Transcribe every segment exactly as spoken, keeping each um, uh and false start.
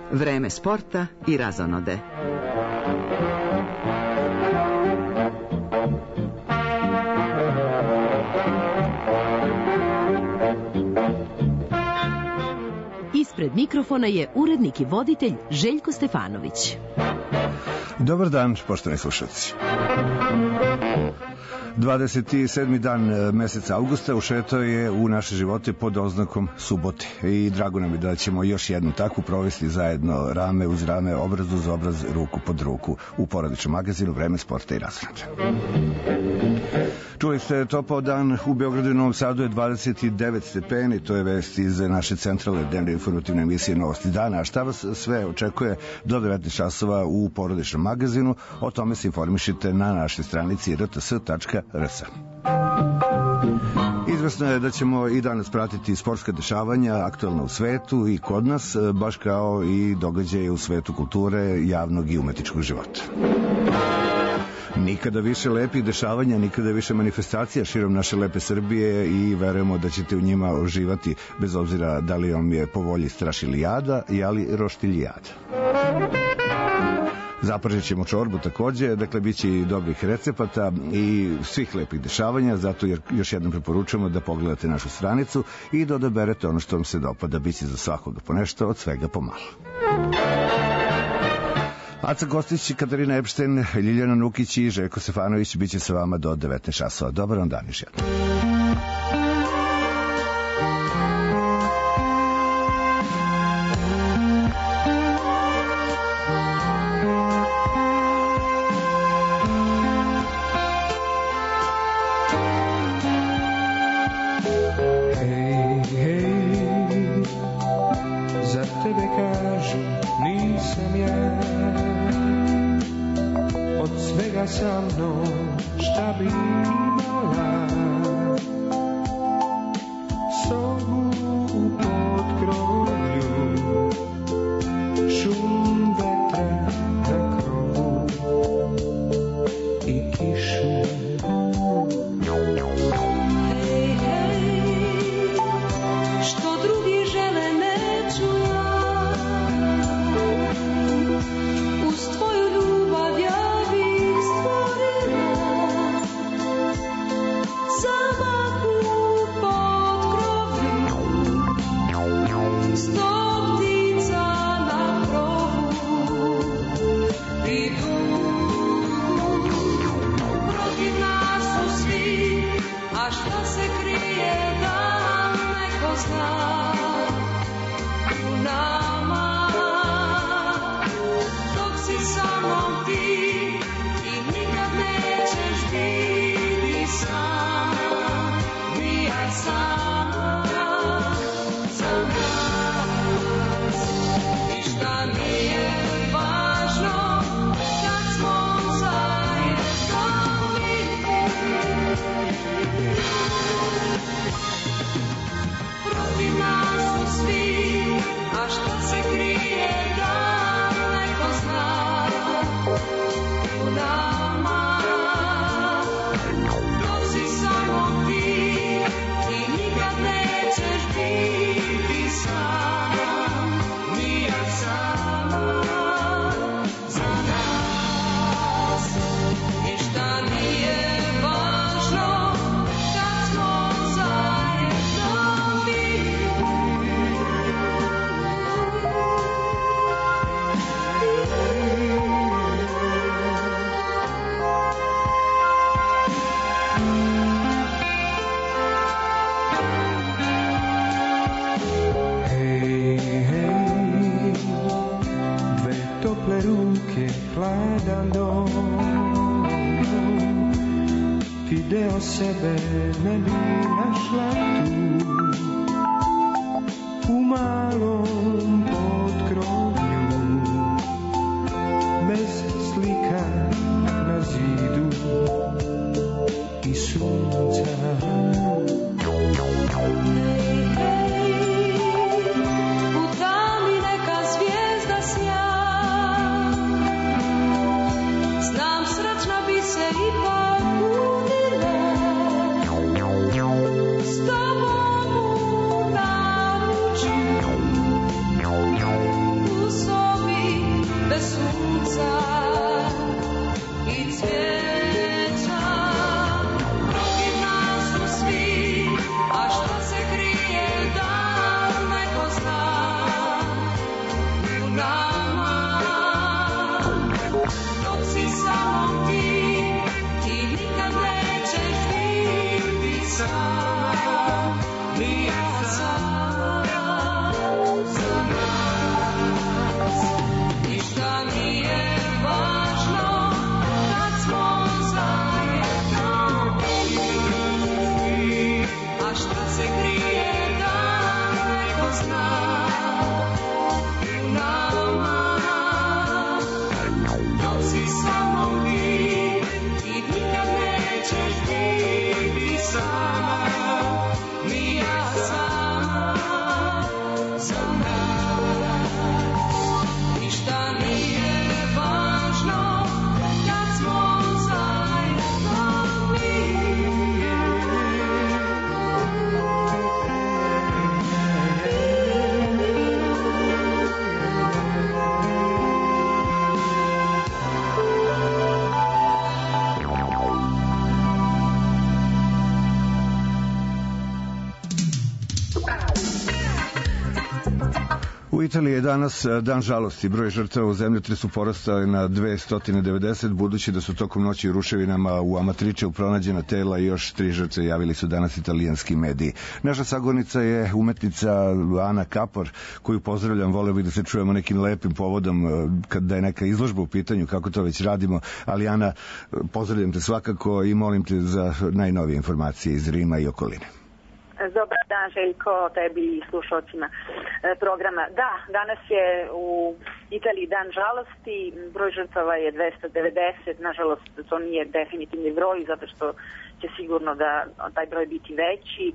Vreme sporta i razonode. Ispred mikrofona je urednik i voditelj Željko Stefanović. Dobar dan, poštovani slušalci. dvadeset sedmi dan meseca avgusta ušetao je u naše živote pod oznakom subote i drago nam je da ćemo još jednu takvu provesti zajedno rame uz rame, obraz uz obraz, ruku pod ruku u porodičnom magazinu Vreme sporta i razonode. Čuli ste topao dan u Beogradu i Novom Sadu je dvadeset devet stepeni, to je vest iz naše centralne dnevne informativne emisije Novosti dana. A šta vas sve očekuje do devetnaest časova u porodičnom magazinu? O tome se informišite na našoj stranici r t s tačka r s. Izvesno je da ćemo i danas pratiti sportska dešavanja aktualna u svetu i kod nas, baš kao i događaje u svetu kulture, javnog i umetničkog života. Nikada više lepih dešavanja, nikada više manifestacija širom naše lepe Srbije i verujemo da ćete u njima uživati bez obzira da li vam je po volji strašilijada ili roštiljada. Zapražit ćemo čorbu takođe, dakle bit će i dobrih recepata i svih lepih dešavanja, zato jer još jednom preporučujemo da pogledate našu stranicu i da odaberete ono što vam se dopada, bit će za svakoga po nešto, od svega pomalo. Aca Kostić, Katarina Epšten, Ljiljana Nukić i Željko Stefanović bit će sa vama do devetnaest časova. Dobar vam dan još jednom. Sa mnom šta bi imala, sobu u potkrovlju, šum vetra na krovu i kišu. Hej, hej, što drugi žele neću ja, uz tvoju ljubav ja deo sebe ne bi našla tu, u malom potkrovlju, bez slika na zidu i sunca. Stop! U Italiji je danas dan žalosti. Broj žrtava u zemljotresu porastao je na dvesta devedeset, budući da su tokom noći u ruševinama u Amatričeu pronađena tela i još tri žrtve, javili su danas italijanski mediji. Naša sagovornica je umetnica Ana Kapor, koju pozdravljam, voleo bih da se čujemo nekim lepim povodom kada je neka izložba u pitanju, kako to već radimo, ali Ana, pozdravljam te svakako i molim te za najnovije informacije iz Rima i okoline. Dobar dan, Željko, tebi i slušalcima programa. Da, danas je u Italiji dan žalosti, broj žrtava je dvesta devedeset, nažalost to nije definitivni broj, zato što će sigurno da taj broj biti veći. E,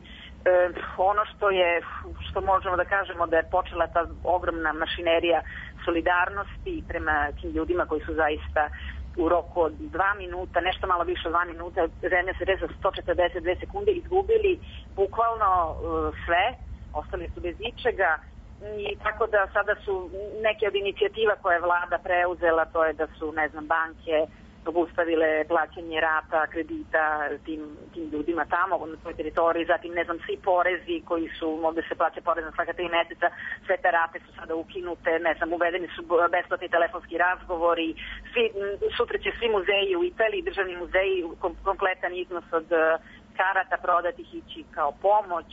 ono što je, što možemo da kažemo da je počela ta ogromna mašinerija solidarnosti prema tim ljudima koji su zaista u roku od dva minuta, nešto malo više od dva minuta, zemlja se reza sto četrdeset dve sekunde, izgubili bukvalno uh, sve, ostali su bez ičega i tako da sada su neke od inicijativa koje je vlada preuzela, to je da su, ne znam, banke obustavile plaćanje rata, kredita tim, tim ljudima tamo na toj teritoriji, zatim, ne znam, svi porezi koji su, ovde se plaća porez na svaka tri meseca, sve te rate su sada ukinute, ne znam, uvedeni su besplatni telefonski razgovori, svi, sutra će svi muzeji u Italiji, državni muzeji, kompletan iznos od karata prodatih ići kao pomoć,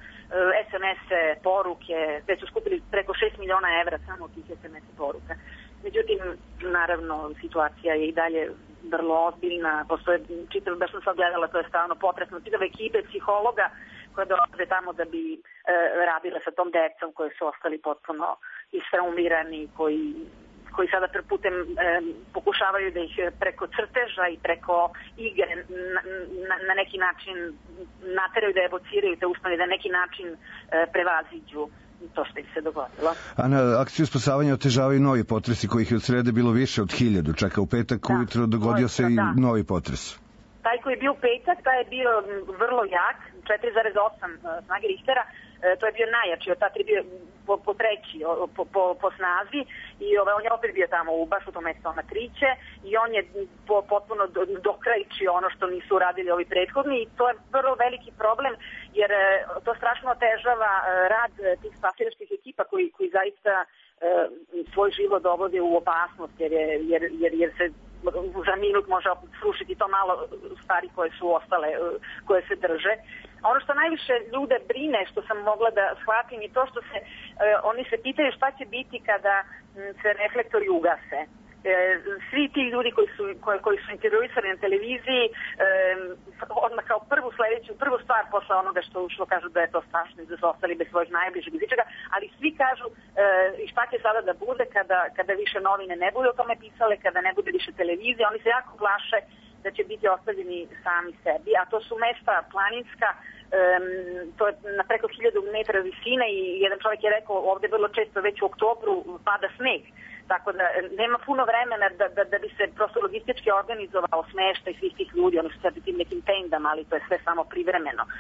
es em es-e, poruke, već su skupili preko šest miliona evra samo tih es em es poruka. Međutim, naravno, situacija je i dalje vrlo ozbiljna, postoje, čitav, baš sam sad gledala, to je stavno potresno, čitave ekipe psihologa koje dolaze tamo da bi e, radile sa tom decom koji su ostali potpuno istraumirani, koji, koji sada putem e, pokušavaju da ih preko crteža i preko igre na, na, na neki način nateraju da evociraju te uspane, da na neki način e, prevaziđu to što im se dogodilo. Ana, akciju spasavanja otežavaju novi potresi kojih je od srede bilo više od hiljadu. Čeka u petak da, ujutro dogodio se i da. novi potres. Taj koji je bio u petak, taj je bio vrlo jak, četiri zarez osam snage Richtera. E, to je bio najjači, od ta tri bio po, po treći, po, po, po snazi i ove, on je opet bio tamo u baš u tom mesto Amatrice i on je po, potpuno do, dokrajčio ono što nisu uradili ovi prethodni i to je vrlo veliki problem jer e, to strašno otežava e, rad e, tih spasilačkih ekipa koji, koji zaista e, svoj život dovode u opasnost jer, je, jer, jer, jer se za minut može srušiti to malo stvari koje su ostale, koje se drže. Ono što najviše ljude brine, što sam mogla da shvatim, je to što se, eh, oni se pitaju šta će biti kada m, se reflektori ugase. E, svi ti ljudi koji su, koji, koji su intervjuisali na televiziji e, odmah kao prvu sledeću, prvu stvar posle onoga što ušlo kažu da je to strašno i da su ostali bez svojih najbližih iz ičega, ali svi kažu e, šta će sada da bude kada, kada više novine ne bude o tome pisale, kada ne bude više televizije, oni se jako plaše da će biti ostavljeni sami sebi, a to su mesta planinska, um, to je na preko hiljadu metara visine i jedan čovjek je rekao ovde vrlo često već u oktobru pada sneg, tako da nema puno vremena da, da, da bi se prosto logistički organizovao smeštaj svih tih ljudi, oni su sad tim nekim tendama, ali to je sve samo privremeno.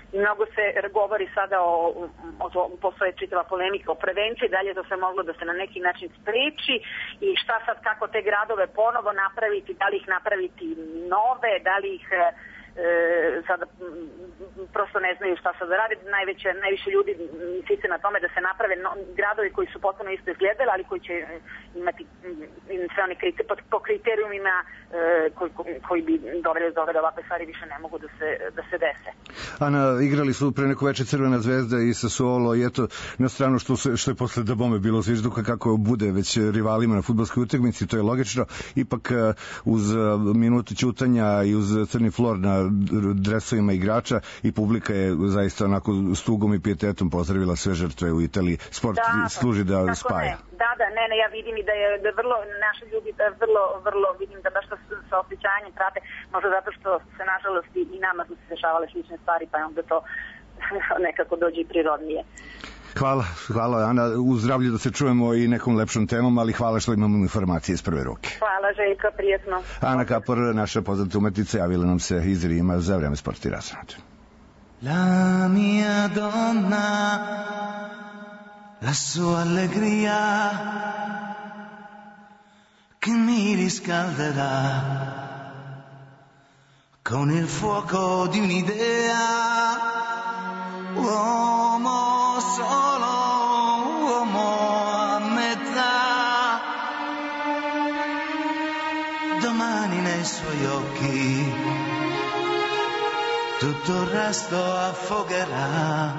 mnogo se govori sada o, o, o postoje čitava polemika o prevenciji, da li je to sve moglo da se na neki način spreči i šta sad, kako te gradove ponovo napraviti, da li ih napraviti nove, da li ih e, sada m, prosto ne znaju šta sad da radi. Najveće, najviše ljudi insiste na tome da se naprave no, gradovi koji su potpuno isto izgledali, ali koji će imati m, sve one kriter, po, po kriterijumima e, koji, koji bi doveli do da ovakve stvari više ne mogu da se, da se dese. Ana, igrali su pre neko veče Crvena zvezda i Sassuolo i eto, na stranu što, su, što je posle Dabome bilo zvižduka kako bude već rivalima na fudbalskoj utakmici, to je logično. Ipak uz minutu ćutanja i uz crni flor na dresovima igrača i publika je zaista onako s tugom i pijetetom pozdravila sve žrtve u Italiji. Sport da, služi da spaja. Ne. Da, da, ne, ne, ja vidim i da je da vrlo, naši ljudi da vrlo, vrlo vidim da baš to sa osjećanjem prate, možda zato što se nažalost i nama su se dešavale slične stvari, pa onda to nekako dođe i prirodnije. Hvala, hvala Ana, u zdravlju da se čujemo i nekom lepšom temom, ali hvala što imamo informacije iz prve ruke. Hvala Željko, prijetno. Ana Kapor, naša poznata umetnica, javila nam se iz Rima za Vreme Sporta i Razonode. La mia donna, la sua allegria che mi riscalderà con il fuoco di un'idea, uomo solo, uomo a metà, domani nei suoi occhi tutto il resto affogherà.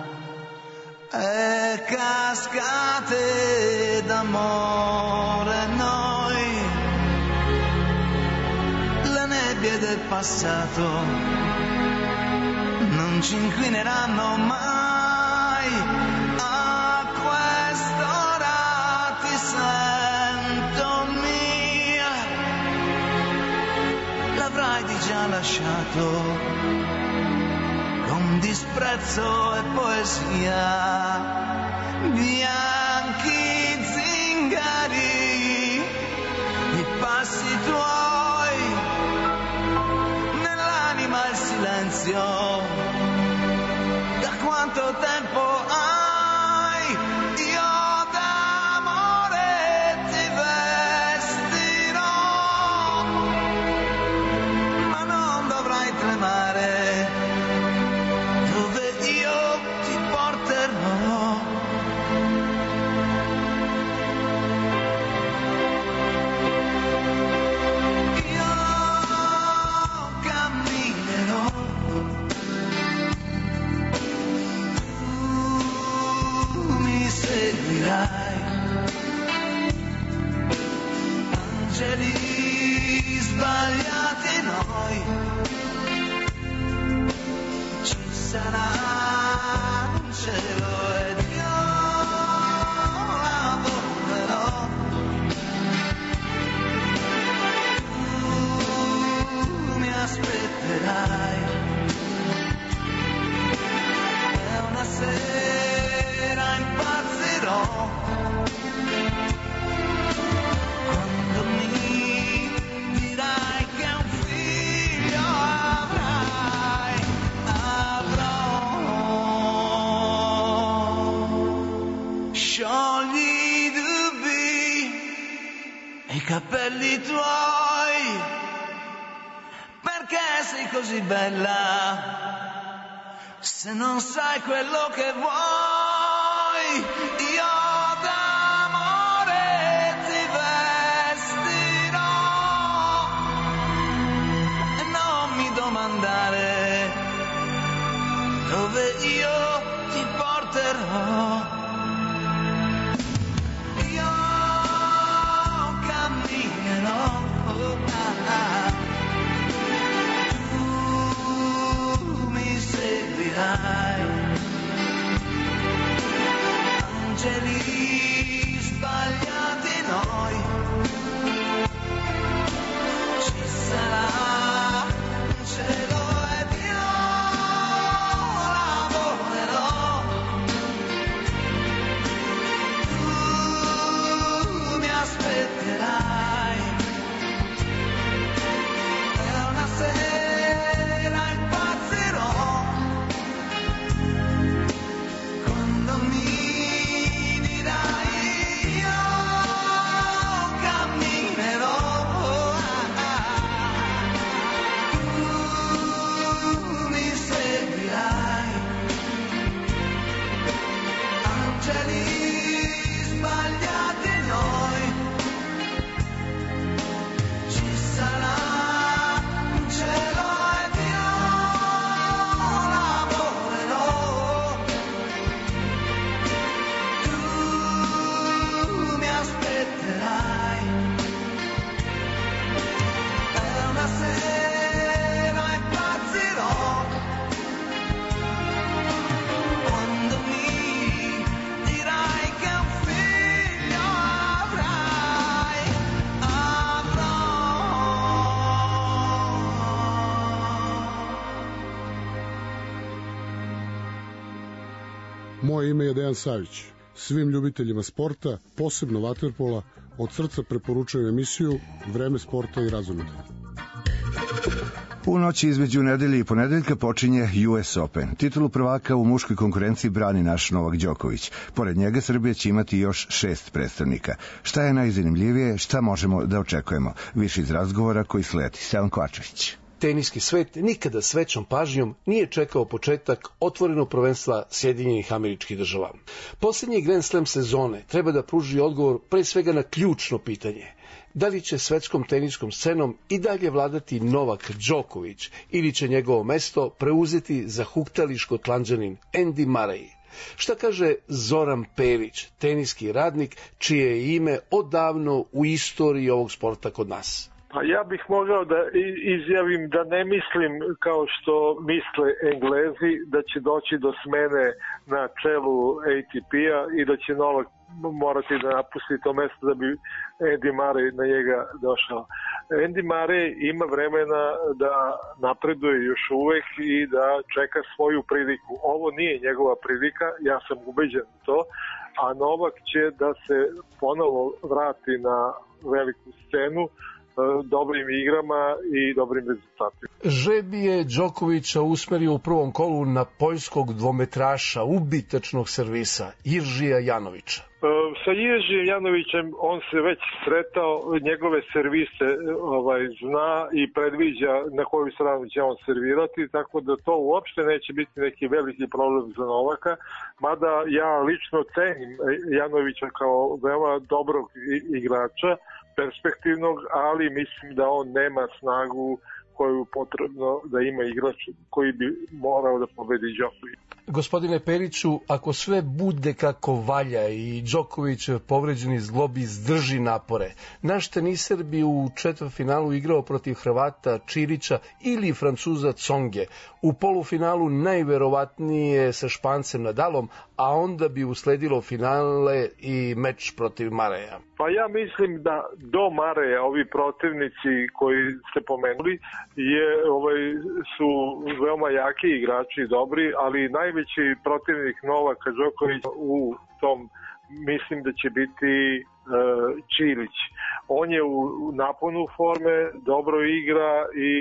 E cascate d'amore noi, le nebbie del passato non ci inquineranno mai. A quest'ora ti sento mia, l'avrai di già lasciato con disprezzo e poesia. Bianchi zingari, i passi tuoi, nell'anima il silenzio. Da quanto tempo hai? Io d'amore ti vestirò, ma non dovrai tremare, dove io ti porterò. Io camminerò, tu mi seguirai, angeli sbagliati noi, ci sarà un cielo ed io lavorerò, tu mi aspetterai, e una sera impazzirò quando mi dirai che un figlio avrai. Sciogli i dubbi e i capelli tuoi, perché sei così bella se non sai quello che vuoi. Io d'amore ti vestirò e non mi domandare dove io ti porterò. Moje ime je Dejan Savić. Svim ljubiteljima sporta, posebno vaterpola, od srca preporučujem emisiju Vreme sporta i razonode. U noći između nedelje i ponedeljka počinje U S Open. Titulu prvaka u muškoj konkurenciji brani naš Novak Đoković. Pored njega Srbija će imati još šest predstavnika. Šta je najzanimljivije, šta možemo da očekujemo? Više iz razgovora koji sledi. Stevan Kovačević. Teniski svet nikada s većom pažnjom nije čekao početak otvorenog prvenstva Sjedinjenih Američkih Država. Posljednji Grand Slam sezone treba da pruži odgovor pre svega na ključno pitanje. Da li će svetskom teniskom scenom i dalje vladati Novak Đoković ili će njegovo mesto preuzeti zahuktali Škotlanđanin Andy Murray? Šta kaže Zoran Perić, teniski radnik, čije je ime odavno u istoriji ovog sporta kod nas? Pa ja bih mogao da izjavim da ne mislim kao što misle Englezi da će doći do smene na čelu A T P-a i da će Novak morati da napusti to mesto da bi Andy Murray na njega došao. Andy Murray ima vremena da napreduje još uvek i da čeka svoju priliku. Ovo nije njegova prilika, ja sam ubeđen u to, a Novak će da se ponovo vrati na veliku scenu dobrim igrama i dobrim rezultatima. Žreb je Đokovića usmerio u prvom kolu na poljskog dvometraša, ubitačnog servisa, Jiržija Janovića. Sa Jiržijem Janovićem on se već sretao, njegove servise ovaj, zna i predviđa na koju stranu će on servirati, tako da to uopšte neće biti neki veliki problem za Novaka, mada ja lično cenim Janovića kao veoma dobrog igrača, perspektivnog, ali mislim da on nema snagu koju potrebno da ima igrač koji bi morao da pobedi Đoković. Gospodine Periću, ako sve bude kako valja i Đoković povređeni zglob izdrži napore, naš teniser bi u četvrtfinalu igrao protiv Hrvata Čirića ili Francuza Tsonge, u polufinalu najverovatnije sa Špancem Nadalom, a onda bi usledilo finale i meč protiv Mareja. Pa ja mislim da do Mareja ovi protivnici koji ste pomenuli je, ovaj, su veoma jaki igrači, dobri, ali najveći protivnik Novaka Đokovića u tom mislim da će biti e, Čilić. On je u, u naponu forme, dobro igra i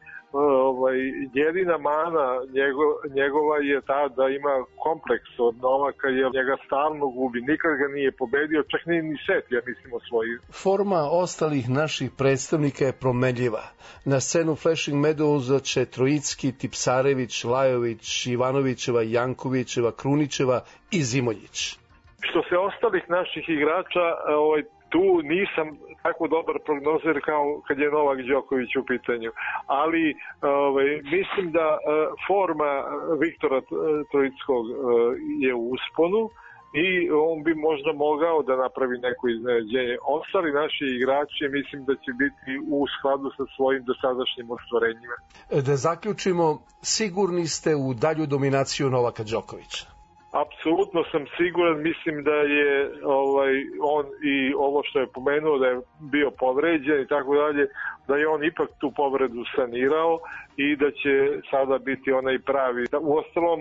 ovaj, jedina mana njego, njegova je ta da ima kompleks od Novaka, jer njega stalno gubi, nikad ga nije pobedio, čak ni, ni set, ja mislim, osvojio. Forma ostalih naših predstavnika je promenljiva. Na scenu Flashing Meadows će Trojicki, Tipsarević, Lajović, Ivanovićeva, Jankovićeva, Krunićeva i Zimoljić. Što se ostalih naših igrača, ovaj, tu nisam tako dobar prognozer kao kad je Novak Đoković u pitanju, ali ovaj, mislim da forma Viktora Trojickog je u usponu i on bi možda mogao da napravi neko iznenađenje. Ostali naši igrači mislim da će biti u skladu sa svojim dosadašnjim ostvarenjima. Da zaključimo, sigurni ste u dalju dominaciju Novaka Đokovića? Apsolutno sam siguran, mislim da je ovaj, on i ovo što je pomenuo da je bio povređen i tako dalje, da je on ipak tu povredu sanirao i da će sada biti onaj pravi. Uostalom,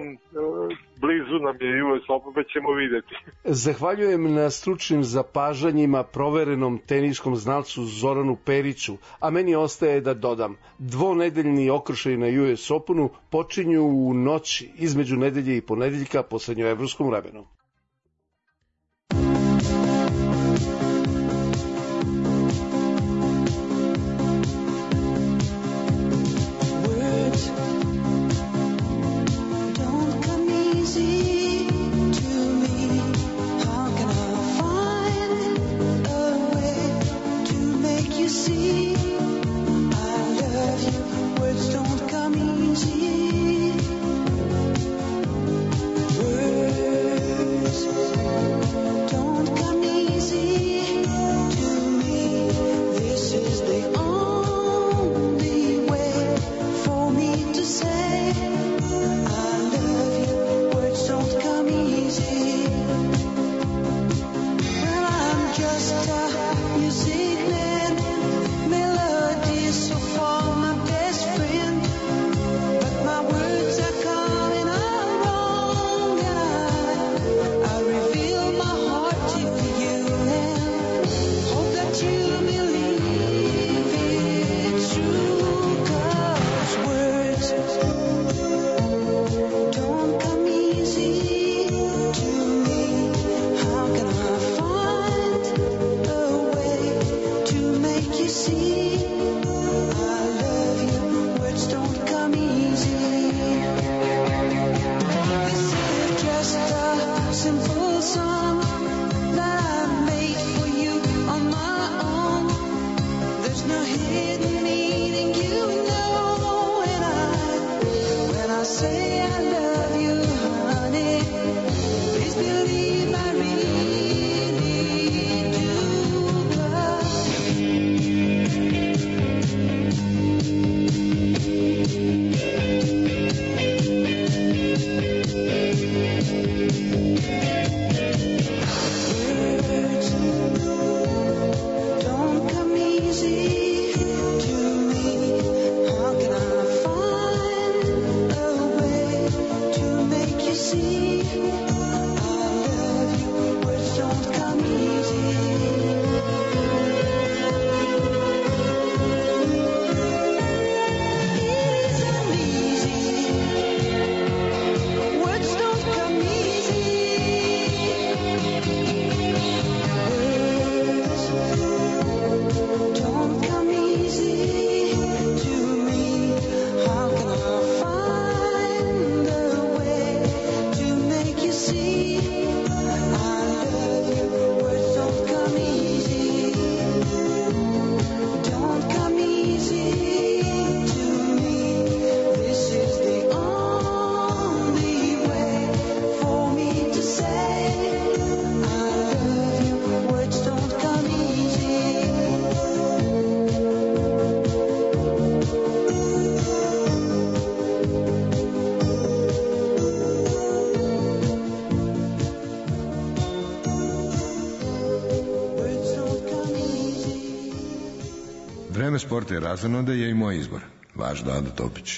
blizu nam je U S Open, pa ćemo videti. Zahvaljujem na stručnim zapažanjima proverenom teniskom znalcu Zoranu Periću, a meni ostaje da dodam, dvonedeljni okršaj na U S Openu počinju u noći između nedelje i ponedeljka po srednjoevropskom vremenu. Vreme sporta i razonode je i moj izbor. Vaš Dado Topić.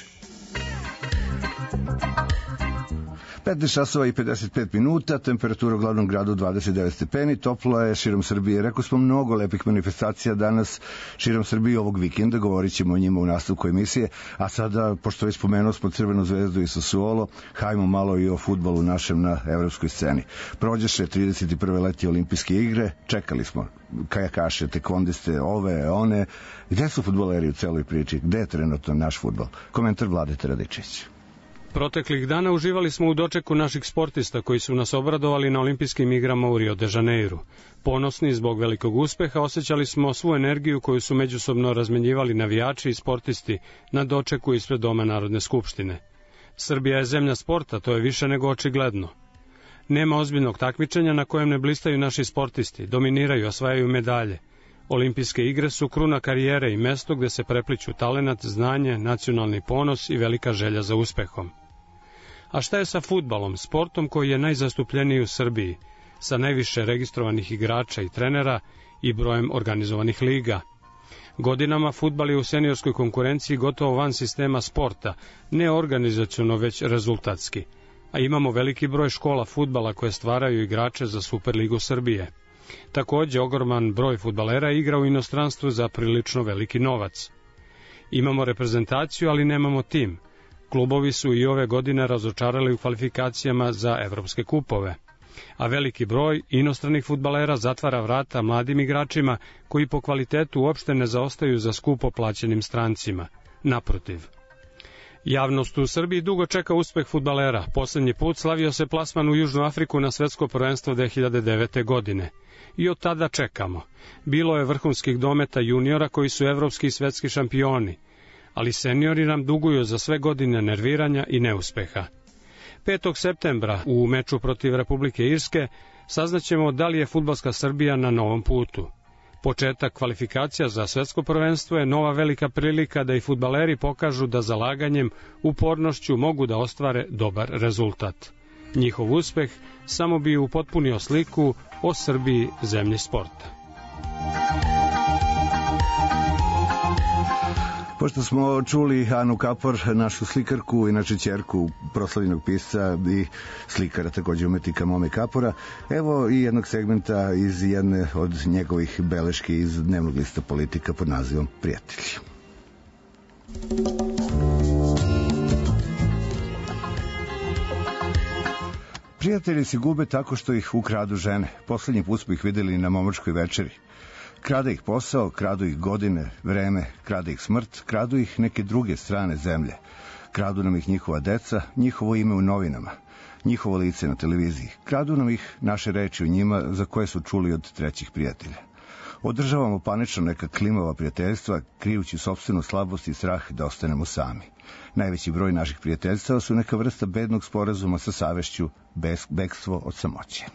petnaest časova i pedeset pet minuta, temperatura u glavnom gradu dvadeset devet stepeni, toplo je širom Srbije. Rekao smo mnogo lepih manifestacija danas širom Srbije ovog vikenda, govorit ćemo o njima u nastavku emisije, a sada, pošto već spomenuo smo Crvenu zvezdu i Sassuolo, hajmo malo i o fudbalu našem na evropskoj sceni. Prođeše trideset prve letnje olimpijske igre, čekali smo kajakaše, tekvondiste, ove, one. Gde su fudbaleri u celoj priči? Gde je trenutno naš fudbal? Komentar Vlade Teradičić. Proteklih dana uživali smo u dočeku naših sportista koji su nas obradovali na olimpijskim igrama u Rio de Janeiru. Ponosni zbog velikog uspeha osjećali smo svu energiju koju su međusobno razmenjivali navijači i sportisti na dočeku ispred Doma Narodne skupštine. Srbija je zemlja sporta, to je više nego očigledno. Nema ozbiljnog takmičenja na kojem ne blistaju naši sportisti, dominiraju, osvajaju medalje. Olimpijske igre su kruna karijere i mesto gde se prepliću talenat, znanje, nacionalni ponos i velika želja za uspehom. A šta je sa fudbalom, sportom koji je najzastupljeniji u Srbiji, sa najviše registrovanih igrača i trenera i brojem organizovanih liga? Godinama fudbal je u seniorskoj konkurenciji gotovo van sistema sporta, ne organizaciono već rezultatski, a imamo veliki broj škola fudbala koje stvaraju igrače za Superligu Srbije. Takođe, ogroman broj fudbalera igra u inostranstvu za prilično veliki novac. Imamo reprezentaciju, ali nemamo tim. Klubovi su i ove godine razočarali u kvalifikacijama za evropske kupove. A veliki broj inostranih fudbalera zatvara vrata mladim igračima koji po kvalitetu uopšte ne zaostaju za skupo plaćenim strancima. Naprotiv. Javnost u Srbiji dugo čeka uspeh fudbalera. Poslednji put slavio se plasman u Južnu Afriku na svetsko prvenstvo dve hiljade devete. godine. I od tada čekamo. Bilo je vrhunskih dometa juniora koji su evropski i svetski šampioni, ali seniori nam duguju za sve godine nerviranja i neuspeha. petog septembra u meču protiv Republike Irske saznaćemo da li je fudbalska Srbija na novom putu. Početak kvalifikacija za svetsko prvenstvo je nova velika prilika da i fudbaleri pokažu da zalaganjem, upornošću mogu da ostvare dobar rezultat. Njihov uspeh samo bi upotpunio sliku o Srbiji, zemlji sporta. Pošto smo čuli Anu Kapor, našu slikarku, inače ćerku proslavljenog pisca i slikara, takođe umetnika Mome Kapora, evo i jednog segmenta iz jedne od njegovih beleški iz dnevnog lista Politika pod nazivom Prijatelji. Prijatelji se gube tako što ih ukradu žene. Poslednji put smo ih videli na momačkoj večeri. Krade ih posao, kradu ih godine, vreme, krade ih smrt, kradu ih neke druge strane zemlje. Kradu nam ih njihova deca, njihovo ime u novinama, njihovo lice na televiziji. Kradu nam ih naše reči o njima za koje su čuli od trećih prijatelja. Održavamo panično neka klimava prijateljstva, krijući sopstvenu slabost i strah da ostanemo sami. Najveći broj naših prijateljstva su neka vrsta bednog sporazuma sa savešću, bekstvo od samoće.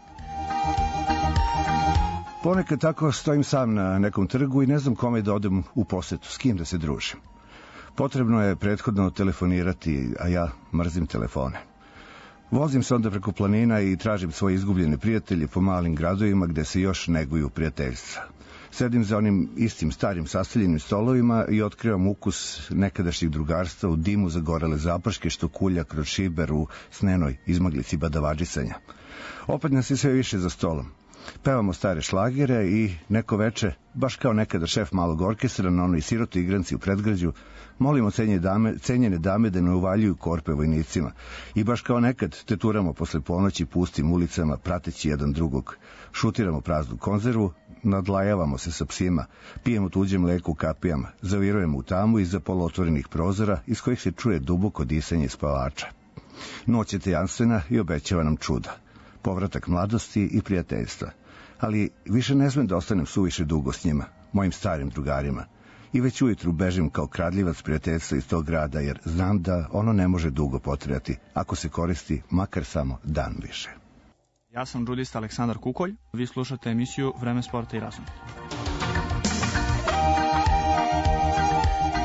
Ponekad tako stojim sam na nekom trgu i ne znam kome da odem u posetu, s kim da se družim. Potrebno je prethodno telefonirati, a ja mrzim telefone. Vozim se onda preko planina i tražim svoje izgubljene prijatelje po malim gradovima gde se još neguju prijateljstva. Sedim za onim istim starim sastavljenim stolovima i otkrivam ukus nekadašnjih drugarstva u dimu zagorele zaprške što kulja kroz šiber u snenoj izmaglici badavađisanja. Opet nas je sve više za stolom. Pevamo stare šlagere i neko veče, baš kao nekada šef malog orkestra na onoj siroti igranci u predgrađu, molimo cenjene dame, cenjene dame da ne uvaljuju korpe vojnicima. I baš kao nekad teturamo posle ponoći pustim ulicama, prateći jedan drugog. Šutiramo praznu konzervu, nadlajavamo se sa psima, pijemo tuđe mleko u kapijama, zavirujemo u tamu iza poluotvorenih prozora iz kojih se čuje duboko disanje spavača. Noć je tajanstvena i obećava nam čuda. Povratak mladosti i prijateljstva. Ali više ne smem da ostanem suviše dugo s njima, mojim starim drugarima. I već ujutru bežim kao kradljivac prijateljstva iz tog grada, jer znam da ono ne može dugo potrajati, ako se koristi makar samo dan više. Ja sam džudista Aleksandar Kukolj, vi slušate emisiju Vreme sporta i razum.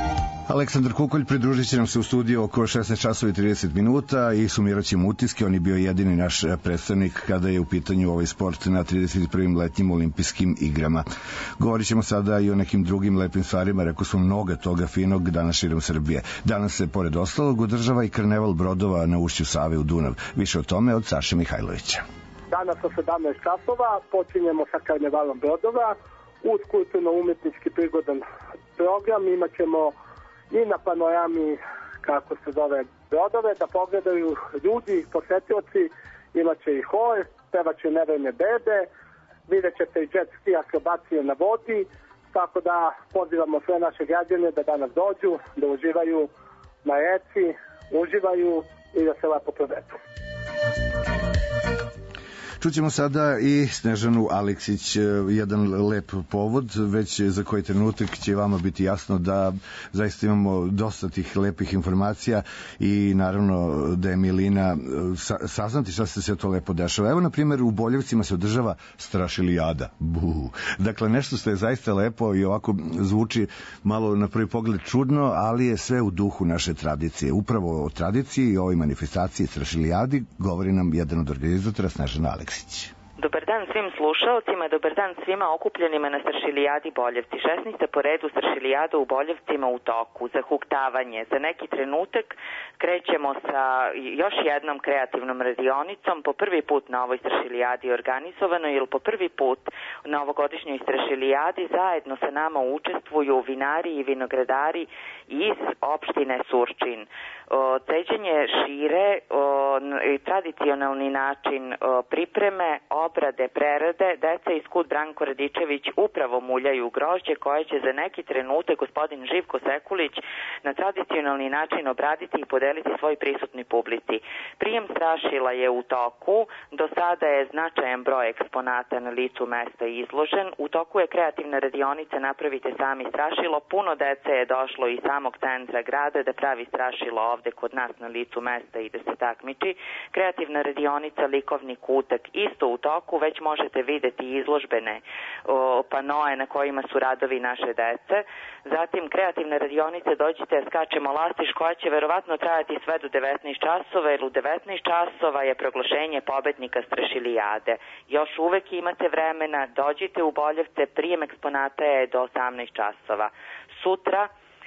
Aleksandar Kukolj pridružit će nam se u studiju oko šesnaest časova i trideset minuta i sumirat ćemo utiske. On je bio jedini naš predstavnik kada je u pitanju ovaj sport na trideset prvim letnjim olimpijskim igrama. Govorit ćemo sada i o nekim drugim lepim stvarima. Rekao smo mnogo toga finog danas širom Srbije. Danas se, pored ostalog, održava i karneval brodova na ušću Save u Dunav. Više o tome od Saše Mihajlovića. Danas sa sedamnaest časova počinjemo sa karnevalom brodova. Uz kulturno-umetnički prigodan program imat ćemo i na panorami, kako se zove, brodove, da pogledaju ljudi, posetioci, imat će i hor, pevat će Neverne bebe, vidjet ćete i jet ski akrobacije na vodi, tako da pozivamo sve naše građane da danas dođu, da uživaju na reci, uživaju i da se lepo provedu. Čućemo sada i Snežanu Aleksić, jedan lep povod, već za koji trenutak će vama biti jasno da zaista imamo dosta tih lepih informacija i naravno da je Milina saznati šta se sve to lepo dešava. Evo, na primjer, u Boljevcima se održava Strašilijada. Buh. Dakle, nešto što je zaista lepo i ovako zvuči malo na prvi pogled čudno, ali je sve u duhu naše tradicije. Upravo o tradiciji i ovoj manifestaciji Strašilijadi govori nam jedan od organizatora, Snežana Aleksić. Dobar dan svim slušalcima, dobar dan svima okupljenima na Strašilijadi Boljevci. šesnaesta po redu Strašilijada u Boljevcima u toku, zahuktavanje. Za neki trenutak krećemo sa još jednom kreativnom radionicom, po prvi put na ovoj Strašilijadi organizovano, ili po prvi put na ovogodišnjoj Strašilijadi zajedno sa nama učestvuju vinari i vinogradari iz opštine Surčin. Ceđenje šire, tradicionalni način pripreme, obrade, prerade, deca iz Kud Branko Radičević upravo muljaju grožđe koje će za neki trenutak gospodin Živko Sekulić na tradicionalni način obraditi i podeliti svoj prisutni publici. Prijem strašila je u toku, do sada je značajan broj eksponata na licu mesta izložen, u toku je kreativna radionica Napravite sami strašilo, puno dece je došlo iz samog centra grada da pravi strašilo ovde kod nas na licu mesta i da se takmiči. Kreativna radionica Likovni kutak isto u toku, već možete videti izložbene o, panoe na kojima su radovi naše dece. Zatim kreativna radionica Dođite, skačemo lastiš, koja će verovatno trajati sve do devetnaest časova, jer u devetnaest časova je proglašenje pobednika Strašilijade. Još uvek imate vremena, dođite u Boljevce, prijem eksponata je do osamnaest časova. Sutra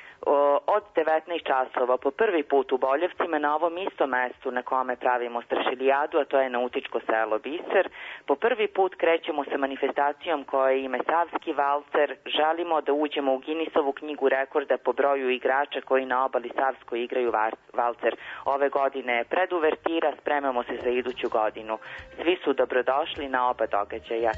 od devetnaest časova po prvi put u Boljevcima na ovom istom mestu na kome pravimo Strašilijadu, a to je nautičko selo Biser, po prvi put krećemo sa manifestacijom koja je ime Savski valcer. Želimo da uđemo u Guinnessovu knjigu rekorda po broju igrača koji na obali Savskoj igraju valcer. Ove godine je preduvertira, spremamo se za iduću godinu. Svi su dobrodošli na oba događaja.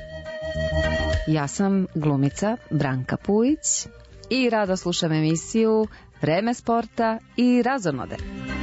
Ja sam glumica Branka Pujić i rado slušam emisiju Vreme sporta i razonode.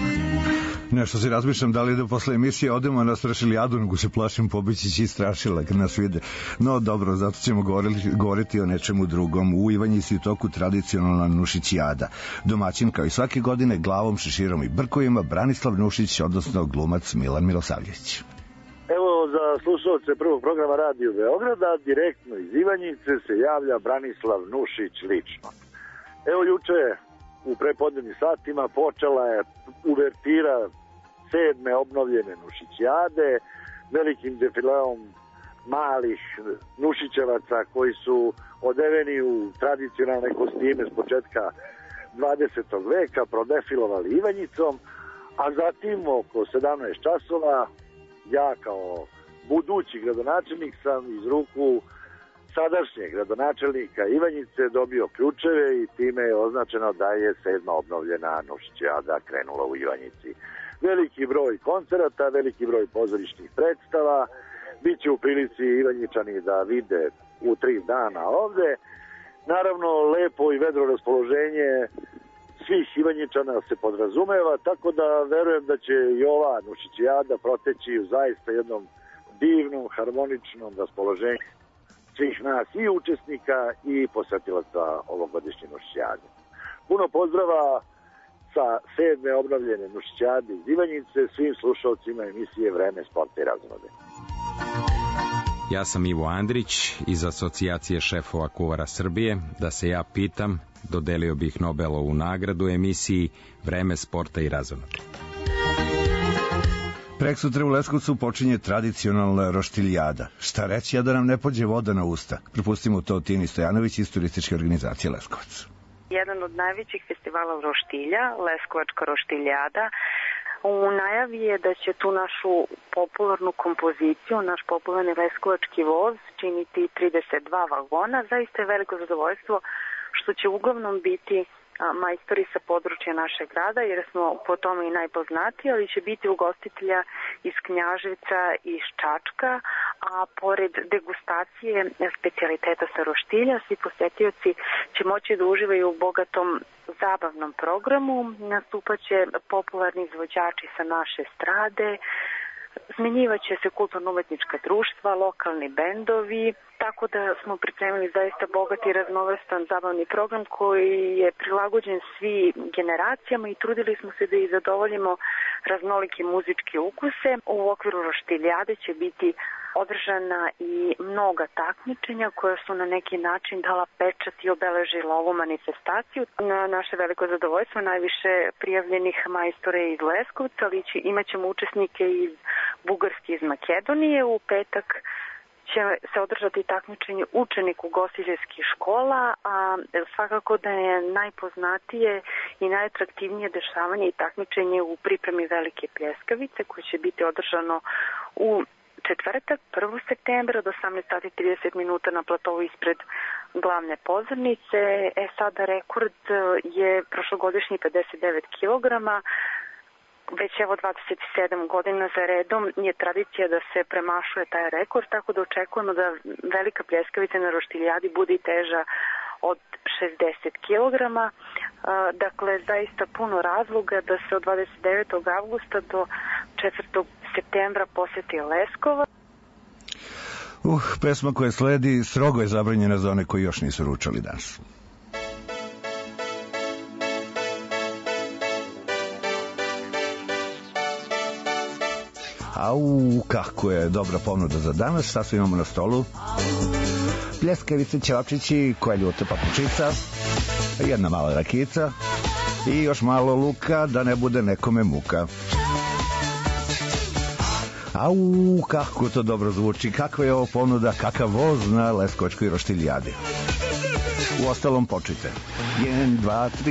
Nešto se razmišljam da li da posle emisije odemo na Strašilijadu, nego se plašim pobići će i strašila kad nas vide. No dobro, zato ćemo govoriti, govoriti o nečemu drugom. U Ivanjici u toku tradicionalna Nušićijada. Domaćin kao i svake godine glavom, šeširom i brkovima Branislav Nušić, odnosno glumac Milan Milosavljević. Evo, za slušalce prvog programa Radio Beograda, direktno iz Ivanjice se javlja Branislav Nušić lično. Evo, juče u prepodnevnim satima počela je uvertira sedme obnovljene Nušićijade, velikim defileom malih Nušićevaca koji su odeveni u tradicionalne kostime s početka dvadesetog veka, prodefilovali Ivanjicom, a zatim oko sedamnaest časova ja kao budući gradonačelnik sam iz ruku sadašnjeg gradonačelnika Ivanjice dobio ključeve i time je označeno da je sedma obnovljena Nušićijada krenula u Ivanjici. Veliki broj koncerata, veliki broj pozorišnih predstava, bit će u prilici Ivanjičani da vide u tri dana ovde. Naravno, lepo i vedro raspoloženje svih Ivanjičana se podrazumeva, tako da verujem da će i ova Nušićijada proteći u zaista jednom divnom, harmoničnom raspoloženju svih nas i učesnika i posetilaca ovogodišnje Nušićijade. Puno pozdrava sa sedme obnovljene Nušićijade iz Ivanjice svim slušalcima emisije Vreme sporta i razonode. Ja sam Ivo Andrić iz Asocijacije šefova kuvara Srbije. Da se ja pitam, dodelio bih Nobelovu nagradu emisiji Vreme sporta i razonode. Preksutra u Leskovcu počinje tradicionalna roštiljada. Šta reći, a da nam ne pođe voda na usta? Prepustimo to Tini Stojanović iz turističke organizacije Leskovac. Jedan od najvećih festivala roštilja, Leskovačka roštiljada, u najavi je da će tu našu popularnu kompoziciju, naš popularni leskovački voz, činiti trideset dva vagona. Zaista je veliko zadovoljstvo što će uglavnom biti majstori sa područja našeg grada, jer smo po tome i najpoznatiji, ali će biti ugostitelja iz Knjaževca i iz Čačka, a pored degustacije specijaliteta sa roštilja, svi posetioci će moći da uživaju u bogatom zabavnom programu. Nastupaće popularni izvođači sa naše strade, smenjivaće se kulturno-umetnička društva, lokalni bendovi, tako da smo pripremili zaista bogat i raznovrstan zabavni program koji je prilagođen svi generacijama i trudili smo se da i zadovoljimo raznolike muzičke ukuse. U okviru roštiljade će biti održana i mnoga takmičenja koja su na neki način dala pečat i obeležila ovu manifestaciju. Na naše veliko zadovoljstvo najviše prijavljenih majstora iz Leskovca, ali imat ćemo učesnike iz Bugarske i iz Makedonije. U petak će se održati takmičenje učenik ugostiteljskih škola, a svakako da je najpoznatije i najatraktivnije dešavanje i takmičenje u pripremi Velike pljeskavice koje će biti održano u četvrtak, prvog septembra od osamnaest sati i trideset minuta na platovu ispred glavne pozornice. E sada rekord je prošlogodišnji pedeset devet kilograma. Već evo dvadeset sedam godina za redom je tradicija da se premašuje taj rekord, tako da očekujemo da Velika pljeskavica na roštiljadi bude i teža od šezdeset kilograma. Dakle, zaista puno razloga da se od dvadeset devetog avgusta do četvrtog septembra poseti Leskovac. Uh, pesma koja sledi strogo je zabranjena za one koji još nisu ručali danas. Au, kako je dobra ponuda za danas. Sad imamo na stolu pljeskavice, ćevapčići, koja je ljuta papučica, jedna mala rakica i još malo luka da ne bude nekome muka. Au, kako to dobro zvuči, kakva je ovo ponuda, kakav voz na Leskovačkoj roštiljadi. U ostalom počite. Jedan, dva, tri.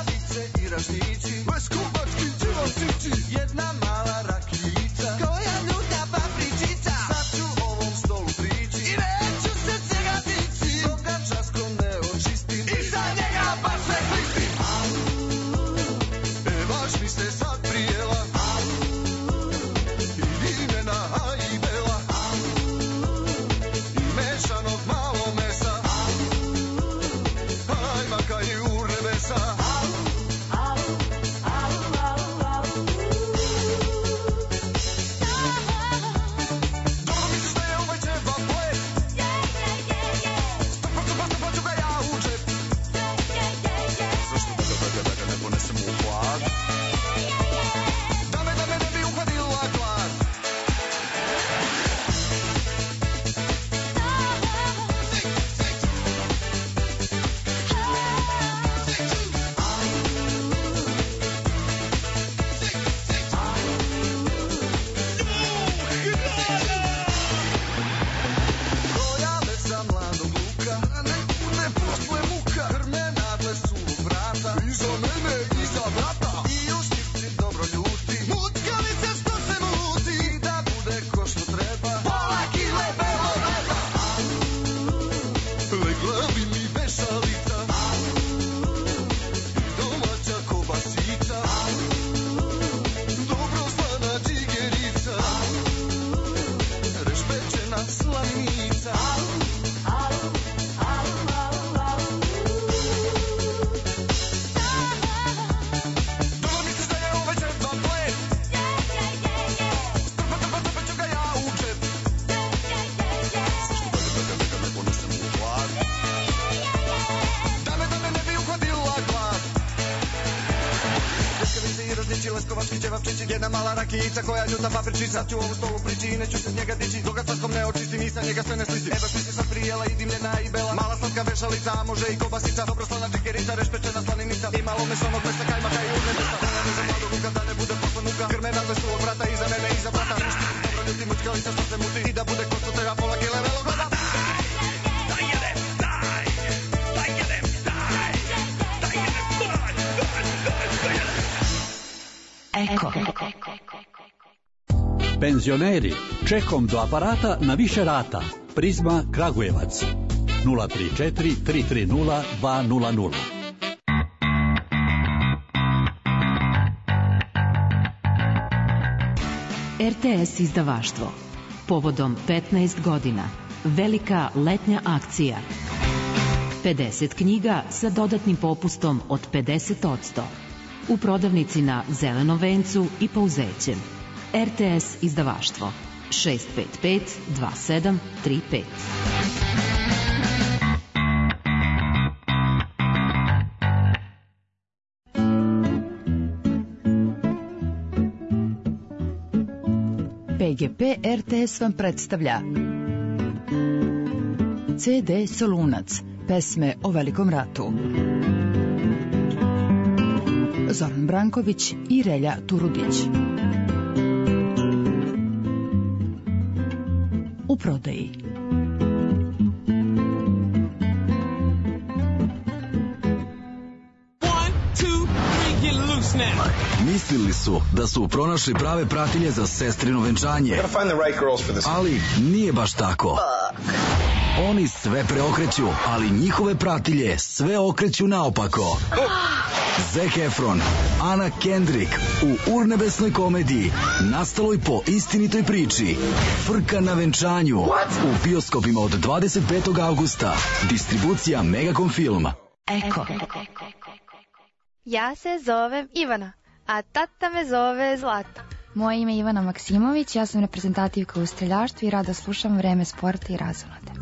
Jedna mala rakica, koja ljuta papričica, sad ću ovom stolu prići i neću se cigatici, dok ga časkom ne očistim i za njega baš sve klistim. E, baš mi se sad prijela i imena a i bela i mešanog malo mesa, ajma kaj u nebesa. Vukovački ćevapčići, jedna mala rakijica koja ljuta papričica. Sad ću ovu stolu priči i neću se s njega dići, dok ga saskom ne očisti, nisam njega sve ne slici. E baš mi se sad prijela i dimljena i bela, mala slatka vešalica, a može i kobasica. Dobro slana čekerica, rešpečena slaninica, i malo mesonog mesa, kajmaka i urnebesa. Moja ne za mladu ruka, da ne bude posla muka, krme nadle su od vrata iza mene, iza brata. Mušti, dobro ljuti mučkalica što se muti, i da bude ko što treba pola kile velo gleda. Da jedem, daj, da jedem, daj, da jedem, daj, daj, daj, Eko. Penzioneri, čekom do aparata na više rata. Prizma Kragujevac. nula tri četiri tri tri nula dva nula nula. R T S izdavaštvo. Povodom petnaest godina. Velika letnja akcija. pedeset knjiga sa dodatnim popustom od pedeset posto. U prodavnici na Zelenom vencu i Pauzećem. R T S izdavaštvo. šest pet pet dva sedam tri pet. P G P R T S vam predstavlja C D Solunac, pesme o Velikom ratu. Zoran Branković i Relja Turudić. U prodaji. Mislili su da su pronašli prave pratilje za sestrino venčanje, ali nije baš tako. Oni sve preokreću, ali njihove pratilje sve okreću naopako. Zac Efron, Anna Kendrick u urnebesnoj komediji nastaloj po istinitoj priči Frka na venčanju u bioskopima od dvadeset petog avgusta. Distribucija Megacom Film. Eko. Ja se zovem Ivana, a tata me zove Zlata. Moje ime je Ivana Maksimović, ja sam reprezentativka u streljaštvu i rado slušam Vreme sporta i razonode.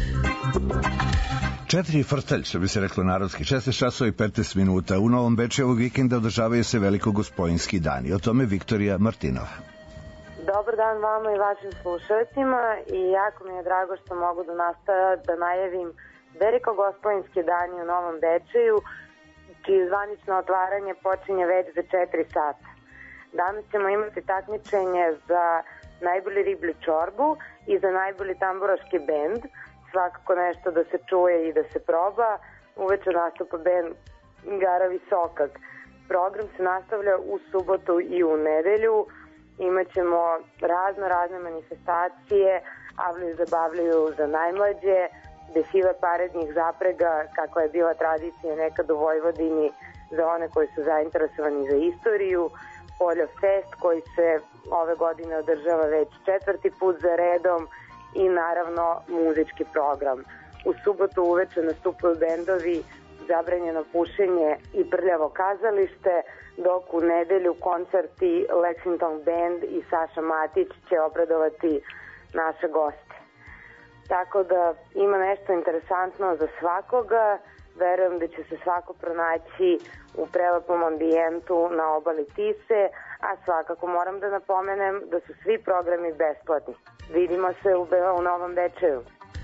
Četiri frtalj, što bi se reklo narodski, šesnaest časova i petnaest minuta. U Novom Bečeju ovog vikenda održavaju se Velikogospojinski dani. O tome Viktorija Martinova. Dobar dan vama i vašim slušalcima i jako mi je drago što mogu da nastavim da najavim Velikogospojinski dani u Novom Bečeju, čije zvanično otvaranje počinje već za četiri sata. Danas ćemo imati takmičenje za najbolji riblju čorbu i za najbolji tamburaški bend, svakako nešto da se čuje i da se proba. Uveče nastupa bend Gara Visokak. Program se nastavlja u subotu i u nedelju. Imaćemo razno razne manifestacije, avliju zabavljaju za najmlađe, desile parednih zaprega, kako je bila tradicija nekad u Vojvodini za one koji su zainteresovani za istoriju, Polja Fest koji se ove godine održava već četvrti put za redom i naravno muzički program. U subotu uveče nastupaju bendovi Zabranjeno pušenje i Prljavo kazalište, dok u nedelju koncerti Lexington Band i Saša Matić će obradovati naše goste. Tako da ima nešto interesantno za svakoga, verujem da će se svako pronaći u prelepom ambijentu na obali Tise, a svakako moram da napomenem da su svi programi besplatni. Vidimo se u, Be- u Novom Bečeju.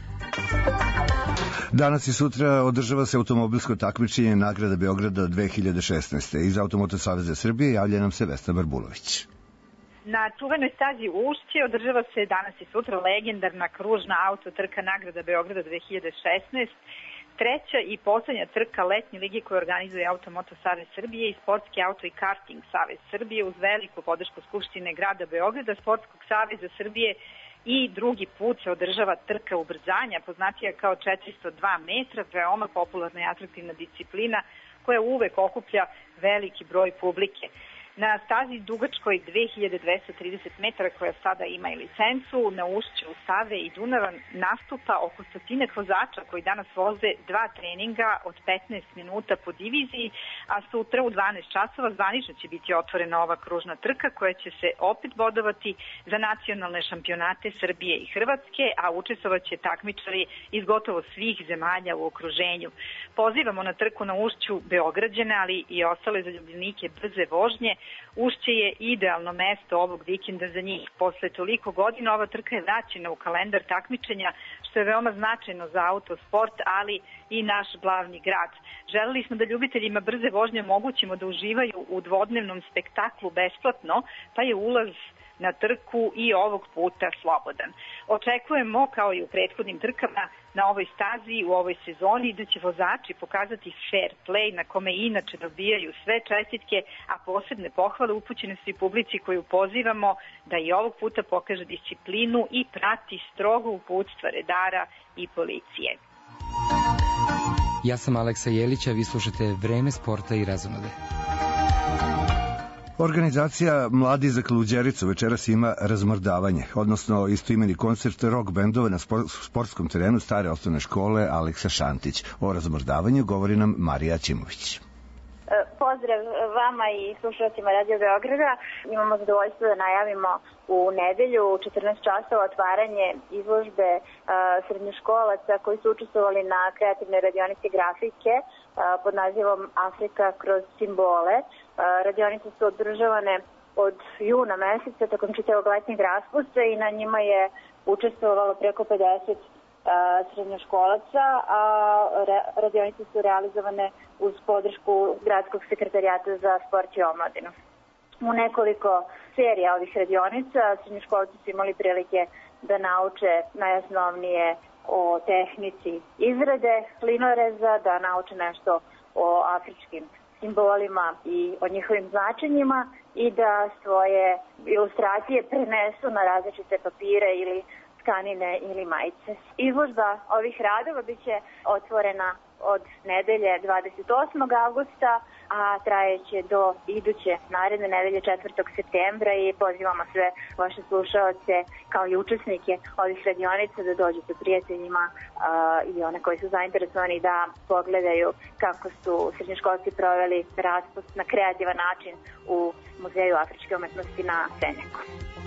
Danas i sutra održava se automobilsko takmičenje nagrada Beograda dve hiljade šesnaeste. Iz Automoto saveza Srbije javlja nam se Vesna Barbulović. Na čuvenoj stazi Ušće održava se danas i sutra legendarna kružna autotrka nagrada Beograda dve hiljade šesnaeste, treća i poslednja trka letnje lige koju organizuje Automoto savez Srbije i Sportski auto i karting savez Srbije uz veliku podršku Skupštine grada Beograda, Sportskog saveza Srbije i drugi put se održava trka ubrzanja, poznatija kao četiristo dva metra, veoma popularna i atraktivna disciplina koja uvek okuplja veliki broj publike. Na stazi dugačkoj dve hiljade dvesta trideset metara koja sada ima i licencu, na ušću Save i Dunava nastupa oko stotinak vozača koji danas voze dva treninga od petnaest minuta po diviziji, a sutra u dvanaest časova zvanično će biti otvorena ova kružna trka koja će se opet bodovati za nacionalne šampionate Srbije i Hrvatske, a učestvovaće takmičari iz gotovo svih zemalja u okruženju. Pozivamo na trku na ušću Beograđane, ali i ostale zaljubljenike brze vožnje Ušće je idealno mesto ovog vikenda za njih. Posle toliko godina ova trka je vraćena u kalendar takmičenja, što je veoma značajno za autosport, ali i naš glavni grad. Želeli smo da ljubiteljima brze vožnje omogućimo da uživaju u dvodnevnom spektaklu besplatno, pa je ulaz na trku i ovog puta slobodan. Očekujemo, kao i u prethodnim trkama, na ovoj stazi, u ovoj sezoni, da će vozači pokazati fair play na kome inače dobijaju sve čestitke, a posebne pohvale upućene su i publici koju pozivamo da i ovog puta pokaže disciplinu i prati strogo uputstva redara i policije. Ja sam Aleksa Jelić, a vi slušate Vreme sporta i razonode. Organizacija Mladi za Kaluđericu večeras ima razmrdavanje, odnosno istoimeni koncert rock bendova na sportskom terenu stare osnovne škole Aleksa Šantić. O razmrdavanju govori nam Marija Ćimović. Pozdrav vama i slušalcima Radio Beograda. Imamo zadovoljstvo da najavimo u nedelju u četrnaest časova otvaranje izložbe uh, srednjoškolaca koji su učestvovali na kreativnoj radionici grafike uh, pod nazivom Afrika kroz simbole. Uh, radionice su održavane od juna meseca tokom čitavog letnjeg raspusta i na njima je učestvovalo preko pedeset srednjoškolaca, a radionice su realizovane uz podršku Gradskog sekretarijata za sport i omladinu. U nekoliko serija ovih radionica srednjoškolci su imali prilike da nauče najosnovnije o tehnici izrade linoreza, da nauče nešto o afričkim simbolima i o njihovim značenjima i da svoje ilustracije prenesu na različite papire ili tkanine ili majice. Izložba ovih radova biće otvorena od nedelje dvadeset osmog avgusta, a trajeće do iduće naredne nedelje četvrtog septembra i pozivamo sve vaše slušaoce kao i učesnike ovih radionica da dođu sa prijateljima uh, i one koji su zainteresovani da pogledaju kako su srednjoškolci proveli raspust na kreativan način u Muzeju afričke umetnosti na Senjaku.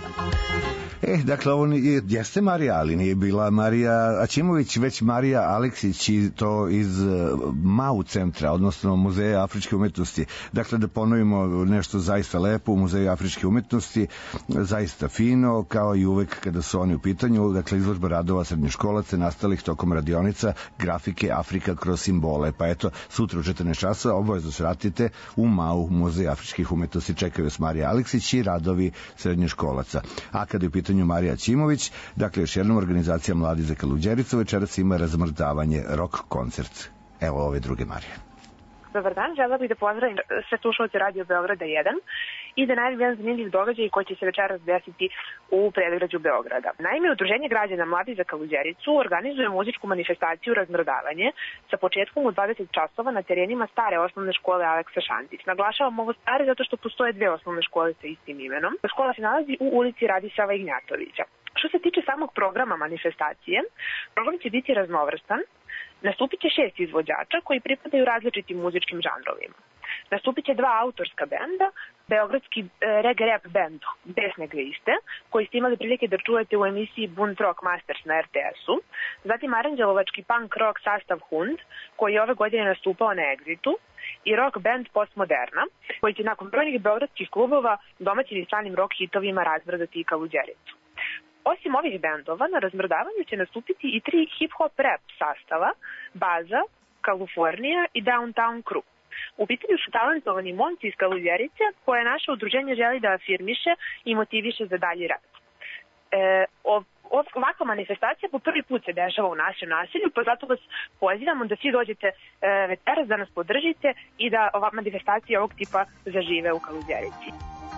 E, dakle, ovo nije, jeste Marija, ali nije bila Marija Aćimović, već Marija Aleksić i to iz MAU centra, odnosno Muzeja afričke umetnosti. Dakle, da ponovimo nešto zaista lepo u Muzeju afričke umetnosti, zaista fino, kao i uvek kada su oni u pitanju. Dakle, izložba radova srednjoškolaca nastalih tokom radionica grafike Afrika kroz simbole. Pa eto, sutra u četrnaest časova obavezno se vratite u MAU, Muzej afričkih umetnosti. Čekaju vas Marija Aleksić i radovi srednjoškolaca. A kada je u pitanju Marija Ćimović, dakle još jednom organizacija Mladi za Kaluđericu večeras ima razmrdavanje rock koncert. Evo ove druge Marije. Dobar dan, želela bih da pozdravim sve slušalce Radio Beograda jedan i da najavim jedan zanimljiv događaj koji će se večeras desiti u predgrađu Beograda. Naime, Udruženje građana Mladi za Kaluđericu organizuje muzičku manifestaciju Razmrdavanje sa početkom u dvadeset časova na terenima stare osnovne škole Aleksa Šantić. Naglašavam ovo stare zato što postoje dve osnovne škole sa istim imenom. Škola se nalazi u ulici Radisava Ignjatovića. Što se tiče samog programa manifestacije, program će biti raznovrstan. Nastupit će šest izvođača koji pripadaju različitim muzičkim žanrovima. Nastupit će dva autorska benda, beogradski e, reggae rap band Besne gliste, koji ste imali prilike da čujete u emisiji Bunt Rock Masters na er te esu, zatim aranđelovački punk rock sastav Hund, koji je ove godine nastupao na Exitu, i rock band Postmoderna, koji će nakon brojnih beogradskih klubova domaćim i stranim rock hitovima razmrdati i Kaluđericu. Osim ovih bendova, na razmrdavanju će nastupiti i tri hip-hop rap sastava, Baza, Kalifornija i Downtown Crew. U pitanju su talentovani momci iz Kaluđerice koje naše udruženje želi da afirmiše i motiviše za dalji rad. E, ov, ov, ovakva manifestacija po prvi put se dešava u našem naselju, pa zato vas pozivamo da svi dođete e, večeras da nas podržite i da ova manifestacija ovog tipa zažive u Kaluđerici.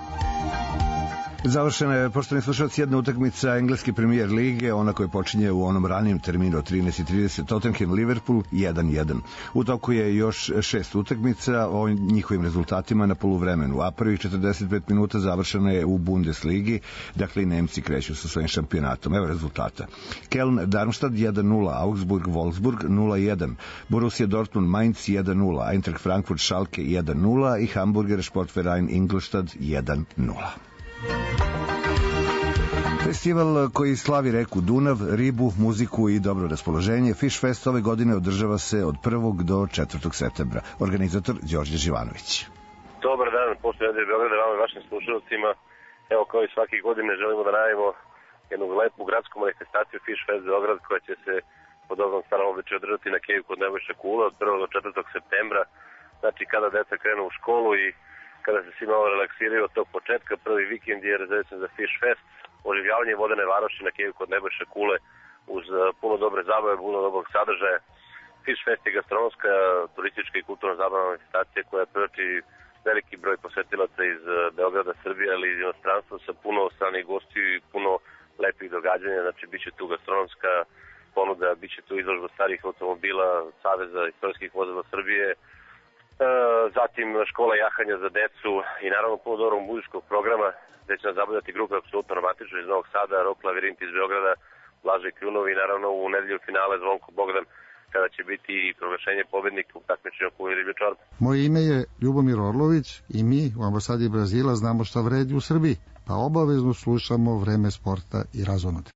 Završena je, poštovani slušalci, jedna utakmica engleske premijer lige, ona koja počinje u onom ranijem terminu od trinaest i trideset, Tottenham Liverpool jedan jedan. U toku je još šest utakmica o njihovim rezultatima na poluvremenu, a prvih četrdeset pet minuta završena je u Bundesligi, dakle i Nemci kreću sa svojim šampionatom. Evo rezultata. Köln Darmstadt jedan nula, Augsburg Wolfsburg nula jedan, Borussia Dortmund Mainz jedan nula, Eintracht Frankfurt Schalke jedan nula i Hamburger Sportverein Ingolstadt jedan nula. Festival koji slavi reku Dunav, ribu, muziku i dobro raspoloženje, Fish Fest ove godine održava se od prvog do četvrtog septembra. Organizator Đorđe Živanović. Dobar dan, poslije Radio Beograda, vama i vašim slušalcima. Evo, kao i svake godine želimo da najavimo jednu lepu gradsku manifestaciju Fish Fest Beograd, koja će se po dobrom starom običaju održati na keju kod Nebojše Kule od prvog do četvrtog septembra. Znači, kada deca krenu u školu i kada se svi malo relaksiraju od tog početka, prvi vikend je rezervisan za Fish Fest, oživljavanje vodene varoši na keju kod Nebojše Kule uz puno dobre zabave, puno dobrog sadržaja. Fish Fest je gastronomska, turistička i kulturno zabavna manifestacija koja privlači veliki broj posetilaca iz Beograda, Srbije, ali iz inostranstva sa puno stranih gostiju i puno lepih događanja. Znači, bit će tu gastronomska ponuda, bit će tu izložba starih automobila, Saveza istorijskih vozila Srbije, e, zatim škola jahanja za decu i naravno puno dobrog muzičkog programa gde će nas zabavljati grupe apsolutno romantično iz Novog Sada, Rok Lavirint iz Beograda, Blažej Kljunovi i naravno u nedelju finale Zvonko Bogdan, kada će biti i proglašenje pobednika u takmičenju oko riblje čorbe. Moje ime je Ljubomir Orlović i mi u ambasadi Brazila znamo šta vredi u Srbiji, pa obavezno slušamo Vreme sporta i razonode.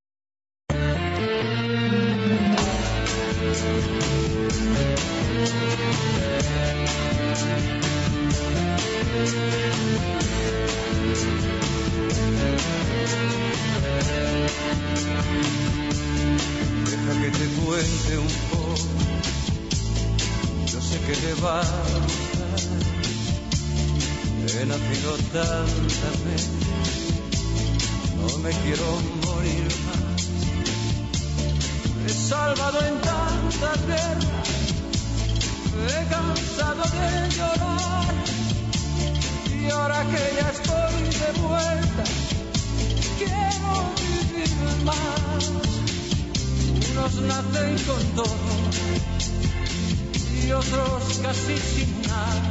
Deja que te cuente un poco, yo sé que te va a gustar. He nacido tantas veces, no me quiero morir más. He salvado en tantas guerras, he cansado de llorar. Y ahora que ya estoy de vuelta, quiero vivir más. Unos nacen con todo y otros casi sin nada,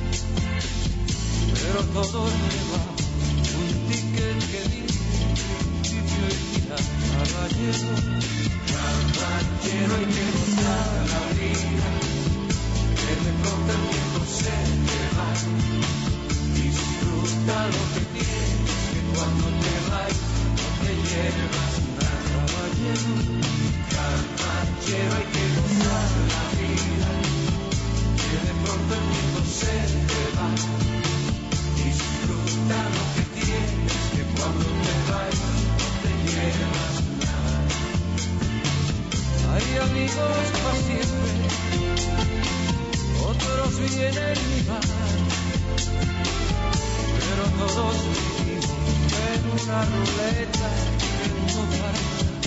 pero todos llevan un ticket que dice vive y tira caballero. Caballero, hay que gozar la vida, que de pronto el tiempo se te va. Disfruta lo que tienes, que cuando te vayas no te llevas nada. Caballero, caballero, hay que gozar la vida, que de pronto el tiempo se te va. Disfruta lo que tienes, que cuando te vayas no te llevas nada. Hay amigos para siempre, otros vienen y van, pero todos vivimos en una ruleta que no para.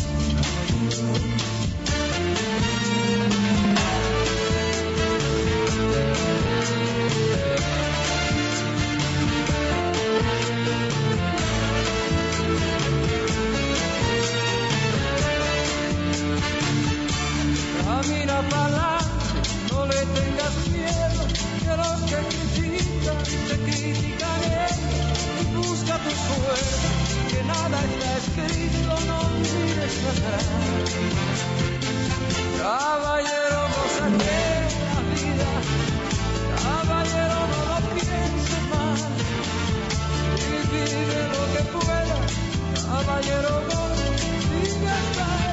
Camina para adelante, no le tengas miedo, que los que critican, te critican ellos. Busca tu suerte, que nada está escrito, no mires atrás. Caballero, gózate la vida, caballero, no lo pienses mal, y vive lo que puedas, caballero, no digas mal.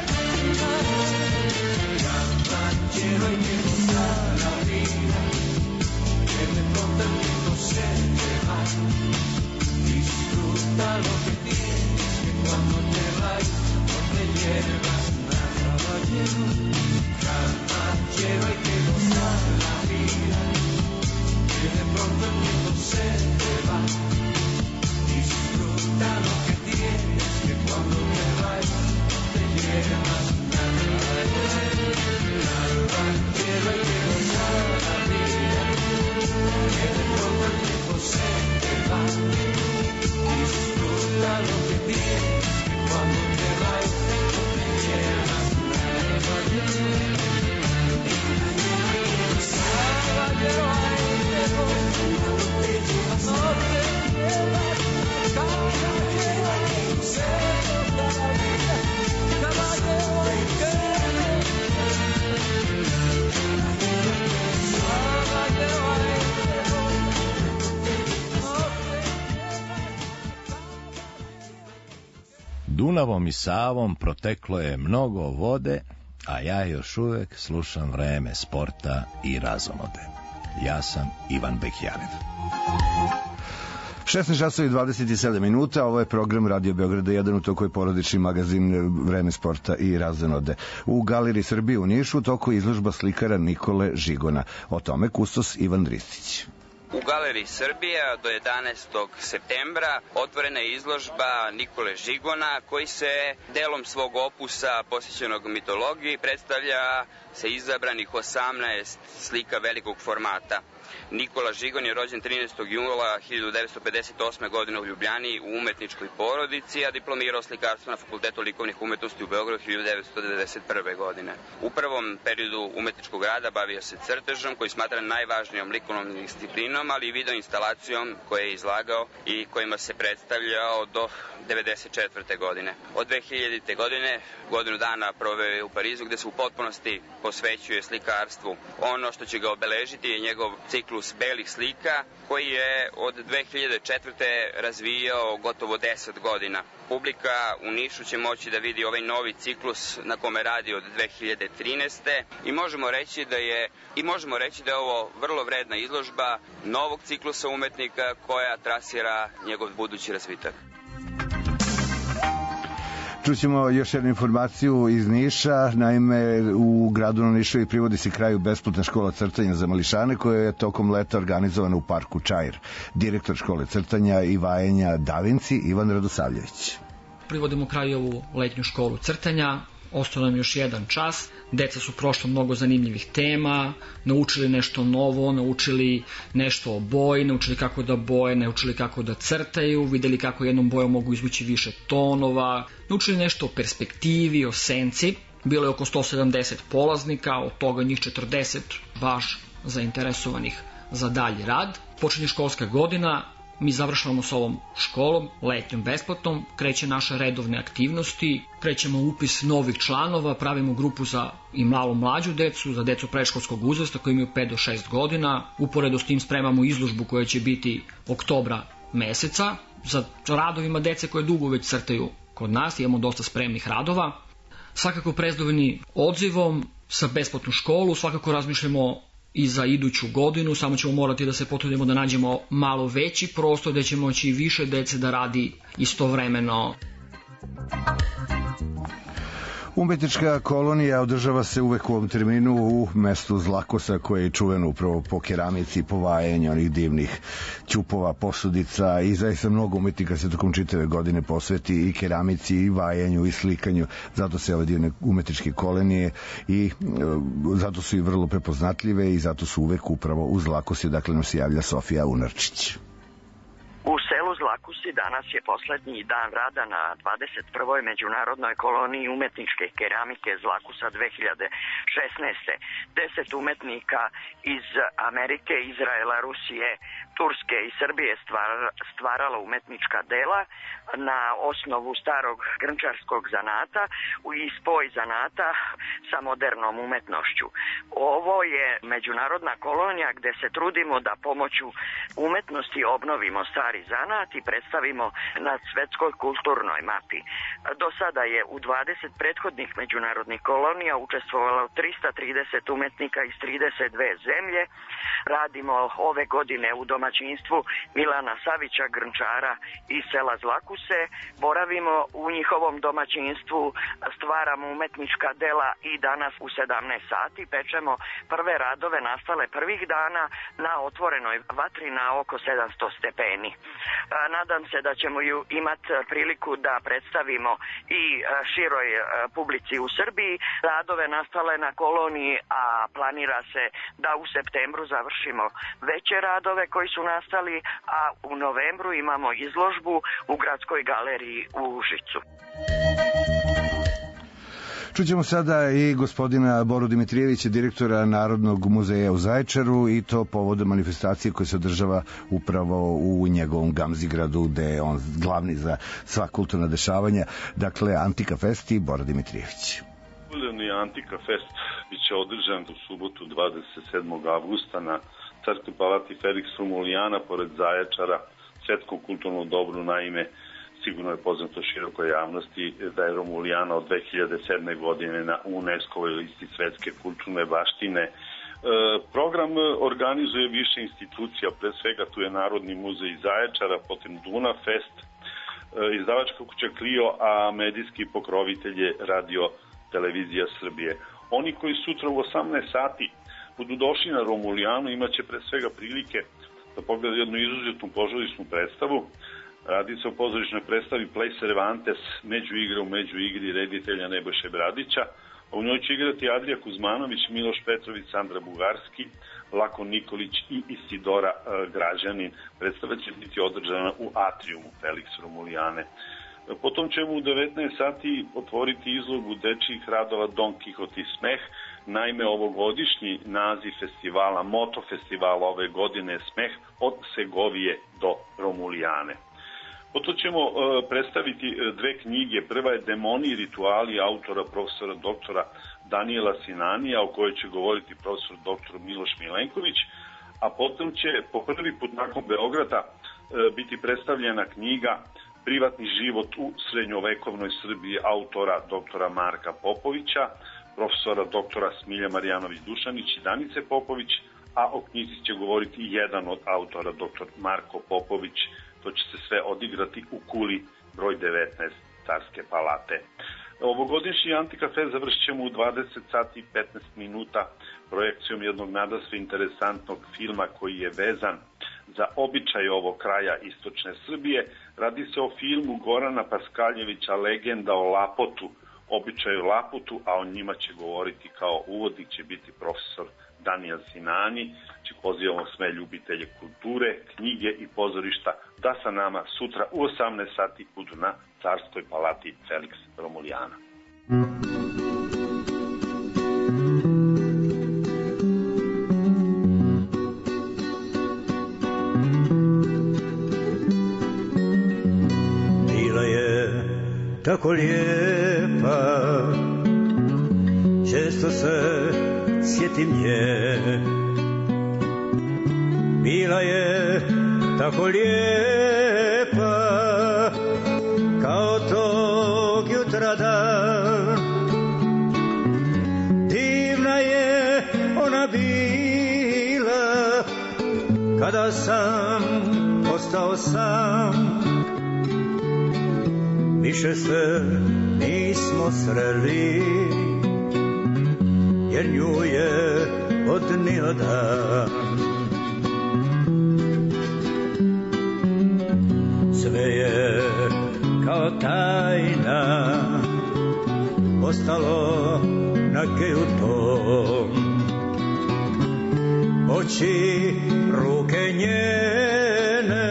Caballero, hay que gozar la vida, que de pronto el tiempo se te va. Disfruta lo que tienes, que cuando te vayas no te llevas nada. Caballero, caballero, hay que gozar la vida, que de pronto el tiempo se te va. Disfruta lo que tienes, que cuando te vayas no te llevas nada. Caballero, hay que gozar la vida, que de pronto el tiempo se te va. Disfruta lo que tienes, que cuando te vayas no te llevas nada. Caballero, ahí te voy, no te llevas nada. Caballero, se toda la vida, caballero, hay que Dunavom i Savom proteklo je mnogo vode, a ja još uvek slušam Vreme sporta i razonode. ja sam Ivan Bekjarev. šesnaest časova i dvadeset sedam minuta, ovo je program Radio Beograda jedan, u toku je porodični magazin Vreme sporta i razonode. U Galeriji Srbije u Nišu u toku je izložba slikara Nikole Žigona. O tome kustos Ivan Ristić. U Galeriji Srbija do jedanaestog septembra otvorena je izložba Nikole Žigona, koji se delom svog opusa posvećenog mitologiji predstavlja sa izabranih osamnaest slika velikog formata. Nikola Žigon je rođen trinaestog jula hiljadu devetsto pedeset osme. godine u Ljubljani u umetničkoj porodici, a diplomirao slikarstvo na Fakultetu likovnih umetnosti u Beogradu hiljadu devetsto devedeset prve. godine. U prvom periodu umetničkog rada bavio se crtežom, koji smatra najvažnijom likovnom disciplinom, ali i video instalacijom koje je izlagao i kojima se predstavljao do devedeset četvrte. godine. Od dve hiljadite. godine, godinu dana proveo je u Parizu, gde se u potpunosti posvećuje slikarstvu. Ono što će ga obeležiti je njegov ciklus belih slika, koji je od dve hiljade četvrte. razvijao gotovo deset godina. Publika u Nišu će moći da vidi ovaj novi ciklus na kome radi od dve hiljade trinaeste. i možemo reći da je i možemo reći da je ovo vrlo vredna izložba novog ciklusa umetnika koja trasira njegov budući razvitak. Čućemo još jednu informaciju iz Niša. Naime, u gradu na Nišovi privodi se kraju besplatna škola crtanja za mališane, koja je tokom leta organizovana u parku Čair. Direktor škole crtanja i vajenja Da Vinci, Ivan Radosavljević. Privodimo kraju ovu letnju školu crtanja. Ostao nam još jedan čas. Deca su prošlo mnogo zanimljivih tema, naučili nešto novo, naučili nešto o boji, naučili kako da boje, naučili kako da crtaju, videli kako jednom bojom mogu izvući više tonova, naučili nešto o perspektivi, o senci. Bilo je oko sto sedamdeset polaznika, od toga njih četrdeset baš zainteresovanih za dalji rad. Počinje školska godina, mi završavamo s ovom školom, letnjom besplatnom, kreće naše redovne aktivnosti, krećemo upis novih članova, pravimo grupu za i malo mlađu decu, za decu predškolskog uzrasta koji imaju pet do šest godina. Uporedo s tim spremamo izložbu koja će biti oktobra meseca, za radovima dece koje dugo već crtaju kod nas, imamo dosta spremnih radova. Svakako prezdovoljni odzivom sa besplatnu školu, svakako razmišljamo i za iduću godinu, samo ćemo morati da se potrudimo da nađemo malo veći prostor gde će moći više dece da radi istovremeno. Umetnička kolonija održava se uvek u ovom terminu u mestu Zlakosa, koje je čuveno upravo po keramici, po vajenju onih divnih ćupova, posudica, i zaista mnogo umetnika se tokom čitave godine posveti i keramici, i vajenju, i slikanju. Zato se ove divne umetničke kolonije i zato su i vrlo prepoznatljive i zato su uvek upravo u Zlakosi. Dakle, nam se javlja Sofija Unarčić. U selu Zlakusi danas je poslednji dan rada na dvadeset prvoj međunarodnoj koloniji umetničke keramike Zlakusa dve hiljade šesnaeste. Deset umetnika iz Amerike, Izraela, Rusije, Turske i Srbije stvarala umetnička dela na osnovu starog grnčarskog zanata i spoj zanata sa modernom umetnošću. Ovo je međunarodna kolonija gde se trudimo da pomoću umetnosti obnovimo stari zanat i predstavimo na svetskoj kulturnoj mapi. Do sada je u dvadeset prethodnih međunarodnih kolonija učestvovalo trista trideset umetnika iz trideset dve zemlje. Radimo ove godine u domaćinstvu Milana Savića, grnčara iz sela Zlakuse. Boravimo u njihovom domaćinstvu, stvaramo umetnička dela i danas u sedamnaest sati pečemo prve radove nastale prvih dana na otvorenoj vatri na oko sedamsto stepeni. Nadam se da ćemo ju imati priliku da predstavimo i široj publici u Srbiji. Radove nastale na koloniji, a planira se da u septembru završimo veće radove koji su nastali, a u novembru imamo izložbu u Gradskoj galeriji u Užicu. Čućemo sada i gospodina Boru Dimitrijevića, direktora Narodnog muzeja u Zaječaru, i to povodom manifestacije koja se održava upravo u njegovom Gamzigradu, gde je on glavni za sva kulturna dešavanja. Dakle, Antika Fest i Bora Dimitrijević. Jubilarni Antika Fest biće održan u subotu dvadeset sedmog avgusta na Carskoj palati Felix Romulijana pored Zaječara, svetsko kulturno dobro. Naime, sigurno je poznato širokoj javnosti da je Romulijana od dve hiljade sedme. godine na UNESCO-voj listi svetske kulturne baštine Program organizuje više institucija, pre svega tu je Narodni muzej Zaječara, potom Duna Fest, izdavačka kuća Clio, a medijski pokrovitelj je Radio Televizija Srbije. Oni koji sutra u osamnaest sati budu došli na Romulijanu imaće pre svega prilike da pogledaju jednu izuzetnu pozorišnu predstavu. Radi se o pozorišnoj predstavi Play Cervantes, među igra u među igri reditelja Nebojše Bradića. U njoj će igrati Adrija Kuzmanović, Miloš Petrović, Sandra Bugarski, Lako Nikolić i Isidora e, Građanin. Predstava će biti održana u atrijumu Felix Romulijane. Potom ćemo u devetnaest sati otvoriti izlogu dečijih radova Don Quixote i smeh. Naime, ovogodišnji naziv festivala, moto festivala ove godine je Smeh od Segovije do Romulijane. Potom ćemo e, predstaviti dve knjige. Prva je Demoni i rituali autora profesora doktora Daniela Sinanija, o kojoj će govoriti profesor doktor Miloš Milenković, a potom će po prvi put nakon Beograda e, biti predstavljena knjiga Privatni život u srednjovekovnoj Srbiji autora doktora Marka Popovića, profesora doktora Smilja Marijanović Dušanić i Danice Popović, a o knjizi će govoriti jedan od autora doktor Marko Popović. To će se sve odigrati u kuli broj devetnaest Carske palate. Ovogodišnji Antikafe završit ćemo u dvadeset sati i petnaest minuta projekcijom jednog nadasve interesantnog filma koji je vezan za običaj ovog kraja istočne Srbije. Radi se o filmu Gorana Paskaljevića Legenda o Lapotu, običaju Laputu, a o njima će govoriti kao uvodnik će biti profesor Daniel Sinani. Znači pozivamo sve ljubitelje kulture, knjige i pozorišta da sa nama sutra u osamnaest sati budu na Carskoj palati Felix Romulijana. Bila je tako lijepa, često se sjetim nje. Bila je tako lijepa, kao tog jutra dan. Divna je ona bila, kada sam ostao sam. Više se nismo sreli, jer nju je odnio dan. Sve je kao tajna ostalo na geju tom. Oči, ruke njene,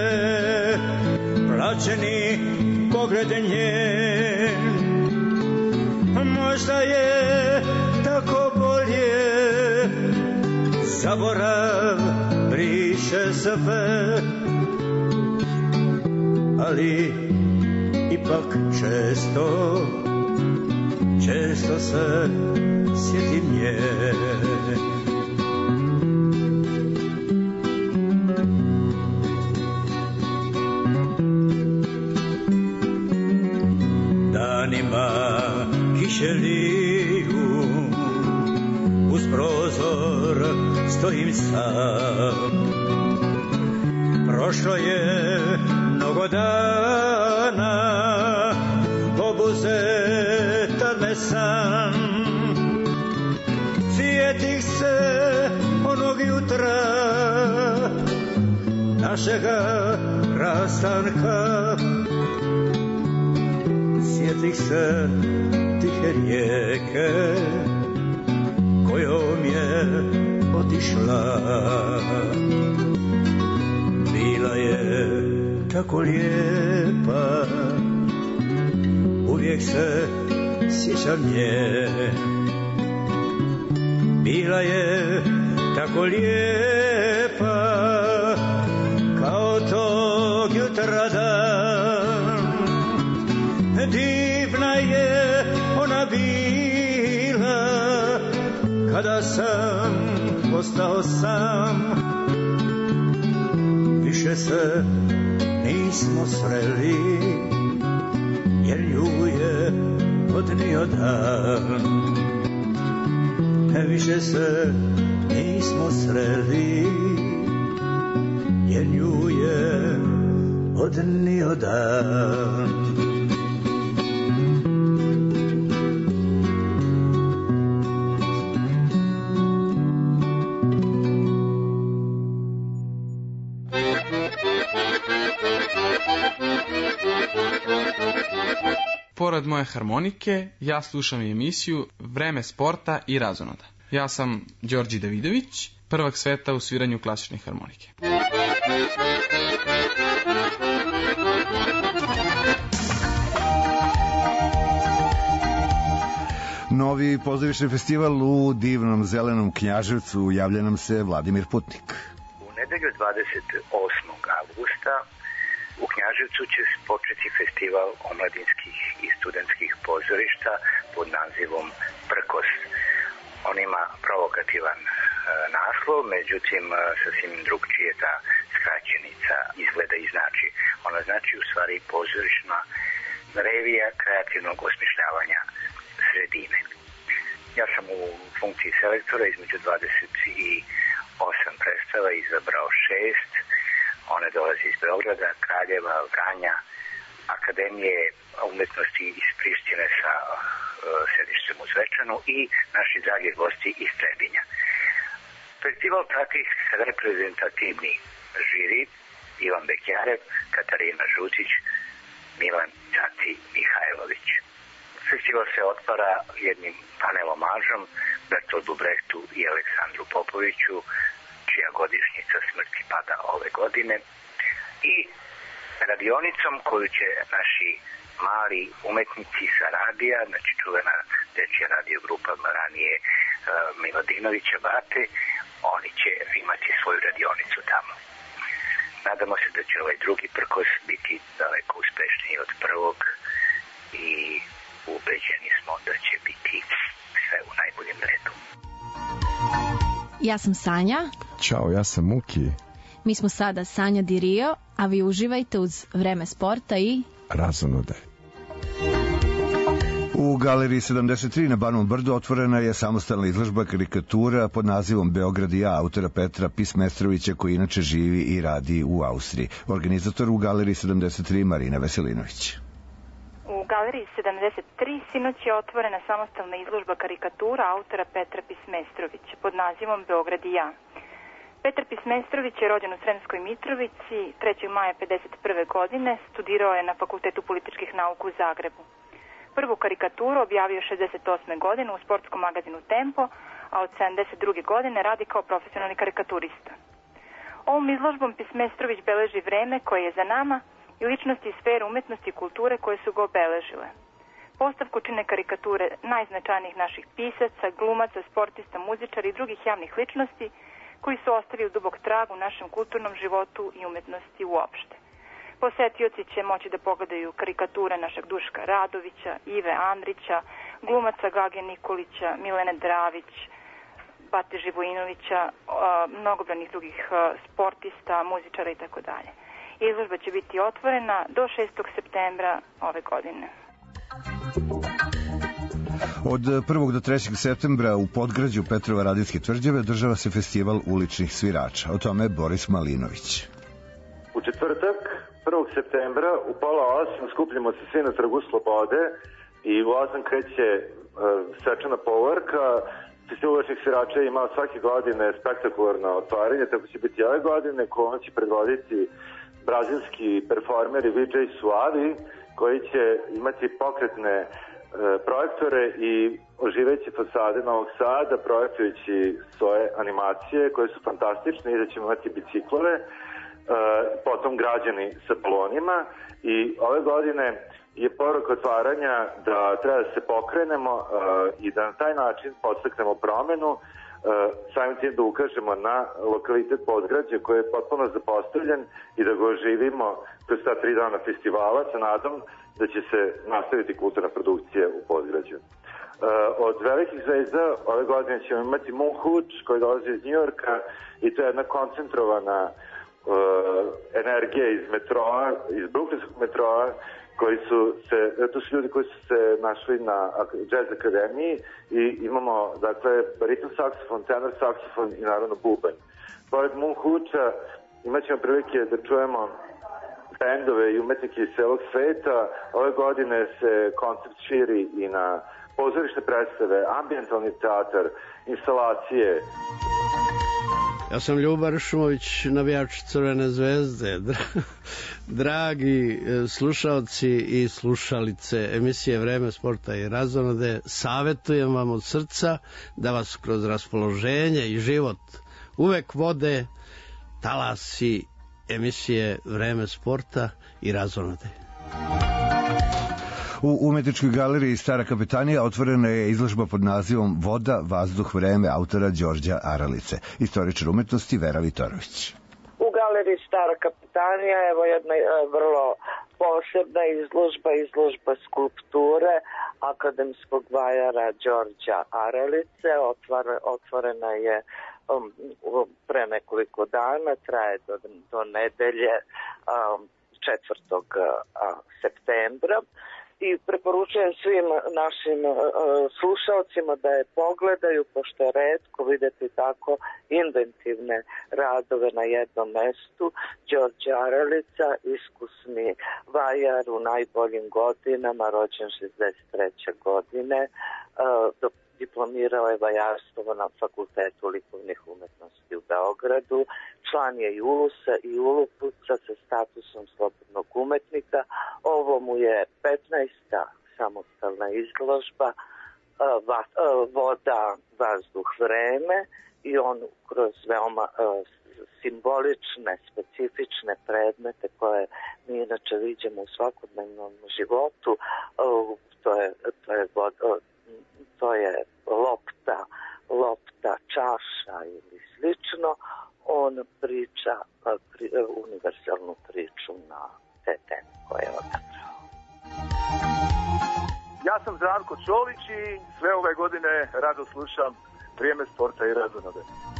plačeni pogled njen. Možda je tako bolje, zaborav briše sve, ali ipak često, često se sjetim nje. Danima kiše liju, uz prozor stojim sam. Prošlo je mnogo dana, obuzeta me sam. Sjetih se onog jutra, našega rastanka. Sjetih se tihe rijeke, kojom je otišla. Bila je tako lijepa, uvijek se sjećam nje. Bila je tako lijepa, kao tog jutra dan. Divna je ona bila, kada sam ostao sam. Više se nismo sreli, jer nju je odnio dan. Više se nismo sreli, jer nju je odnio dan. Pored moje harmonike, ja slušam i emisiju Vreme sporta i razonoda. Ja sam Đorđe Davidović, prvak sveta u sviranju klasične harmonike. Novi pozorišni festival u divnom zelenom Knjaževcu, javlja nam se Vladimir Putnik. U nedelju dvadeset osmog avgusta u Knjaževcu će početi festival omladinskih i studentskih pozorišta pod nazivom Prkos. On ima provokativan e, naslov, međutim sasvim drugčije ta skraćenica izgleda i znači. Ona znači u stvari pozorišna revija kreativnog osmišljavanja sredine. Ja sam u funkciji selektora između dvadeset osam predstava izabrao šest. One dolaze iz Beograda, Kraljeva, Vranja, Akademije umetnosti iz Prištine sa uh, sedištem u Zvečanu i naši dragi gosti iz Trebinja. Festival prati reprezentativni žiri Ivan Bekjarev, Katarina Žutić, Milan Cati Mihajlović. Festival se otvara jednim panelomažom Bertoldu Brechtu i Aleksandru Popoviću, čija godišnjica smrti pada ove godine, i radionicom koju će naši mali umetnici sa radija, znači čuvena dečja radio grupa ranije uh, Miladinovića Bate, oni će imati svoju radionicu tamo. Nadamo se da će ovaj drugi Prkos biti daleko uspešniji od prvog i ubeđeni smo da će biti sve u najboljem redu. Ja sam Sanja. Ćao, ja sam Muki. Mi smo sada Sanja Di Rio, a vi uživajte uz Vreme sporta i razonode. U Galeriji sedamdeset tri na Banovom brdu otvorena je samostalna izložba karikatura pod nazivom Beograd i ja, autora Petra Pismestrovića, koji inače živi i radi u Austriji. Organizator u Galeriji sedamdeset tri Marina Veselinović. U Galeriji sedamdeset tri sinoć je otvorena samostalna izložba karikatura autora Petra Pismestrovića pod nazivom Beograd i ja. Petar Pismestrović je rođen u Sremskoj Mitrovici, trećeg maja pedeset prve godine, studirao je na Fakultetu političkih nauka u Zagrebu. Prvu karikaturu objavio šezdeset osme godine u sportskom magazinu Tempo, a od sedamdeset druge godine radi kao profesionalni karikaturista. Ovom izložbom Pismestrović beleži vreme koje je za nama i ličnosti iz sfere umetnosti i kulture koje su ga obeležile. Postavku čine karikature najznačajnijih naših pisaca, glumaca, sportista, muzičara i drugih javnih ličnosti koji su ostavili dubok trag u našem kulturnom životu i umetnosti uopšte. Posetioci će moći da pogledaju karikature našeg Duška Radovića, Ive Andrića, glumaca Gage Nikolića, Milene Dravić, Bate Živojinovića, mnogobranih drugih sportista, muzičara i tako dalje. Izložba će biti otvorena do šestog septembra ove godine. Od prvog do trećeg septembra u Podgrađu Petrova Radijske tvrđave održava se festival uličnih svirača. O tome Boris Malinović. U četvrtak, prvog septembra, u pola osam skupljamo se svi na Trgu Slobode i u osam kreće uh, svečana povorka. Festival uličnih svirača ima svake godine spektakularno otvaranje, tako će biti ove godine, koje će predvoditi brazilski performer i V J Suavi, koji će imati pokretne projektore i oživeće fasade Novog Sada, projektujući svoje animacije koje su fantastične, i da ćemo imati biciklove, potom građani sa balonima, i ove godine je poruka otvaranja da treba da se pokrenemo i da na taj način podstaknemo promenu, samim tim da ukažemo na lokalitet Podgrađa koji je potpuno zapostavljen i da ga oživimo kroz ta tri dana festivala sa nadom da će se nastaviti kulturna produkcija u Podgrađu. Od velikih zvezda ove godine ćemo imati Moon Hooch koji dolazi iz Njujorka, i to je jedna koncentrovana energije iz metroa, iz Brooklynskog metroa, koji su se, to su ljudi koji su se našli na Jazz Akademiji i imamo, dakle, bariton saksofon, tenor saksofon i naravno bubanj. Pored Moon Huča imat ćemo prilike da čujemo bendove i umetnike iz celog sveta. Ove godine se koncept širi i na pozorišne predstave, ambijentalni teatar, instalacije. Ja sam Ljuba Ršumović, navijač Crvene zvezde. Dragi slušalci i slušalice emisije Vreme sporta i razonode, savjetujem vam od srca da vas kroz raspoloženje i život uvek vode talasi emisije Vreme sporta i razonode. U Umetničkoj galeriji Stara kapetanija otvorena je izložba pod nazivom Voda, vazduh, vreme autora Đorđa Aralice. Istoričar umetnosti Vera Vitorović. U galeriji Stara kapetanija evo jedna vrlo posebna izložba, izložba skulpture akademskog vajara Đorđa Aralice. Otvorena je um, pre nekoliko dana, traje do, do nedelje um, četvrtog septembra. I preporučujem svim našim uh, slušalcima da je pogledaju, pošto je retko videti tako inventivne radove na jednom mestu. Đorđe Aralica, iskusni vajar u najboljim godinama, rođen šezdeset treće godine, uh, do, diplomirao je vajarstvo na Fakultetu likovnih umetnosti u Beogradu, član je Julusa i Julupuca sa statusom slobodnog umetnika. Ovo mu je petnaesta samostalna izložba Voda, vazduh, vreme i on kroz veoma simbolične, specifične predmete koje mi inače viđemo u svakodnevnom životu, to je, to je voda, to je lopta, lopta, čaša ili slično, on priča pri, univerzalnu priču na te teme koje je odabrao. Ja sam Zdravko Čolić i sve ove godine rado slušam Vrijeme sporta i razonode.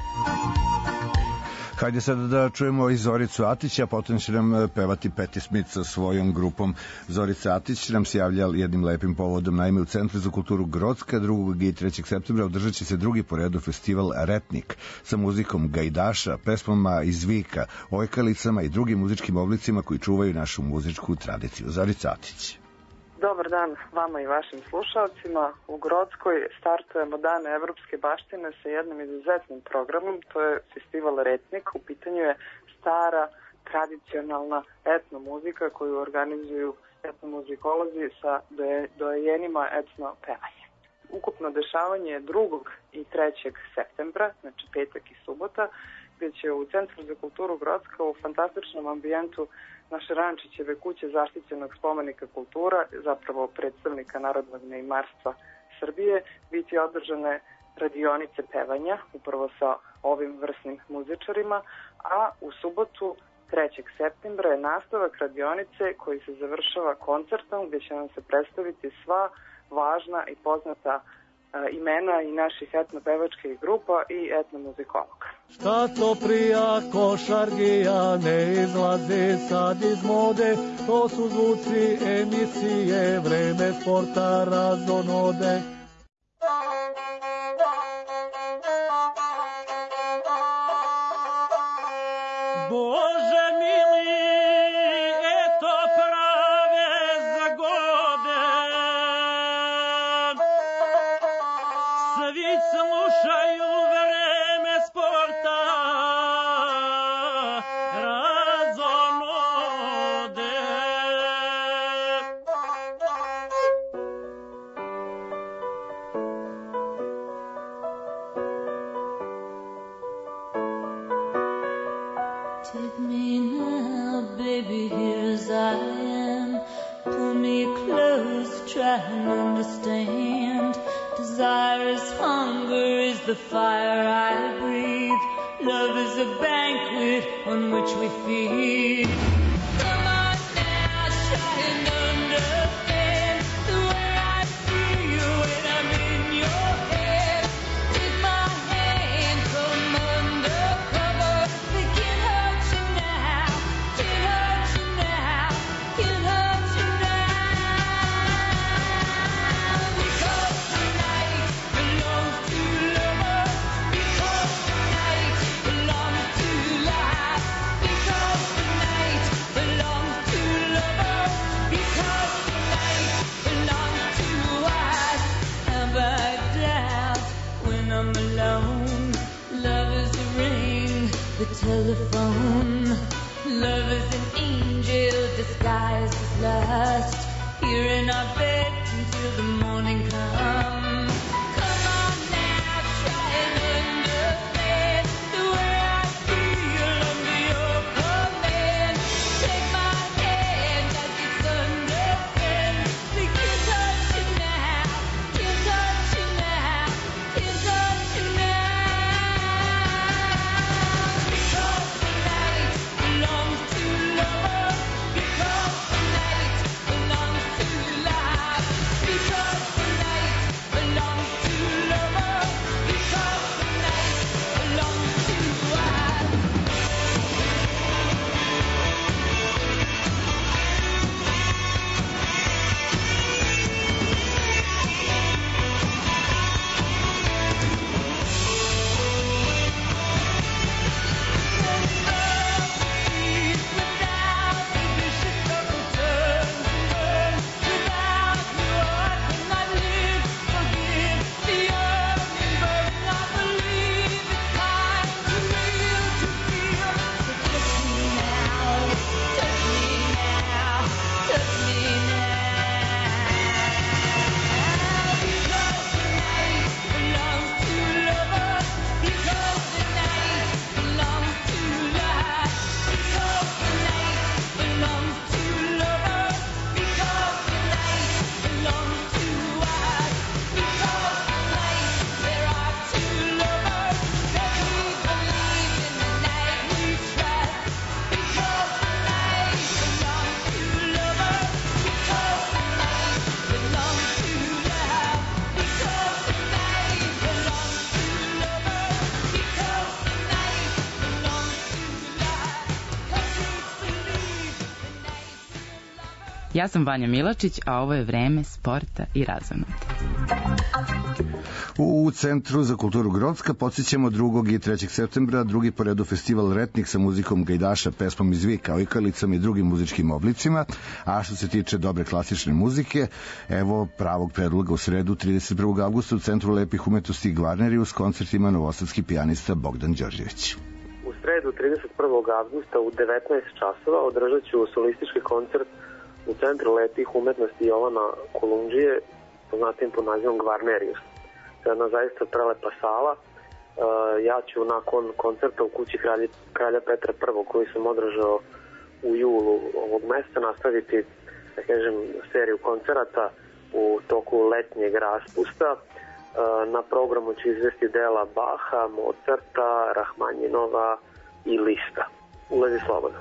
Hajde sada da čujemo i Zoricu Atić, a potom će nam pevati Patti Smith sa svojom grupom. Zorica Atić nam se javlja jednim lepim povodom. Naime, u Centru za kulturu Grocka drugog i trećeg septembra održat će se drugi po redu festival Retnik sa muzikom gajdaša, pesmama iz vika, ojkalicama i drugim muzičkim oblicima koji čuvaju našu muzičku tradiciju. Zorica Atić. Dobar dan vama i vašim slušalcima. U Grockoj startujemo Dan evropske baštine sa jednim izuzetnim programom. To je festival Retnik. U pitanju je stara, tradicionalna etno muzika koju organizuju etnomuzikolozi sa dojenima etno pevanja. Ukupno dešavanje je drugog i trećeg septembra, znači petak i subota, gde će u Centru za kulturu Grocka u fantastičnom ambijentu naše Rančićeve kuće zaštićenog spomenika kultura, zapravo predstavnika Narodnog neimarstva Srbije, biti održane radionice pevanja, upravo sa ovim vrsnim muzičarima, a u subotu trećeg septembra je nastavak radionice koji se završava koncertom gde će nam se predstaviti sva važna i poznata imena i naših etnopevačkih grupa i etnomuzikologa. Šta to prija košargija ne izlazi sad iz mode, to su zvuci emisije Vreme sporta razonode. Bože mili, eto prave zagode, svi slušaju Vreme sporta razonode. Take me now, baby, here as I am. Pull me close, try and understand. Desire is hunger, is the fire I breathe. Love is a banquet on which we feed. Come on now, try and understand the way I feel you when I'm in your head. Take my hand, come undercover. It can't hurt you now. the telephone. Love is an angel disguised as lust. Here in our bed until the morning comes. Come on now, try and understand the way I feel under your command. Take my hand as it's understand. We can't touch you now, can't touch you now, can't touch you now. Because the night belongs to lovers. Because the night belongs to life. Because the night belongs to lovers. Because the night belongs to us. Ja sam Vanja Milačić, a ovo je Vreme sporta i razonode. U Centru za kulturu Grocka podsjećamo drugog i trećeg septembra drugi po redu festival Retnik sa muzikom gajdaša, pesmom iz vika, ojkalicama i drugim muzičkim oblicima, a što se tiče dobre klasične muzike, evo pravog predloga u sredu trideset prvog avgusta u Centru lepih umetnosti Gvarneri s koncertima novosadski pijanista Bogdan Đorđević. U sredu trideset prvog avgusta u devetnaest časova održat ću solistički koncert u Centru lepih umetnosti Jovana Kolundžije, poznatim pod nazivom Gvarnerius. To je jedna zaista prelepa sala. E, ja ću nakon koncerta u kući kralja, kralja Petra I koji sam održao u julu ovog meseca nastaviti, da kažem, seriju koncerata u toku letnjeg raspusta. E, na programu ću izvesti dela Baha, Mozarta, Rahmanjinova i Lista. Ulazi slobodno.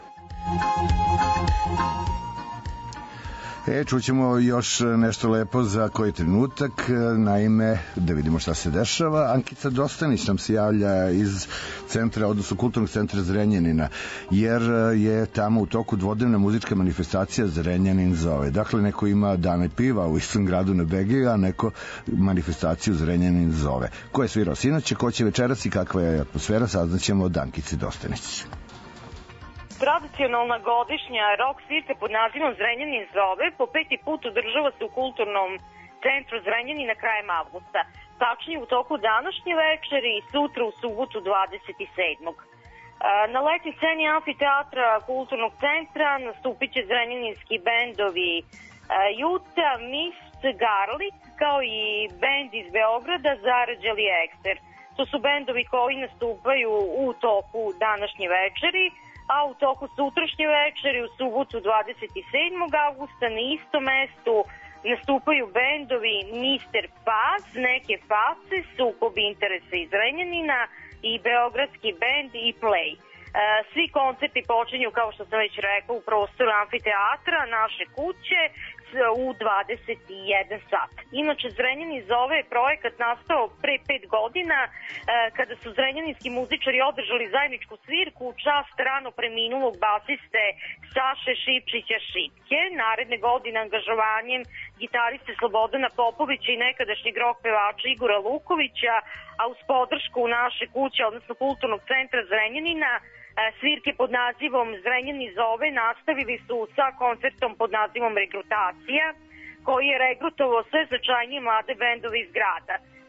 E, čućemo još nešto lepo za koji trenutak, naime, da vidimo šta se dešava. Ankica Dostanić nam se javlja iz centra, odnosno kulturnog centra Zrenjanina, jer je tamo u toku dvodnevna muzička manifestacija Zrenjanin zove. Dakle, neko ima dane piva u istom gradu na Begiju, a neko manifestaciju Zrenjanin zove. Ko je svirao sinoć, ko će večeras i kakva je atmosfera, saznaćemo od Ankice Dostanić. Tradicionalna godišnja rock svirka pod nazivom Zrenjanin zove po peti put održava se u kulturnom centru Zrenjanina krajem avgusta. Tačnije u toku današnje večeri i sutra u subotu dvadeset sedmog Na letnjoj sceni amfiteatra kulturnog centra nastupit će zrenjaninski bendovi Juta, Mist, Garlic, kao i bend iz Beograda Zarađali Ekster. To su bendovi koji nastupaju u toku današnje večeri, a u toku sutrašnje večeri u subotu dvadeset sedmog avgusta na istom mestu nastupaju bendovi mister Paz, Neke face, Sukob interesa iz Zrenjanina i beogradski bend i Play. Svi koncerti počinju, kao što sam već rekao, u prostoru amfiteatra naše kuće u dvadeset jedan sat. Inače, Zrenjanin zove je projekat nastao pre pet godina kada su zrenjaninski muzičari održali zajedničku svirku u čast rano preminulog basiste Saše Šipčića Šipke. Naredne godine angažovanjem gitariste Slobodana Popovića i nekadašnjeg rock pevača Igora Lukovića, a uz podršku naše kuće, odnosno kulturnog centra Zrenjanina, svirke pod nazivom Zrenjanin zove nastavili su sa koncertom pod nazivom Regrutacija, koji je regrutovao sve značajnije mlade bendove iz grada.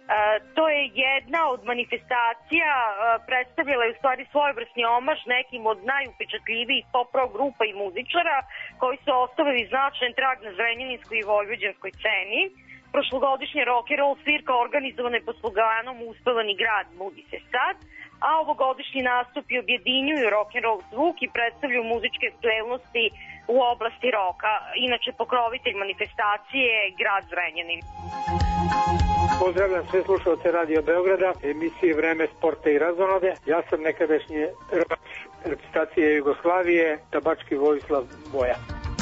to je jedna od manifestacija, predstavljala je u stvari svojevrsni omaž nekim od najupečatljivijih pop-rock grupa i muzičara koji su ostavili značajan trag na zrenjaninskoj i vojvođanskoj sceni. Prošlogodišnje rock and roll svirka organizovana je pod sloganom Uspevani grad, budi se sad, a ovogodišnji nastupi objedinjuju rock and roll zvuk i predstavljaju muzičke aktuelnosti u oblasti roka. Inače, pokrovitelj manifestacije je grad Zrenjanin. Pozdravljam sve slušalce Radio Beograda, emisije Vreme sporta i razonode. Ja sam nekadašnji rvač reprezentacije Jugoslavije, tabački Vojislav Boja.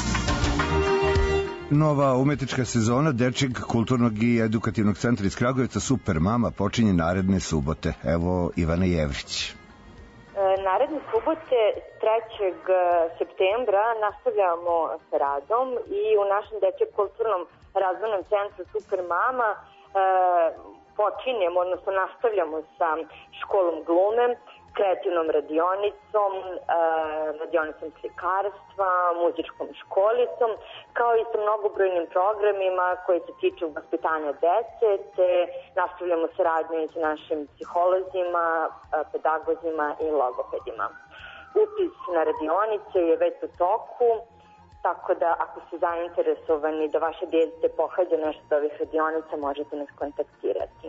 Nova umetnička sezona Dečijeg kulturnog i edukativnog centra iz Kragujevca Super Mama počinje naredne subote. Evo Ivana Jevrić. Naredne subote trećeg septembra nastavljamo sa radom i u našem Dečijeg kulturnom razvojnom centru Super Mama e, počinjemo, odnosno nastavljamo sa školom glume, kreativnom radionicom, e, radionicom slikarstva, muzičkom školicom, kao i sa mnogobrojnim programima koji se tiču vaspitanja dece, te nastavljamo saradnju i sa našim psiholozima, pedagozima i logopedima. Upis na radionice je već u toku, tako da ako ste zainteresovani da vaše djece pohađa nešto od ovih radionica, možete nas kontaktirati.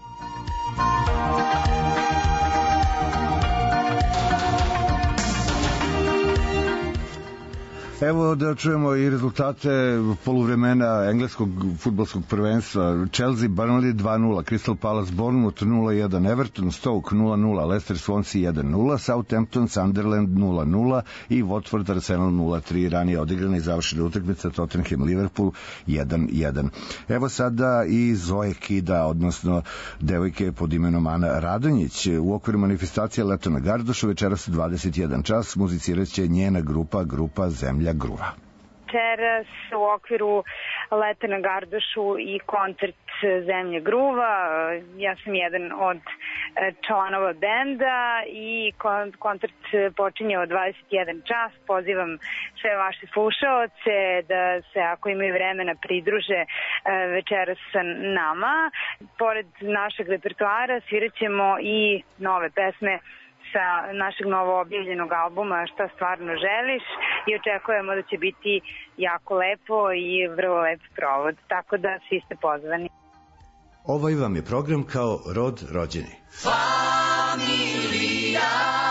Evo da čujemo i rezultate poluvremena engleskog fudbalskog prvenstva. Chelsea Burnley dva nula, Crystal Palace Bournemouth nula jedan, Everton Stoke nula nula, Leicester Swansea jedan nula, Southampton Sunderland nula nula i Watford Arsenal nula tri. Ranije odigrana i završena utakmica Tottenham Liverpool jedan jedan. Evo sada i Zoe Kida, odnosno devojke pod imenom Ana Radonjić. U okviru manifestacije Leto na Gardošu večeras u dvadeset jedan čas muziciraće njena grupa, grupa Zemlja Gruva. Večeras u okviru Leta na Gardošu i koncert Zemlje Gruva. Ja sam jedan od članova benda i koncert počinje od dvadeset jedan čas. Pozivam sve vaše slušaoce da se, ako imaju vremena, pridruže večeras sa nama. Pored našeg repertoara svirat ćemo i nove pesme sa našeg novo objavljenog albuma Šta stvarno želiš i očekujemo da će biti jako lepo i vrlo lep provod, tako da svi ste pozvani. Ovaj vam je program kao rod rođeni. Familija,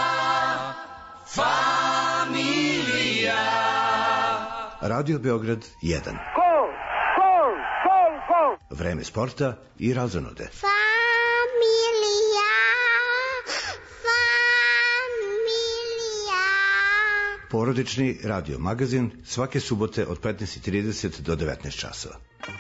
familija. Radio Beograd jedan. Gol, gol, gol, gol. Vreme sporta i razonode. Familija. Porodični radio magazin svake subote od petnaest i trideset do devetnaest časova.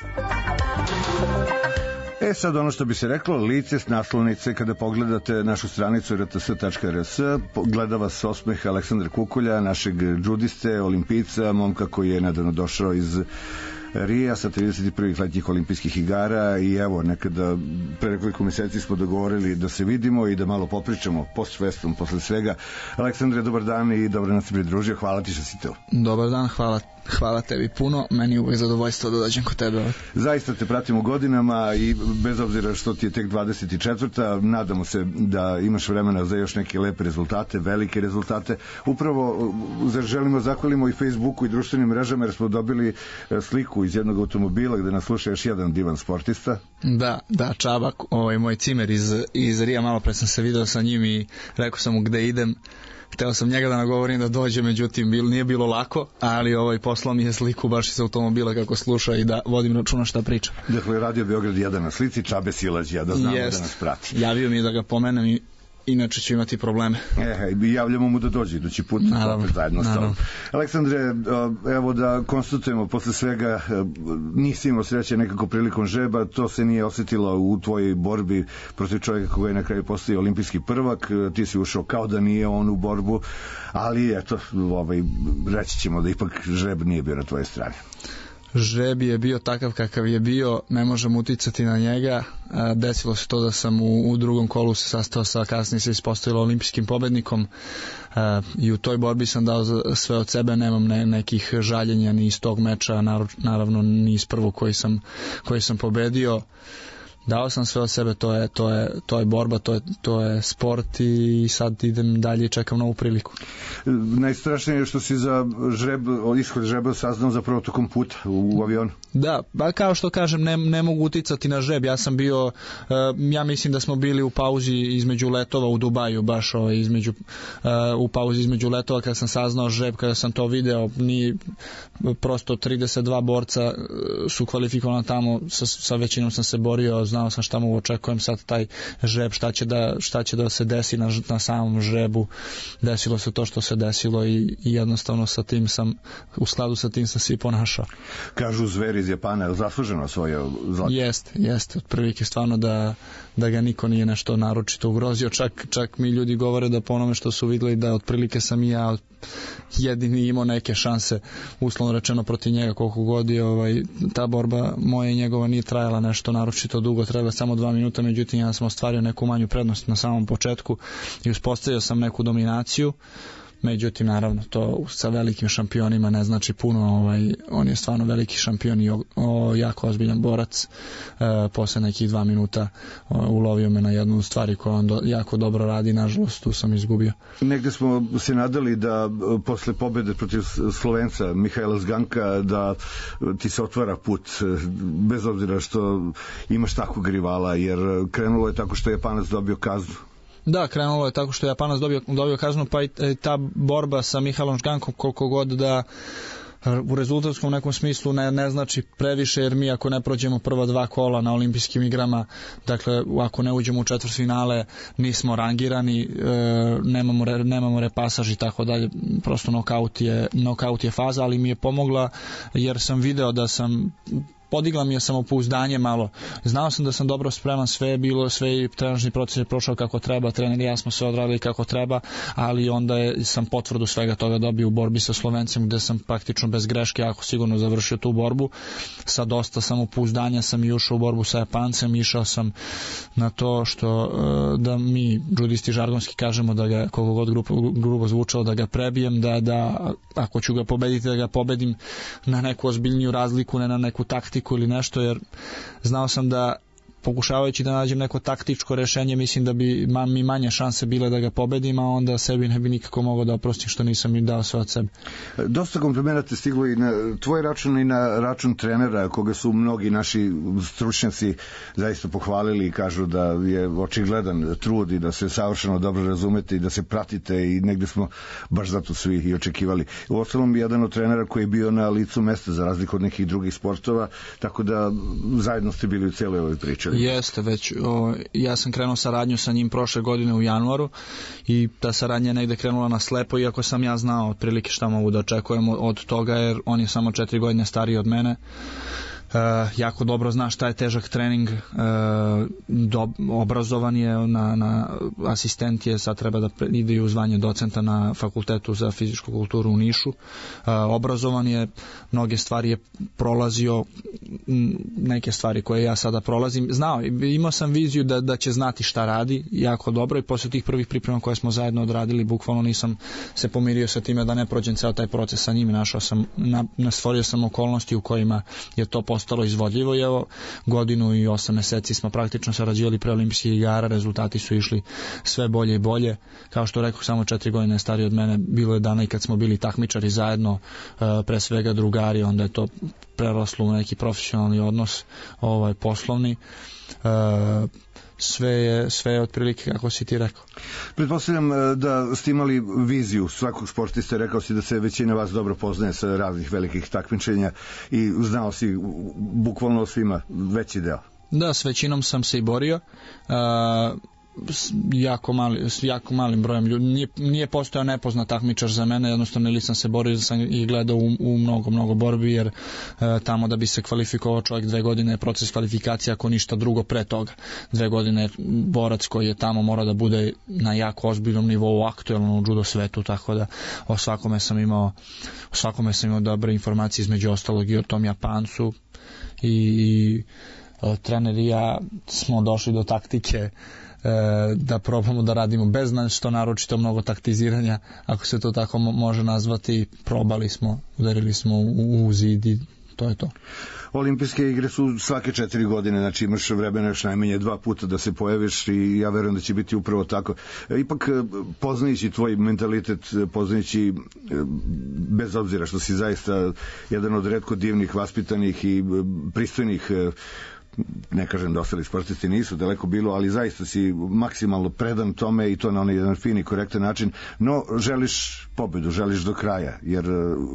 E sad ono što bi se reklo, lice s naslovnice, kada pogledate našu stranicu r t s tačka r s, gleda vas osmeh Aleksandra Kukulja, našeg džudiste, olimpijca, momka koji je nedavno došao iz Rija sa trideset prvih letnjih olimpijskih igara i evo, nekada pre nekoliko meseci smo dogovorili da se vidimo i da malo popričamo post festum posle svega. Aleksandre, dobar dan i dobro nas se pridružio, hvala ti što si tu. Dobar dan, hvala, hvala tebi puno, meni je uvijek zadovoljstvo da dođem kod tebe. Zaista te pratimo godinama i bez obzira što ti je tek dvadeset četvrta nadamo se da imaš vremena za još neke lepe rezultate, velike rezultate. Upravo želimo zahvalimo i Facebooku i društvenim mrežama jer smo dobili sliku iz jednog automobila gde nas sluša još jedan divan sportista. Da, da, Čabak, ovaj moj cimer iz, iz Rija, malo pre sam se video sa njim i rekao sam mu gde idem. Hteo sam njega da nagovorim da dođe, međutim bil, nije bilo lako, ali ovaj poslao mi je sliku baš iz automobila kako sluša i da vodim računa šta priča. Dakle, Radio Beograd jedan na slici, Čabe Silađija, da znamo Jest. Da nas prati. Javio mi je da ga pomenem i inače ću imati probleme. E, javljamo mu da dođe idući put naravno, zajedno s tobom. Aleksandre, evo da konstatujemo posle svega, nisi imao sreće nekako prilikom žreba, to se nije osjetilo u tvojoj borbi protiv čovjeka koji je na kraju postao olimpijski prvak, ti si ušao kao da nije on u borbu, ali eto, ovaj, reći ćemo da ipak žreb nije bio na tvojoj strani. Žreb je bio takav kakav je bio, ne možemo uticati na njega. Desilo se to da sam u, u drugom kolu se sastao sa, kasnije se ispostavilo olimpijskim pobednikom i u toj borbi sam dao sve od sebe, nemam ne, nekih žaljenja ni iz tog meča, naravno ni iz prvog koji sam, koji sam pobedio. dao sam sve od sebe, to je, to je, to je borba, to je, to je sport i sad idem dalje i čekam novu priliku. Najstrašnije je što si za žreb, ishod žreba saznao zapravo tokom puta u, u avionu. Da, pa kao što kažem, ne, ne mogu uticati na žreb. Ja sam bio, uh, ja mislim da smo bili u pauzi između letova u Dubaju, baš ovaj, između, uh, u pauzi između letova kada sam saznao žreb, kada sam to video, ni prosto trideset dva borca su kvalifikovana tamo, sa, sa većinom sam se borio, znao sam šta mu očekujem, sad taj žreb, šta će da, šta će da se desi na, na samom žrebu. Desilo se to što se desilo i, i jednostavno sa tim sam, u skladu sa tim sam se i ponašao. Kažu zveri iz Japana, je zasluženo svoje zlato? Jeste, jeste, otprilike stvarno da, da ga niko nije nešto naročito ugrozio, čak, čak mi ljudi govore da po onome što su vidjeli da otprilike sam i ja jedini imao neke šanse, uslovno rečeno, protiv njega, koliko god je ovaj, ta borba moja i njegova nije trajala nešto naročito dugo, treba samo dva minuta, međutim ja sam ostvario neku manju prednost na samom početku i uspostavio sam neku dominaciju. Međutim, naravno, to sa velikim šampionima ne znači puno, ovaj, on je stvarno veliki šampion i o, o, jako ozbiljan borac. E, posle nekih dva minuta o, ulovio me na jednu stvari koju on do, jako dobro radi, nažalost tu sam izgubio. Negde smo se nadali da posle pobjede protiv Slovenca Mihaela Zganka da ti se otvara put, bez obzira što imaš takvog rivala, jer krenulo je tako što je Japanac dobio kaznu. Da, krenulo je tako što je Japanac dobio, dobio kaznu, pa i ta borba sa Mihailom Žgankom koliko god da u rezultatskom nekom smislu ne, ne znači previše, jer mi ako ne prođemo prva dva kola na olimpijskim igrama, dakle ako ne uđemo u četvrtfinale nismo rangirani, e, nemamo, re, nemamo repasaž i tako dalje, prosto nokaut je, nokaut je faza, ali mi je pomogla jer sam video da sam podigla mi je samopouzdanje malo. Znao sam da sam dobro spreman, sve je bilo, sve i trenažni proces je prošao kako treba, trener i ja smo sve odradili kako treba, ali onda je, sam potvrdu svega toga dobio u borbi sa Slovencem, gde sam praktično bez greške jako sigurno završio tu borbu. Sa dosta samopouzdanja sam i ušao u borbu sa Japancem, išao sam na to što da mi judisti žargonski kažemo da ga, koliko god grubo, grubo zvučalo, da ga prebijem, da, da ako ću ga pobediti, da ga pobedim na neku ozbiljniju razliku, ne na neku taktiku ili nešto, jer znao sam da pokušavajući da nađem neko taktičko rešenje, mislim da bi mi manje šanse bile da ga pobedim, a onda sebi ne bi nikako mogao da oprostim što nisam im dao sve od sebe. Dosta komplimenata stiglo i na tvoj račun i na račun trenera, koga su mnogi naši stručnjaci zaista pohvalili i kažu da je očigledan trud i da se savršeno dobro razumete i da se pratite i negde smo baš zato svi i očekivali. U ostalom, jedan od trenera koji je bio na licu mesta za razliku od nekih drugih sportova, tako da zajedno ste bili u cijeloj ovoj priči. Jeste, već o, ja sam krenuo saradnju sa njim prošle godine u januaru i ta saradnja je negde krenula na slepo, iako sam ja znao otprilike šta mogu da očekujem od toga, jer on je samo četiri godine stariji od mene. Uh, jako dobro zna šta je težak trening, uh, do, obrazovan je na, na asistent je, sad treba da ide u zvanje docenta na fakultetu za fizičku kulturu u Nišu. Uh, obrazovan je, mnoge stvari je prolazio, neke stvari koje ja sada prolazim, znao, imao sam viziju da, da će znati šta radi jako dobro i posle tih prvih priprema koje smo zajedno odradili, bukvalno nisam se pomirio sa time da ne prođem ceo taj proces sa njim, našao sam, na, stvorio sam okolnosti u kojima je to postalo ostalo izvodljivo i evo godinu i osam meseci smo praktično sarađivali pre olimpijskih igara, rezultati su išli sve bolje i bolje, kao što rekao samo četiri godine stariji od mene, bilo je dana i kad smo bili takmičari zajedno, pre svega drugari, onda je to preraslo u neki profesionalni odnos, ovaj poslovni. Sve je, sve je otprilike kako si ti rekao. Pretpostavljam da ste imali viziju svakog sportista, rekao si da se većina vas dobro poznaje sa raznih velikih takmičenja i znao si bukvalno svima veći deo. Da, s većinom sam se i borio. Uh, jako, mali, jako malim brojem ljudi. Nije, nije postojao nepoznat takmičar za mene, jednostavno ili sam se borio sam i gledao u, u mnogo, mnogo borbi, jer e, tamo da bi se kvalifikovao čovjek dve godine je proces kvalifikacije, ako ništa drugo pre toga. Dve godine borac koji je tamo mora da bude na jako ozbiljnom nivou, aktuelno u judo svetu, tako da o svakome sam imao, o svakome sam imao dobre informacije, između ostalog i o tom Japancu i, i e, trener i ja smo došli do taktike da probamo da radimo bez nešto naročito mnogo taktiziranja, ako se to tako može nazvati. Probali smo, udarili smo u, u zid i to je to. Olimpijske igre su svake četiri godine, znači imaš vremena još najmanje dva puta da se pojaviš i ja verujem da će biti upravo tako. Ipak, poznajući tvoj mentalitet, poznajući, bez obzira što si zaista jedan od retko divnih, vaspitanih i pristojnih, ne kažem da ostali sportisti nisu, daleko bilo, ali zaista si maksimalno predan tome i to na onaj jedan fin i korektan način, no želiš pobedu, želiš do kraja, jer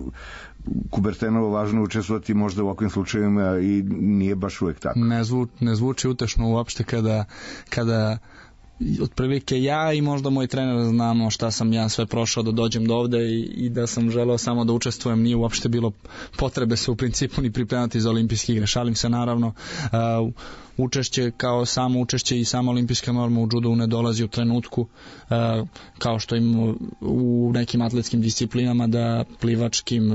Kubertenovo važno učestvovati možda u ovakvim slučajevima i nije baš uvek tako. Ne, zvu, ne zvuči utešno uopšte kada, kada otprilike ja i možda moj trener znamo šta sam ja sve prošao da dođem do ovde i, i da sam želeo samo da učestvujem, nije uopšte bilo potrebe se u principu ni pripremati za olimpijske igre. Šalim se naravno, uh, učešće kao samo učešće i sama olimpijska norma u judu ne dolazi u trenutku uh, kao što imamo u nekim atletskim disciplinama da plivačkim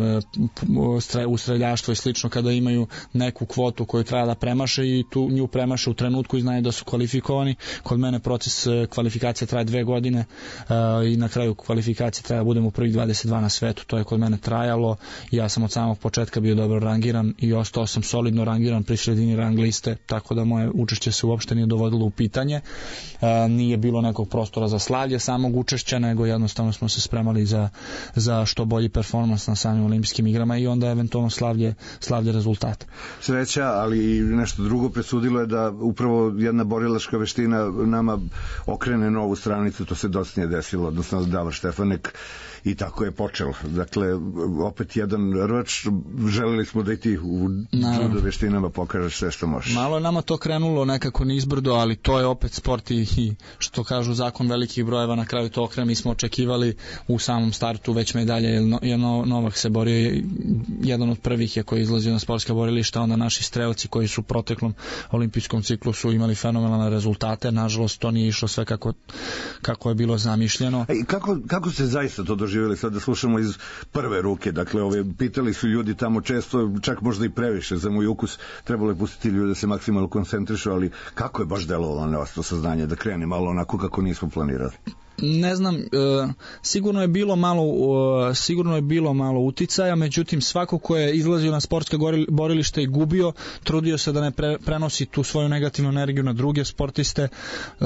uh, u streljaštvu i slično kada imaju neku kvotu koju treba da premaše i tu nju premaše u trenutku i znaju da su kvalifikovani. Kod mene proces kvalifikacije traje dve godine uh, i na kraju kvalifikacije treba da budem u prvih dvadeset dva na svetu, to je kod mene trajalo. Ja sam od samog početka bio dobro rangiran i ostao sam solidno rangiran pri sredini rang liste, tako da moje učešće se uopšte nije dovodilo u pitanje. E, nije bilo nekog prostora za slavlje samog učešća, nego jednostavno smo se spremali za, za što bolji performans na samim olimpijskim igrama i onda eventualno slavlje, slavlje rezultata. Sreća, ali i nešto drugo presudilo je da upravo jedna borilačka veština nama okrene novu stranicu, to se dosta nije desilo, odnosno Davor Štefanek, i tako je počelo. Dakle, opet jedan rvač, želeli smo da i ti u judo veštinama pokažeš sve što možeš. Malo je nama to krenulo nekako nizbrdo, ali to je opet sport i, i što kažu zakon velikih brojeva, na kraju to okrene. Mi smo očekivali u samom startu već medalje, jer no, Novak se borio, jedan od prvih je koji izlazio na sportska borilišta, onda naši strelci koji su u proteklom olimpijskom ciklusu imali fenomenalne rezultate, nažalost to nije išlo sve kako, kako je bilo zamišljeno. E, kako, kako se zaista to doživjeli? Sad da slušamo iz prve ruke, dakle ove, pitali su ljudi tamo često, čak možda i previše za moj ukus, trebalo je pustiti ljude da se maksimalno koncentrišu, ali kako je baš delovalo na vas to saznanje da krene malo onako kako nismo planirali? Ne znam, e, sigurno je bilo malo e, sigurno je bilo malo uticaja, međutim svako ko je izlazio na sportske borilište i gubio, trudio se da ne pre, prenosi tu svoju negativnu energiju na druge sportiste, e,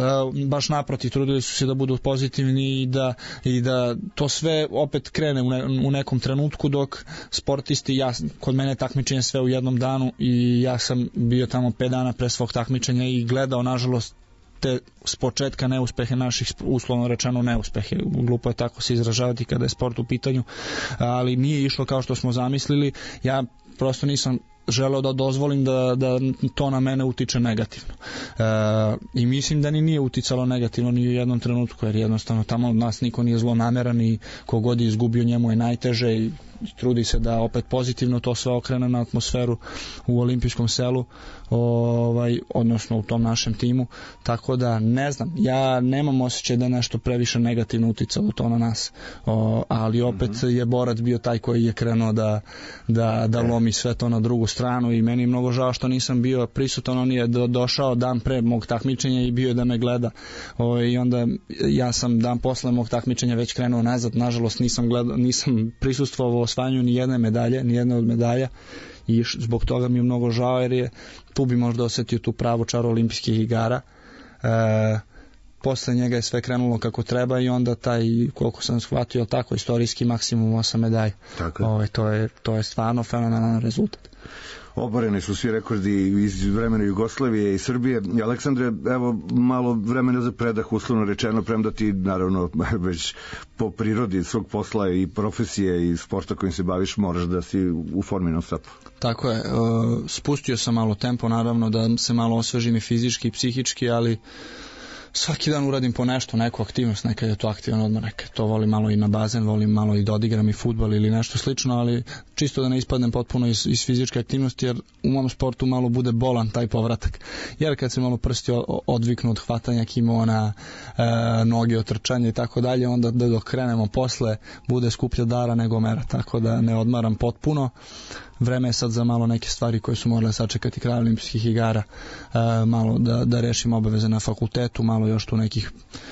baš naprotiv, trudili su se da budu pozitivni i da, i da to sve opet krene u, ne, u nekom trenutku, dok sportisti, ja, kod mene je takmičenje sve u jednom danu i ja sam bio tamo pet dana pre svog takmičenja i gledao, nažalost, te s početka neuspehe naših, uslovno rečeno neuspehe, glupo je tako se izražavati kada je sport u pitanju, ali nije išlo kao što smo zamislili. Ja prosto nisam želeo da dozvolim da, da to na mene utiče negativno. E, I mislim da ni nije uticalo negativno ni u jednom trenutku, jer jednostavno tamo od nas niko nije zlonameran i kogod je izgubio njemu je najteže i trudi se da opet pozitivno to sve okrene na atmosferu u olimpijskom selu, ovaj, odnosno u tom našem timu, tako da ne znam, ja nemam osjećaj da je nešto previše negativno uticalo to na nas, o, ali opet mm-hmm. je borac bio taj koji je krenuo da, da, da lomi sve to na drugu stranu i meni je mnogo žao što nisam bio prisutan, on je do, došao dan pre mog takmičenja i bio je da me gleda, o, i onda ja sam dan posle mog takmičenja već krenuo nazad, nažalost nisam, gledao, nisam prisustvovao osvajanju ni jedne medalje, ni jedne od medalja i zbog toga mi je mnogo žao, jer je tu bi možda osetio tu pravu čaru olimpijskih igara. E, posle njega je sve krenulo kako treba i onda taj, koliko sam shvatio, tako istorijski maksimum osam medalja. Ove, to, je, to je stvarno fenomenalan rezultat. Oboreni su svi rekordi iz vremena Jugoslavije i Srbije. Aleksandre, evo malo vremena za predah, uslovno rečeno, premda ti naravno već po prirodi svog posla i profesije i sporta kojim se baviš moraš da si u formi non stop. Tako je, spustio sam malo tempo, naravno da se malo osvežim i fizički i psihički, ali svaki dan uradim po nešto, neku aktivnost, nekad je to aktivan odmor, nekad to volim malo i na bazen, volim malo i da odigram i fudbal ili nešto slično, ali čisto da ne ispadnem potpuno iz, iz fizičke aktivnosti, jer u mom sportu malo bude bolan taj povratak, jer kad se malo prsti odviknu od hvatanja kimona, e, noge od trčanja i tako dalje, onda da dok krenemo posle bude skuplja dara nego mera, tako da ne odmaram potpuno. Vreme je sad za malo neke stvari koje su morale sačekati kraj olimpijskih igara, e, malo da, da rešim obaveze na fakultetu, malo još tu nekih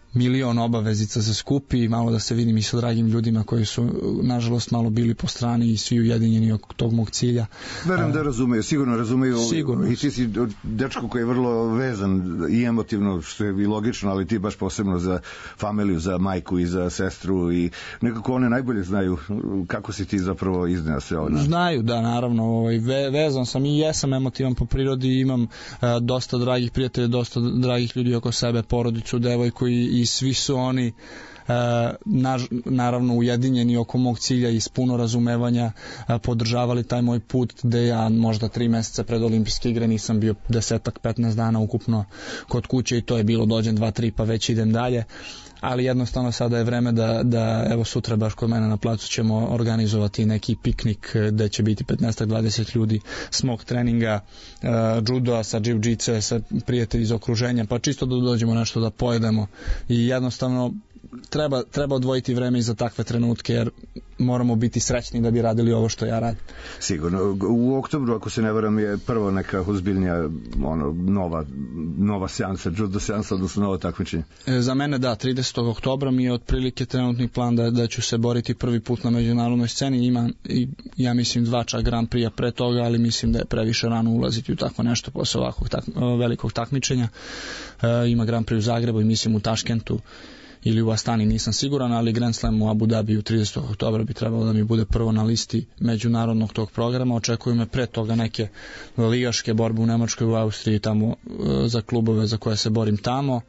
milion obavezica za skup i malo da se vidim i sa dragim ljudima koji su nažalost malo bili po strani i svi ujedinjeni oko tog mog cilja. Verujem da razumeju, sigurno razumeju. Sigurno. I ti si dečko koji je vrlo vezan i emotivno, što je i logično, ali ti baš posebno za familiju, za majku i za sestru i nekako one najbolje znaju kako si ti zapravo izneo sve ovo. Znaju, da, naravno, ovaj, ve, vezan sam i jesam emotivan po prirodi i imam uh, dosta dragih prijatelja, dosta dragih ljudi oko sebe, porodicu, devojku i, i svi su oni uh, naž, naravno ujedinjeni oko mog cilja i s puno razumevanja uh, podržavali taj moj put gde ja možda tri meseca pred olimpijske igre nisam bio desetak, petnaest dana ukupno kod kuće i to je bilo dođem dva, tri pa već idem dalje. Ali jednostavno sada je vreme da, da evo sutra baš kod mene na placu ćemo organizovati neki piknik gde će biti petnaest do dvadeset ljudi s mog treninga, uh, judoa, sa jiu-jitsu, sa prijatelji iz okruženja, pa čisto da dođemo nešto da pojedemo i jednostavno treba, treba odvojiti vreme i za takve trenutke jer moramo biti srećni da bi radili ovo što ja radim. Sigurno. U oktobru, ako se ne varam, je prvo neka ozbiljnija ono, nova, nova seansa, judo seansa, odnosno novo takmičenje. E, za mene da, tridesetog oktobra mi je otprilike trenutni plan da, da ću se boriti prvi put na međunarodnoj sceni. Ima, i, ja mislim, dva čak Grand Prix pre toga, ali mislim da je previše rano ulaziti u tako nešto posle ovakvog tak, velikog takmičenja. E, ima Grand Prix u Zagrebu i mislim u Taškentu ili u Astani, nisam siguran, ali Grand Slam u Abu Dhabiju tridesetog oktobra bi trebalo da mi bude prvo na listi međunarodnog tog programa. Očekuju me pre toga neke ligaške borbe u Nemačkoj, u Austriji, tamo za klubove za koje se borim tamo.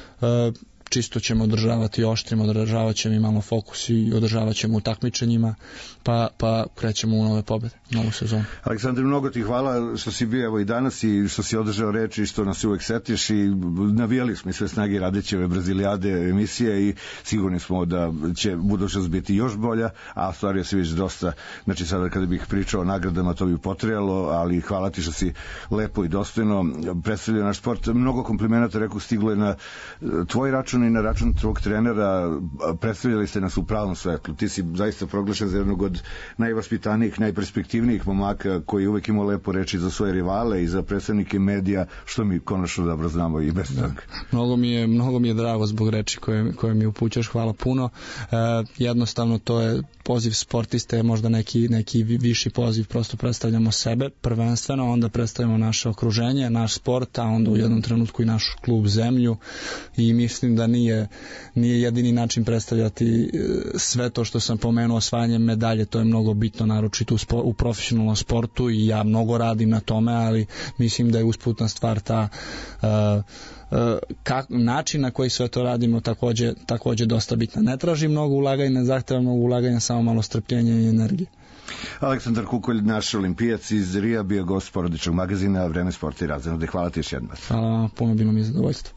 Čisto ćemo održavati oštrimo, održavat ćemo imamo fokus i održavat ćemo u takmičenjima, pa, pa krećemo u nove pobjede, novu sezonu. Aleksandar, mnogo ti hvala što si bio evo i danas i što si održao reči i što nas uvek setiš i navijali smo i sve snage radeći ove Brazilijade emisije i sigurni smo da će budućnost biti još bolja, a stvario si već dosta, znači sada kada bih pričao o nagradama to bi potrebalo, ali hvala ti što si lepo i dostojno predstavljao naš sport. Mnogo komplimenata, rekao, stiglo je na tvoj račun i na račun tvog trenera, predstavljali ste nas u pravom svetlu. Ti si zaista proglašen za jednog od najvaspitanijih, najperspektivnijih momaka koji uvek imao lepo reči za svoje rivale i za predstavnike medija, što mi konačno dobro znamo i bez toga. Mnogo mi je, mnogo mi je drago zbog reči koje, koje mi upućaš, hvala puno. E, jednostavno to je poziv sportiste, možda neki, neki viši poziv, prosto predstavljamo sebe prvenstveno, onda predstavljamo naše okruženje, naš sport, a onda u jednom trenutku i naš klub, zemlju, i mislim da nije, nije jedini način predstavljati sve to što sam pomenuo, osvajanje medalje, to je mnogo bitno, naročito u, spo, u profesionalnom sportu i ja mnogo radim na tome, ali mislim da je usputna stvar ta uh, Kak, način na koji sve to radimo takođe, takođe dosta bitno. Ne traži mnogo ulaganja, ne zahteva mnogo ulaganja, samo malo strpljenja i energije. Aleksandar Kukolj, naš olimpijac iz Rija, bio gost porodičnog magazina Vreme, sporta i razonode. Hvala ti još jednom. Hvala, puno bilo mi je zadovoljstvo.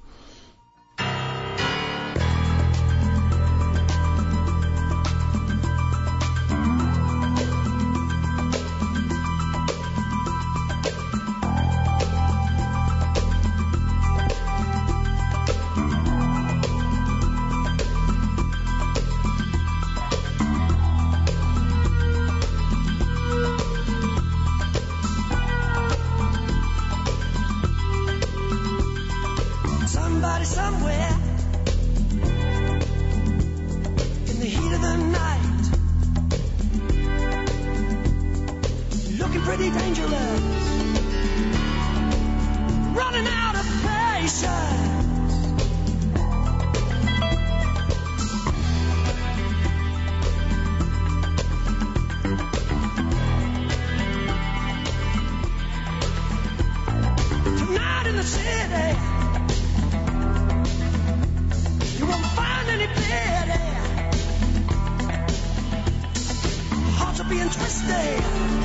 Being twisted,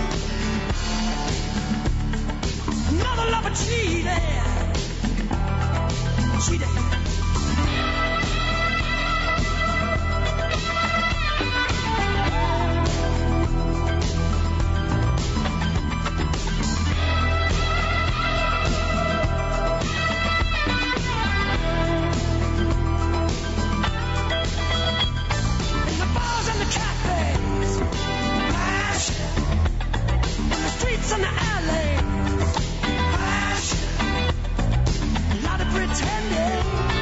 another lover cheated, cheated. In the bars and the cafes, in the alley, a lot of pretending.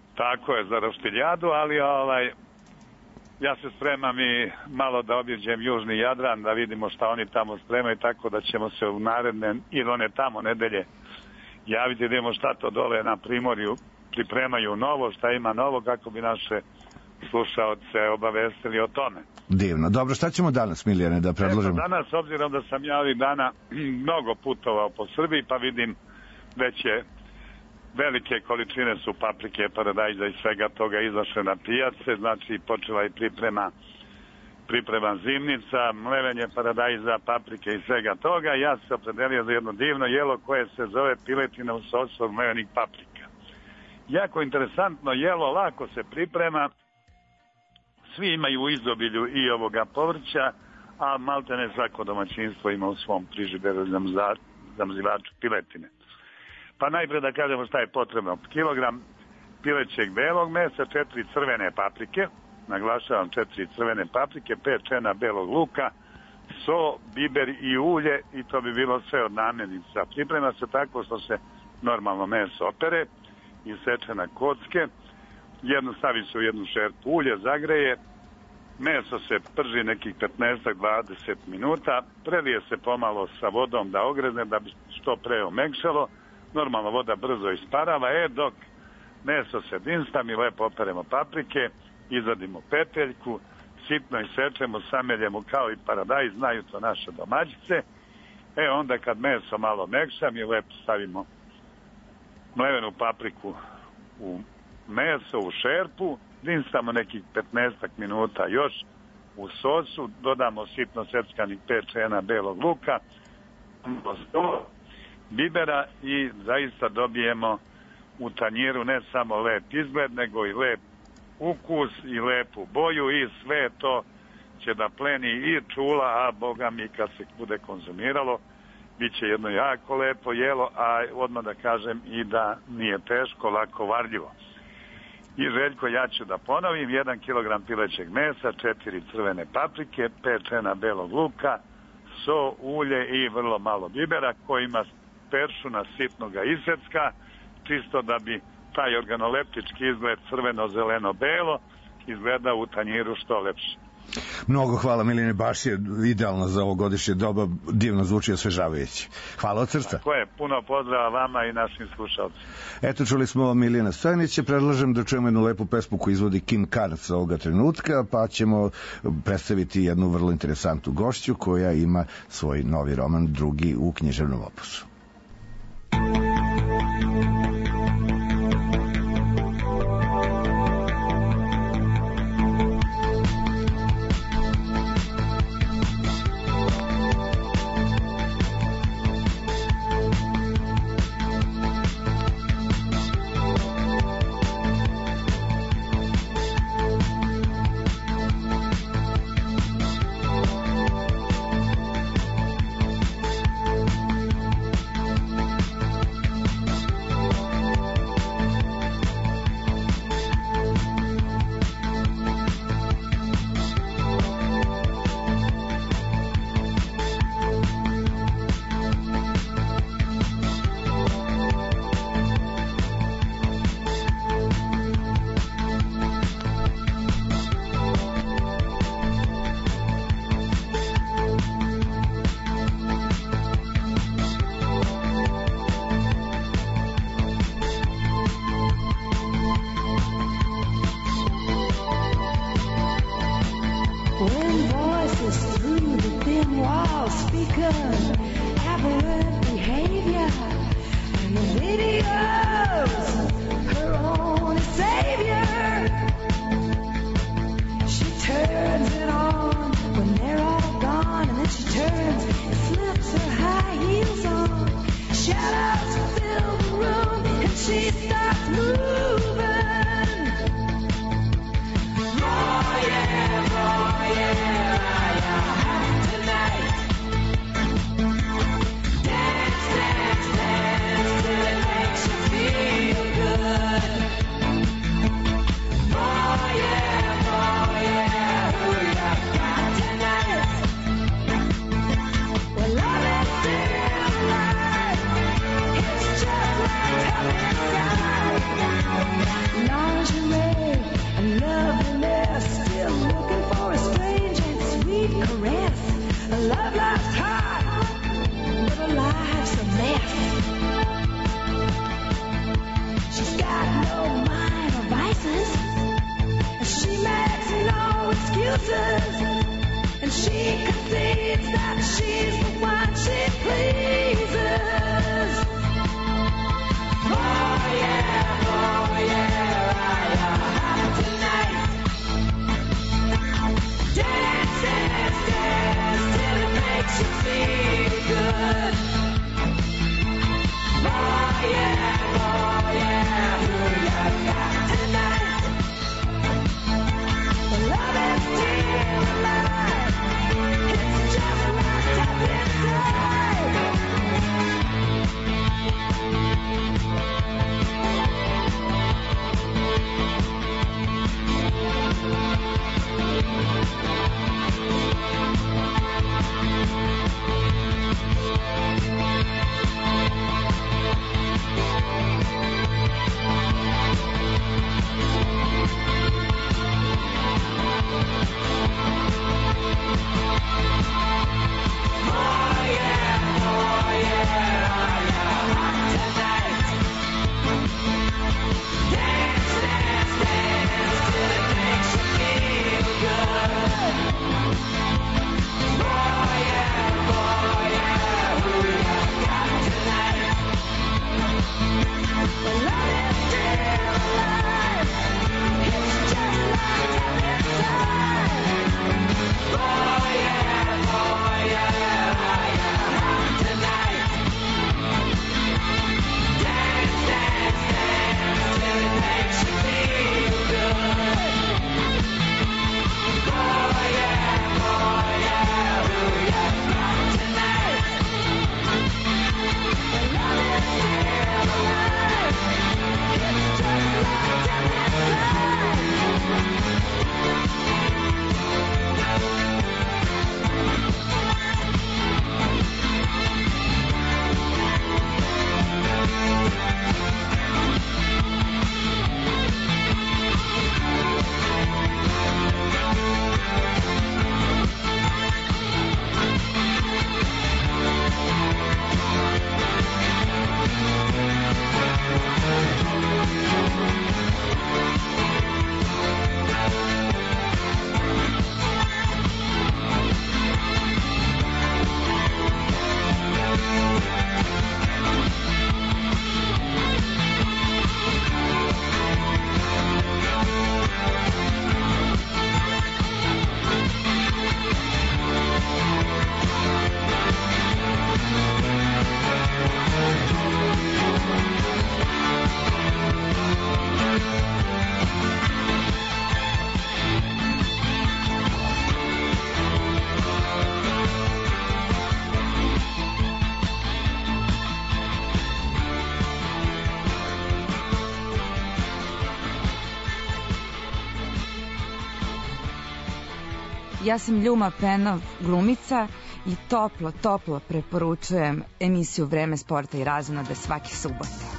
Tako je, za Roštiljadu, ali ovaj, ja se spremam i malo da objeđem Južni Jadran, da vidimo šta oni tamo spremaju, tako da ćemo se u naredne ili one tamo nedelje javiti, da vidimo šta to dole na Primorju pripremaju novo, šta ima novo, kako bi naše slušaoce obavestili o tome. Divno. Dobro, šta ćemo danas, Milijane, da predložimo? Eto, danas, obzirom da sam ja ovih dana mnogo putovao po Srbiji, pa vidim veće velike količine su paprike, paradajza i svega toga izašle na pijace, znači počela i priprema priprema zimnica, mlevenje paradajza, paprike i svega toga. Ja sam se opredelio za jedno divno jelo koje se zove piletina u sosu od mlevenih paprika. Jako interesantno jelo, lako se priprema, svi imaju u izobilju i ovoga povrća, a maltene svako domaćinstvo ima u svom frižideru zamrzivaču piletine. Pa najprej da kažemo šta je potrebno. Kilogram pilećeg belog mesa, četiri crvene paprike, naglašavam četiri crvene paprike, pet čena belog luka, so, biber i ulje, i to bi bilo sve od namirnica. Priprema se tako što se normalno meso opere, iseče na kocke, jedno stavi se u jednu šerpu ulje, zagreje, meso se prži nekih petnaest do dvadeset minuta, prelije se pomalo sa vodom da ogrezne, da bi što pre omekšalo, normalno voda brzo isparava, e dok meso se dinsta, mi lepo operemo paprike, izvadimo peteljku, sitno isečemo, sameljemo kao i paradajz, znaju to naše domaćice. E onda kad meso malo mekša, mi lepo stavimo mlevenu papriku u meso, u šerpu, dinstamo nekih petnaest minuta još u sosu, dodamo sitno seckanih pet čena belog luka, bibera i zaista dobijemo u tanjiru ne samo lep izgled, nego i lep ukus i lepu boju, i sve to će da pleni i čula, a boga mi kad se bude konzumiralo, bit će jedno jako lepo jelo, a odmah da kažem i da nije teško, lako varljivo. I Željko, ja ću da ponovim, jedan kilogram pilećeg mesa, četiri crvene paprike, pet čena belog luka, so, ulje i vrlo malo bibera, koji ima peršuna sitnoga isecka, čisto da bi taj organoleptički izgled crveno-zeleno-belo izgleda u tanjiru što lepše. Mnogo hvala, Milijane, baš je idealno za ovo godišnje doba, divno zvuči, osvežavajući. Hvala od srca. Tako je, puno pozdrava vama i našim slušalcima. Eto, čuli smo Milijana Stojanića, predlažem da čujemo jednu lepu pesmu koju izvodi Kim Carnes ovoga trenutka, pa ćemo predstaviti jednu vrlo interesantnu gošću koja ima svoj novi roman, drugi u književnom opusu. Dance, dance, dance till it makes you feel chooses, and she concedes that she's the one she pleases. Oh yeah, oh yeah, I have tonight. Dance, dance, dance till it makes you feel good. Oh yeah, oh yeah, who you got tonight? Love is still alive. It's just locked up inside. Ja sam Ljuma Penov, glumica i toplo, toplo preporučujem emisiju Vreme sporta i razonode svake subote.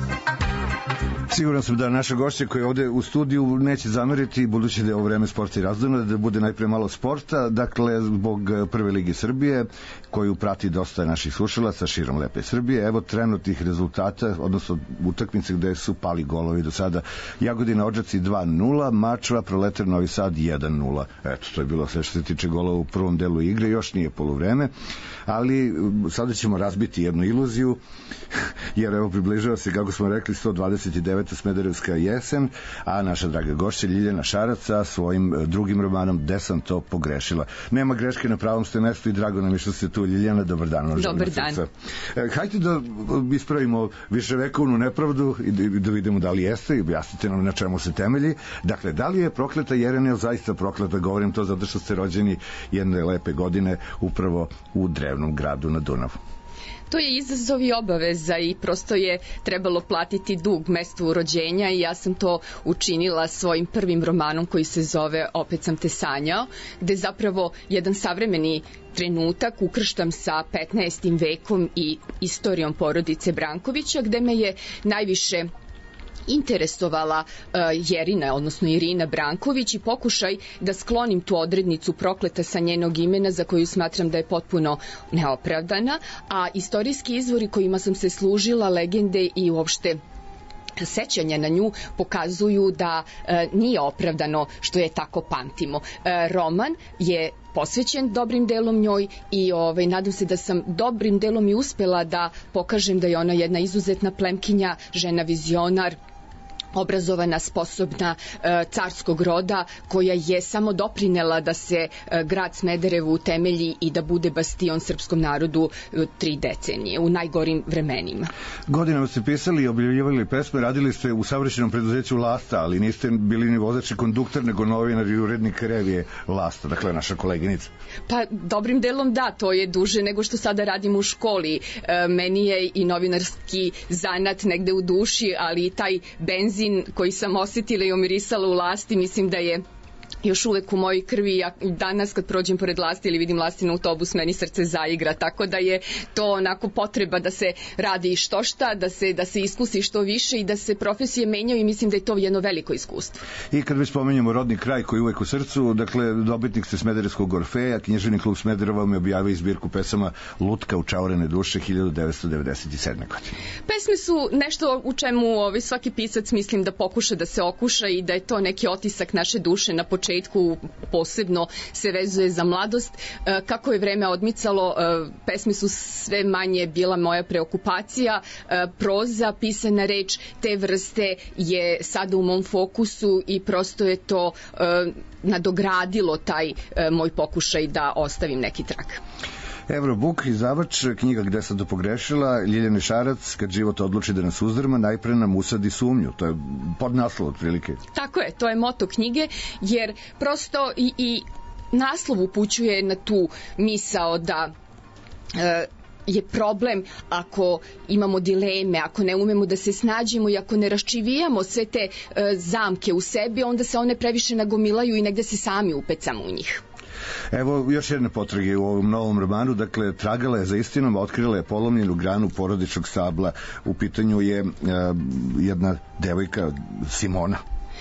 Siguran sam da naša gošća koja je ovde u studiju neće zameriti, budući da je ovo Vreme sporta i razonode, da bude najpre malo sporta, dakle zbog Prve lige Srbije koju prati dosta naših slušalaca širom lepe Srbije. Evo trenutnih rezultata, odnosno utakmice gde su pali golovi do sada. Jagodina Odžaci dva nula, Mačva Proletar Novi Sad jedan nula. Eto, to je bilo sve što se tiče golova u prvom delu igre, još nije poluvreme, ali sada ćemo razbiti jednu iluziju, jer evo približava se, kako smo rekli, sto dvadeset deveta Smederevska jesen, a naša draga gošća Ljiljana Šarac sa svojim drugim romanom Gde sam to pogrešila. Nema greške, na pravom ste mestu i drago nam je što ste tu, Ljiljana. Dobar dan. Dobar dan. E, hajde da ispravimo viševekovnu nepravdu i da, da vidimo da li jeste i objasnite nam na čemu se temelji. Dakle, da li je prokleta Jeremija zaista prokleta? Govorim to zato što ste rođeni jedne lepe godine upravo u drevnom gradu na Dunavu. To je izazov i obaveza i prosto je trebalo platiti dug mestu rođenja i ja sam to učinila svojim prvim romanom koji se zove Opet sam te sanjao, gde zapravo jedan savremeni trenutak ukrštam sa petnaestim vekom i istorijom porodice Brankovića, gde me je najviše interesovala uh, Jerina, odnosno Irina Branković, i pokušaj da sklonim tu odrednicu prokleta sa njenog imena za koju smatram da je potpuno neopravdana, a istorijski izvori kojima sam se služila, legende i uopšte sećanja na nju pokazuju da e, nije opravdano što je tako pamtimo. E, roman je posvećen dobrim delom njoj i ovaj, nadam se da sam dobrim delom i uspela da pokažem da je ona jedna izuzetna plemkinja, žena vizionar, obrazovana, sposobna, carskog roda, koja je samo doprinela da se grad Smederevo utemelji i da bude bastion srpskom narodu tri decenije, u najgorim vremenima. Godinama ste pisali i objavljivali pesme, radili ste u savršenom preduzeću Lasta, ali niste bili ni vozač i konduktor, nego novinar i urednik revije Lasta, dakle naša koleginica. Pa dobrim delom da, to je duže nego što sada radim u školi. E, meni je i novinarski zanat negde u duši, ali i taj benzin koji sam osetila i omirisala u Lasti, mislim da je još uvek u mojoj krvi. Ja danas kad prođem pored Lasti ili vidim Lastin autobus, meni srce zaigra, tako da je to onako potreba da se radi što šta, da se, da se iskusi što više i da se profesije menjaju i mislim da je to jedno veliko iskustvo. I kad već spomenjamo rodni kraj koji je uvek u srcu, dakle dobitnik ste Smederevskog Orfeja, Književni klub Smedereva vam je objavio zbirku pesama Lutka u čaurene duše hiljadu devetsto devedeset sedme. godine. Pesme su nešto u čemu ovaj, svaki pisac mislim da pokuša da se okuša i da je to neki otisak naše duše na početku, posebno se vezuje za mladost. Kako je vreme odmicalo, pesme su sve manje bila moja preokupacija. Proza, pisana reč te vrste je sada u mom fokusu i prosto je to nadogradilo taj moj pokušaj da ostavim neki trag. Evrobuk, izdavač, knjiga Gde sam to pogrešila, Ljiljane Šarac, Kad život odluči da nas uzdrma, najpre nam usadi sumnju. To je podnaslov otprilike. Tako je, to je moto knjige, jer prosto i, i naslov upućuje na tu misao da e, je problem ako imamo dileme, ako ne umemo da se snađemo i ako ne raščivijamo sve te e, zamke u sebi, onda se one previše nagomilaju i negde se sami upecamo u njih. Evo još jedne potrage u ovom novom romanu, dakle tragala je za istinom, otkrila je polomljenu granu porodičnog stabla. U pitanju je uh, jedna devojka, Simona.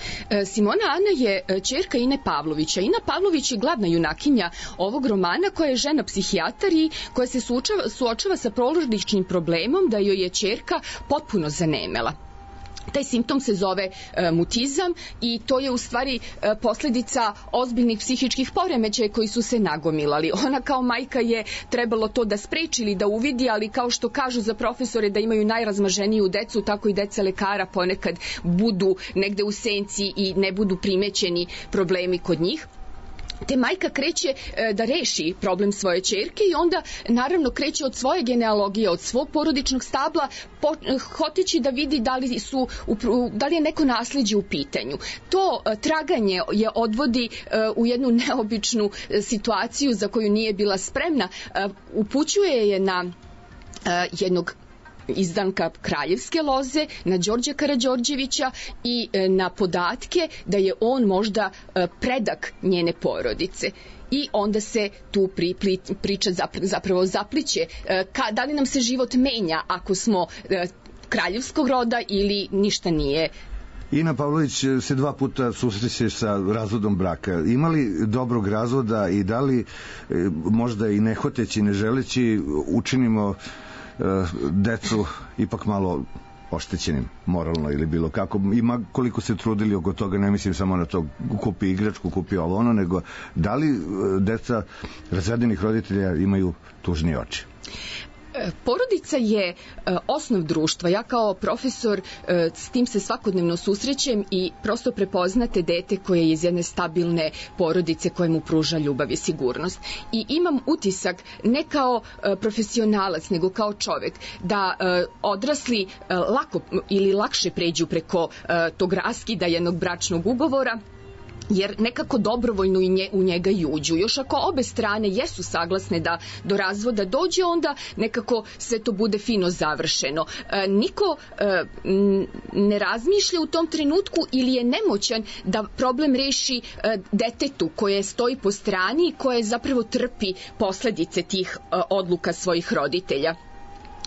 Simona Ana je ćerka Ine Pavlovića. Ina Pavlović je glavna junakinja ovog romana, koja je žena psihijatar i koja se suočava, suočava sa porodičnim problemom da joj je ćerka potpuno zanemela. Taj simptom se zove e, mutizam i to je u stvari e, posledica ozbiljnih psihičkih poremećaja koji su se nagomilali. Ona kao majka je trebalo to da spreči ili da uvidi, ali kao što kažu za profesore da imaju najrazmaženiju decu, tako i deca lekara ponekad budu negde u senci i ne budu primećeni problemi kod njih. Te majka kreće e, da reši problem svoje ćerke i onda naravno kreće od svoje genealogije, od svog porodičnog stabla, po, hoteći da vidi da li, su, da li je neko nasleđe u pitanju. To e, traganje je odvodi e, u jednu neobičnu e, situaciju za koju nije bila spremna. E, upućuje je na e, jednog izdanka Kraljevske loze, na Đorđa Karađorđevića i na podatke da je on možda predak njene porodice. I onda se tu pri, pri, priča zapravo zapliće. Ka, da li nam se život menja ako smo kraljevskog roda ili ništa nije. Ina Pavlović se dva puta susreće sa razvodom braka. Ima li dobrog razvoda i da li možda i ne hoteći, ne želeći učinimo decu ipak malo oštećenim moralno ili bilo kako, ima koliko se trudili oko toga, ne mislim samo na to kupi igračku, kupi ovo ono, nego da li deca razvedenih roditelja imaju tužnije oči? Porodica je e, osnov društva. Ja kao profesor e, s tim se svakodnevno susrećem i prosto prepoznate dete koje je iz jedne stabilne porodice koje mu pruža ljubav i sigurnost. I imam utisak ne kao e, profesionalac, nego kao čovek da e, odrasli e, lako ili lakše pređu preko e, tog raskida jednog bračnog ugovora, jer nekako dobrovoljno i nje, u njega i uđu. Još ako obe strane jesu saglasne da do razvoda dođe, onda nekako sve to bude fino završeno. E, niko e, ne razmišlja u tom trenutku ili je nemoćan da problem reši e, detetu koje stoji po strani i koje zapravo trpi posledice tih e, odluka svojih roditelja.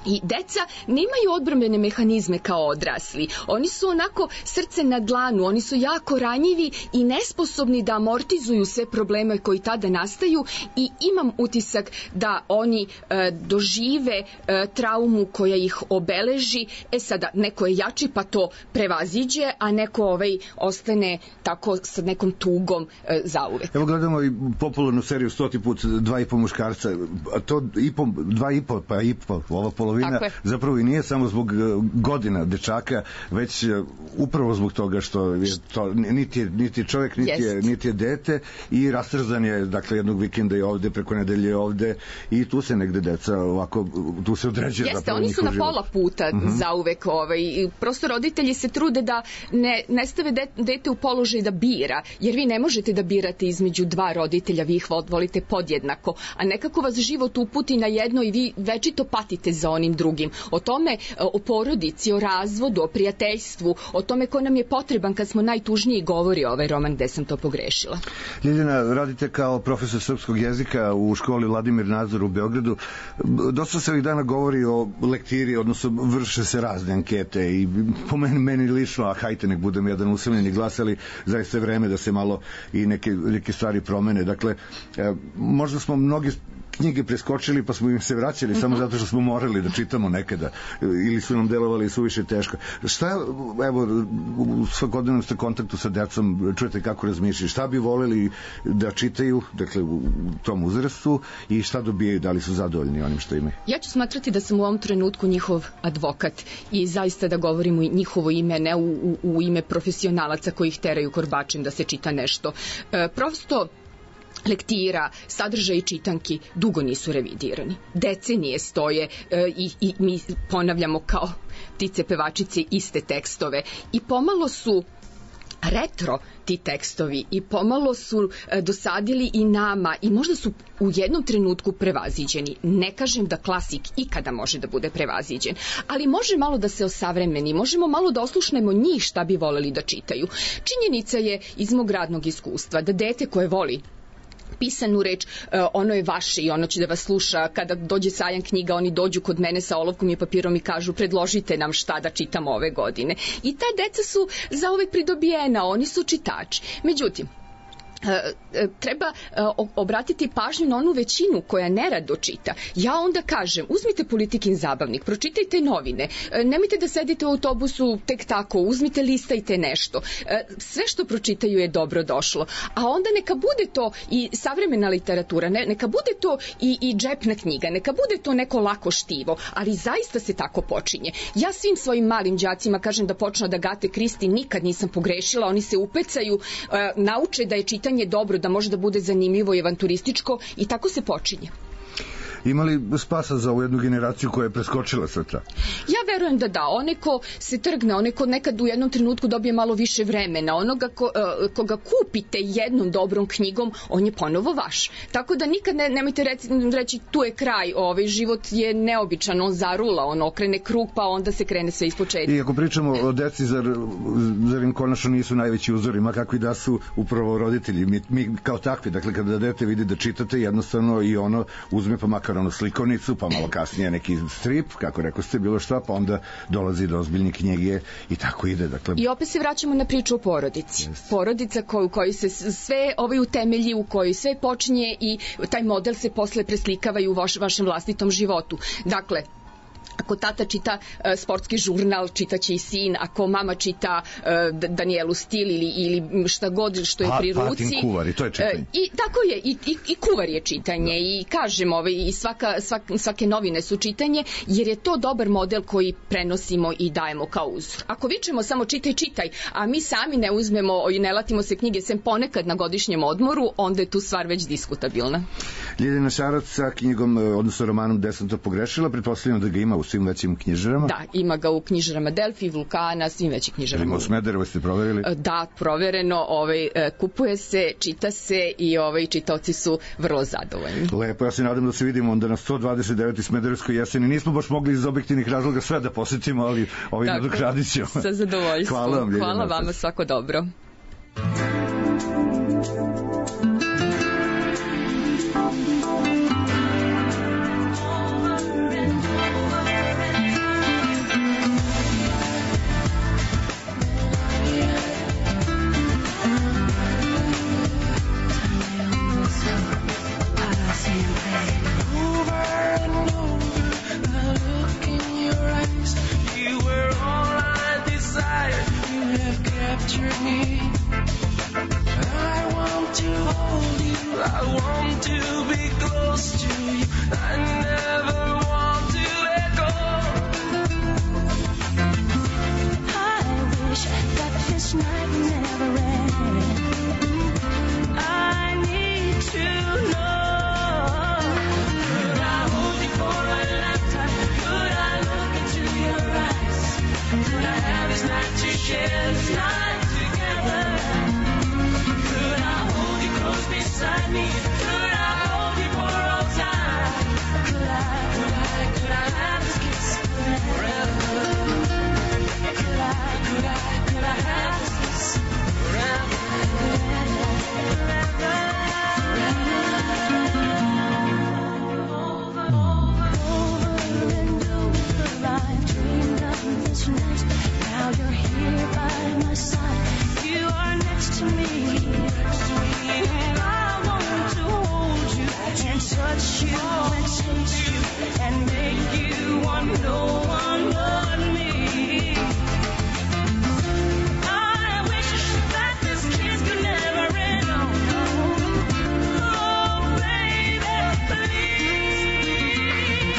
I deca nemaju odbrambene mehanizme kao odrasli. Oni su onako srce na dlanu, oni su jako ranjivi i nesposobni da amortizuju sve probleme koji tada nastaju i imam utisak da oni e, dožive e, traumu koja ih obeleži. E sada, neko je jači pa to prevaziđe, a neko ovaj ostane tako sa nekom tugom e, zauvek. Evo gledamo i popularnu seriju stoti put dva i po muškarca, a to i po, dva i po, pa i po, ova polovina zapravo i nije samo zbog godina dečaka, već upravo zbog toga što je to, niti je, niti je čovjek, niti je, niti je dete i rastrzan je, dakle, jednog vikenda je ovde, preko nedelje je ovde i tu se negde deca ovako, tu se određuje Jeste, zapravo oni su na život. pola puta uh -huh. zauvek. Ovaj, prosto roditelji se trude da ne, ne stave de, dete u položaj da bira, jer vi ne možete da birate između dva roditelja, vi ih volite podjednako, a nekako vas život uputi na jedno i vi večito patite za onim drugim. O tome, o porodici, o razvodu, o prijateljstvu, o tome ko nam je potreban kad smo najtužniji, govori ovaj roman Gde sam to pogrešila. Ljiljana, radite kao profesor srpskog jezika u školi Vladimir Nazor u Beogradu. Dosta se ovih dana govori o lektiri, odnosno vrše se razne ankete i po meni, meni lično, a hajte nek budem jedan usamljeni glas, ali zaista je vreme da se malo i neke, neke stvari promene. Dakle, možda smo mnogi knjige preskočili pa smo im se vraćali mm -hmm. samo zato što smo morali da čitamo nekada ili su nam delovali suviše teško. Šta, evo, u svakodnevnom ste kontaktu sa decom, čujete kako razmišljaju, šta bi voleli da čitaju, dakle, u tom uzrastu i šta dobijaju, da li su zadovoljni onim što imaju? Ja ću smatrati da sam u ovom trenutku njihov advokat i zaista da govorim u njihovo ime, ne u, u, u ime profesionalaca koji ih teraju korbačem da se čita nešto. E, prosto lektira, sadržaj i čitanki dugo nisu revidirani. Decenije stoje e, i, i mi ponavljamo kao ptice pevačice iste tekstove i pomalo su retro ti tekstovi i pomalo su e, dosadili i nama i možda su u jednom trenutku prevaziđeni. Ne kažem da klasik ikada može da bude prevaziđen, ali može malo da se osavremeni, možemo malo da oslušnemo njih šta bi voleli da čitaju. Činjenica je iz mog radnog iskustva da dete koje voli pisanu reč, ono je vaše i ono će da vas sluša. Kada dođe sajam knjiga, oni dođu kod mene sa olovkom i papirom i kažu predložite nam šta da čitamo ove godine. I ta deca su zauvek pridobijena, oni su čitači. Međutim, treba obratiti pažnju na onu većinu koja nerado čita. Ja onda kažem, uzmite Politikin zabavnik, pročitajte novine, nemojte da sedite u autobusu tek tako, uzmite, listajte nešto. Sve što pročitaju je dobro došlo. A onda neka bude to i savremena literatura, ne, neka bude to i, i džepna knjiga, neka bude to neko lako štivo, ali zaista se tako počinje. Ja svim svojim malim đacima kažem da počnu od Agate Kristi, nikad nisam pogrešila, oni se upecaju, nauče da je čitanje je dobro, da može da bude zanimljivo i avanturističko i tako se počinje. Ima li spasa za ovu jednu generaciju koja je preskočila sve to? Ja verujem da da. Onaj ko se trgne, onaj ko nekad u jednom trenutku dobije malo više vremena, onoga ko, uh, koga kupite jednom dobrom knjigom, on je ponovo vaš. Tako da nikad ne, nemojte reći, reći tu je kraj, ovaj život je neobičan, on zarula, on okrene krug pa onda se krene sve ispočetka. I ako pričamo o deci, zar, zar im konačno nisu najveći uzori, ma kakvi da su upravo roditelji. Mi, mi kao takvi, dakle kada dete vidi da čitate, jednostavno i ono uzme pa makar ono slikovnicu, pa malo kasnije neki strip, kako rekao ste, bilo šta, pa onda dolazi do ozbiljne knjige i tako ide. Dakle... I opet se vraćamo na priču o porodici. Yes. Porodica koju, koju se sve ovaj utemelji, u kojoj sve počinje i taj model se posle preslikava i u vaš, vašem vlastitom životu. Dakle, ako tata čita uh, sportski žurnal, čitaće i sin. Ako mama čita uh, Danielu Stil ili, ili šta god što je pa, pri ruci. Patin kuvar, i to je čitanje. Uh, I tako je, i, i, i kuvar je čitanje. Da. I kažem, ovaj, i svaka, svak, svake novine su čitanje, jer je to dobar model koji prenosimo i dajemo kao uzor. Ako vičemo samo čitaj, čitaj, a mi sami ne uzmemo i ne latimo se knjige sem ponekad na godišnjem odmoru, onda je tu stvar već diskutabilna. Ljiljana Šarac sa knjigom, odnosno romanom Gde sam to pogrešila, pretpostavljam da ga ima u svim većim knjižarama? Da, ima ga u knjižarama Delfi, Vulkana, svim većim knjižarama. Ima u Smederevo, ste proverili? Da, provereno, ovaj, kupuje se, čita se i ovaj, čitaoci su vrlo zadovoljni. Lepo, ja se nadam da se vidimo onda na sto dvadeset devetoj Smederevskoj jeseni. Nismo baš mogli iz objektivnih razloga sve da posjetimo, ali ovaj nadokradit ćemo. Sa zadovoljstvom. Hvala vam, Ljiljana. Hvala vama, svako dobro. to be close to you. I never want to let go. I wish that this night never ends. I need to know. Could I hold you for a lifetime? Could I look into your eyes? Could I have this night to share this night together? Could I hold you close beside me? Could I hold you for all time? Could I, could I, could I have this kiss forever? Could I, could I, could I have this kiss forever? Over, over, over and over, I've dreamed of this night. Now you're here by my side. You are next to me. And I want to hold you and touch you and taste you and make you want no one but me. I wish that this kiss could never end. Oh, no. Oh, baby, please.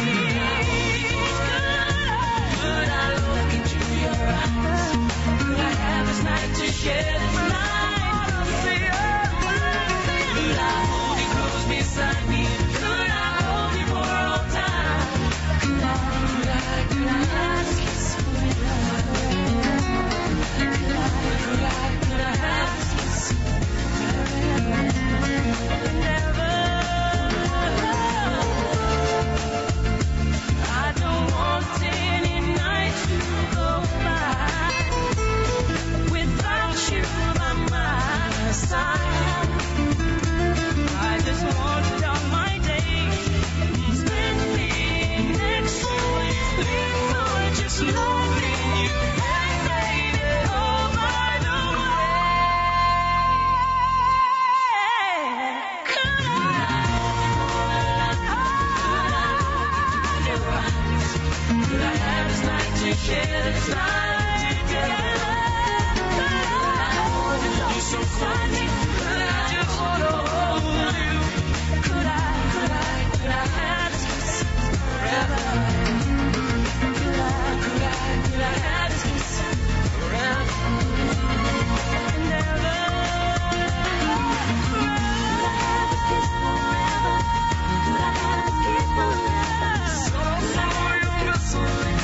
Could I look into your eyes? Could I have this night to share this night? Could I hold you close beside me? Could I hold you for all time? Could I, could I, could I have this kiss forever? Could I, could I, could I have this kiss forever? I don't want any night to go by without you by my side. I just want all my days spending next to you. Lord, just loving you. Hey, baby, oh, by the way, could I? Could I have this night to share this night together? Could I hold you so close? Could I just wanna hold you? Could I, could I, could I have this kiss forever? Could I, could I, could I have this kiss forever? And ever? Could I have this kiss forever? Could I have this kiss forever? So, so you're so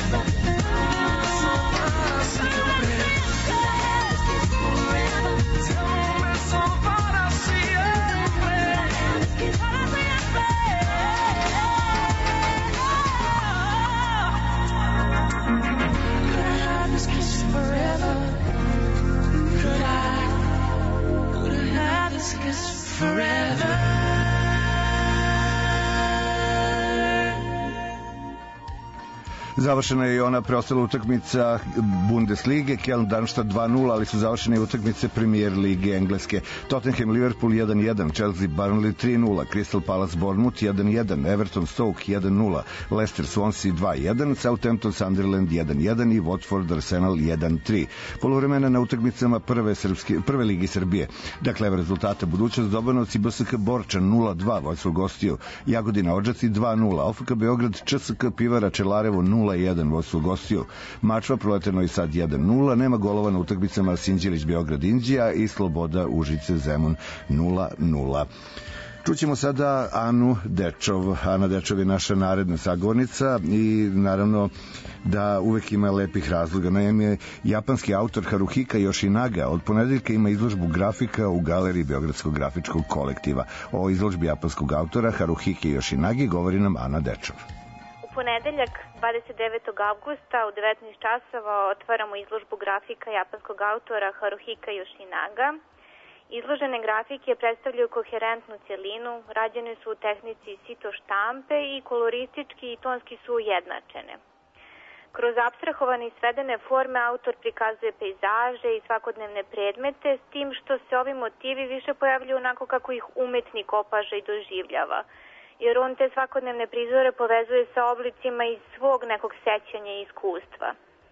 Završena je i ona preostala utakmica Bundeslige, Köln Darmstadt dva nula, ali su završene i utakmice Premier Lige Engleske. Tottenham Liverpool jedan jedan, Chelsea Burnley tri nula, Crystal Palace Bournemouth jedan jedan, Everton Stoke jedan nula, Leicester Swansea dva jedan, Southampton Sunderland jedan jedan i Watford Arsenal jedan tri. Poluvremena na utakmicama prve srpske prve ligi Srbije. Dakle, evo rezultata: Budućnost Dobanovci B S K Borčan nula dva, Vojvodstvo gostiju, Jagodina Odžaci dva nula, O F K Beograd Č S K Pivara Čelarevo nula jedan, Vojvodstvo gostiju, Mačva Proletar Novi Sad jedan nula, nema golova na utakmicama Sinđelić Beograd Inđija i Sloboda Užice Zemun nula nula. Čućemo sada Anu Dečov. Ana Dečov je naša naredna sagovornica i naravno da uvek ima lepih razloga. Naime, japanski autor Haruhika Yoshinaga od ponedeljka ima izložbu grafika u galeriji Beogradskog grafičkog kolektiva. O izložbi japanskog autora Haruhike Yoshinagi govori nam Ana Dečov. U ponedeljak dvadeset devetog avgusta u devetnaest časova otvaramo izložbu grafika japanskog autora Haruhika Yoshinaga. Izložene grafike predstavljaju koherentnu celinu, rađene su u tehnici sito štampe i koloristički i tonski su ujednačene. Kroz apstrahovane i svedene forme autor prikazuje pejzaže i svakodnevne predmete, s tim što se ovi motivi više pojavljuju onako kako ih umetnik opaža i doživljava, jer on te svakodnevne prizore povezuje sa oblicima iz svog nekog sećanja i iskustva.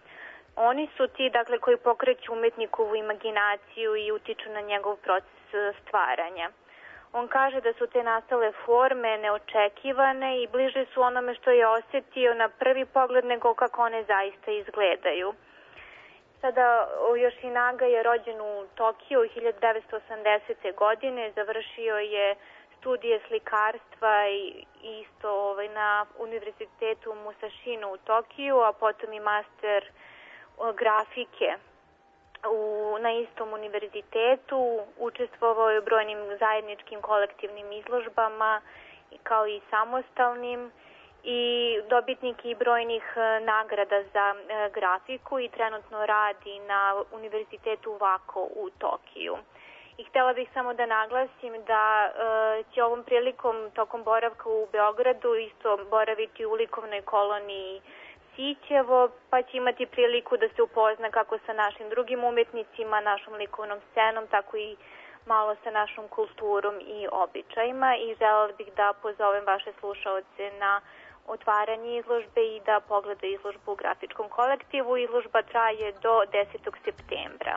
Oni su ti, dakle, koji pokreću umetnikovu imaginaciju i utiču na njegov proces stvaranja. On kaže da su te nastale forme neočekivane i bliže su onome što je osetio na prvi pogled nego kako one zaista izgledaju. Sada Yoshinaga je rođen u Tokiju hiljadu devetsto osamdesete. godine, završio je studije slikarstva i isto ovaj, na univerzitetu Musashino u Tokiju, a potom i master grafike u, na istom univerzitetu. Učestvovao je u brojnim zajedničkim kolektivnim izložbama kao i samostalnim i dobitnik i brojnih nagrada za grafiku i trenutno radi na univerzitetu Wako u Tokiju. I htjela bih samo da naglasim da e, će ovom prilikom tokom boravka u Beogradu isto boraviti u likovnoj koloniji Sićevo, pa će imati priliku da se upozna kako sa našim drugim umetnicima, našom likovnom scenom, tako i malo sa našom kulturom i običajima. I želela bih da pozovem vaše slušaoce na otvaranje izložbe i da pogleda izložbu u grafičkom kolektivu. Izložba traje do desetog septembra.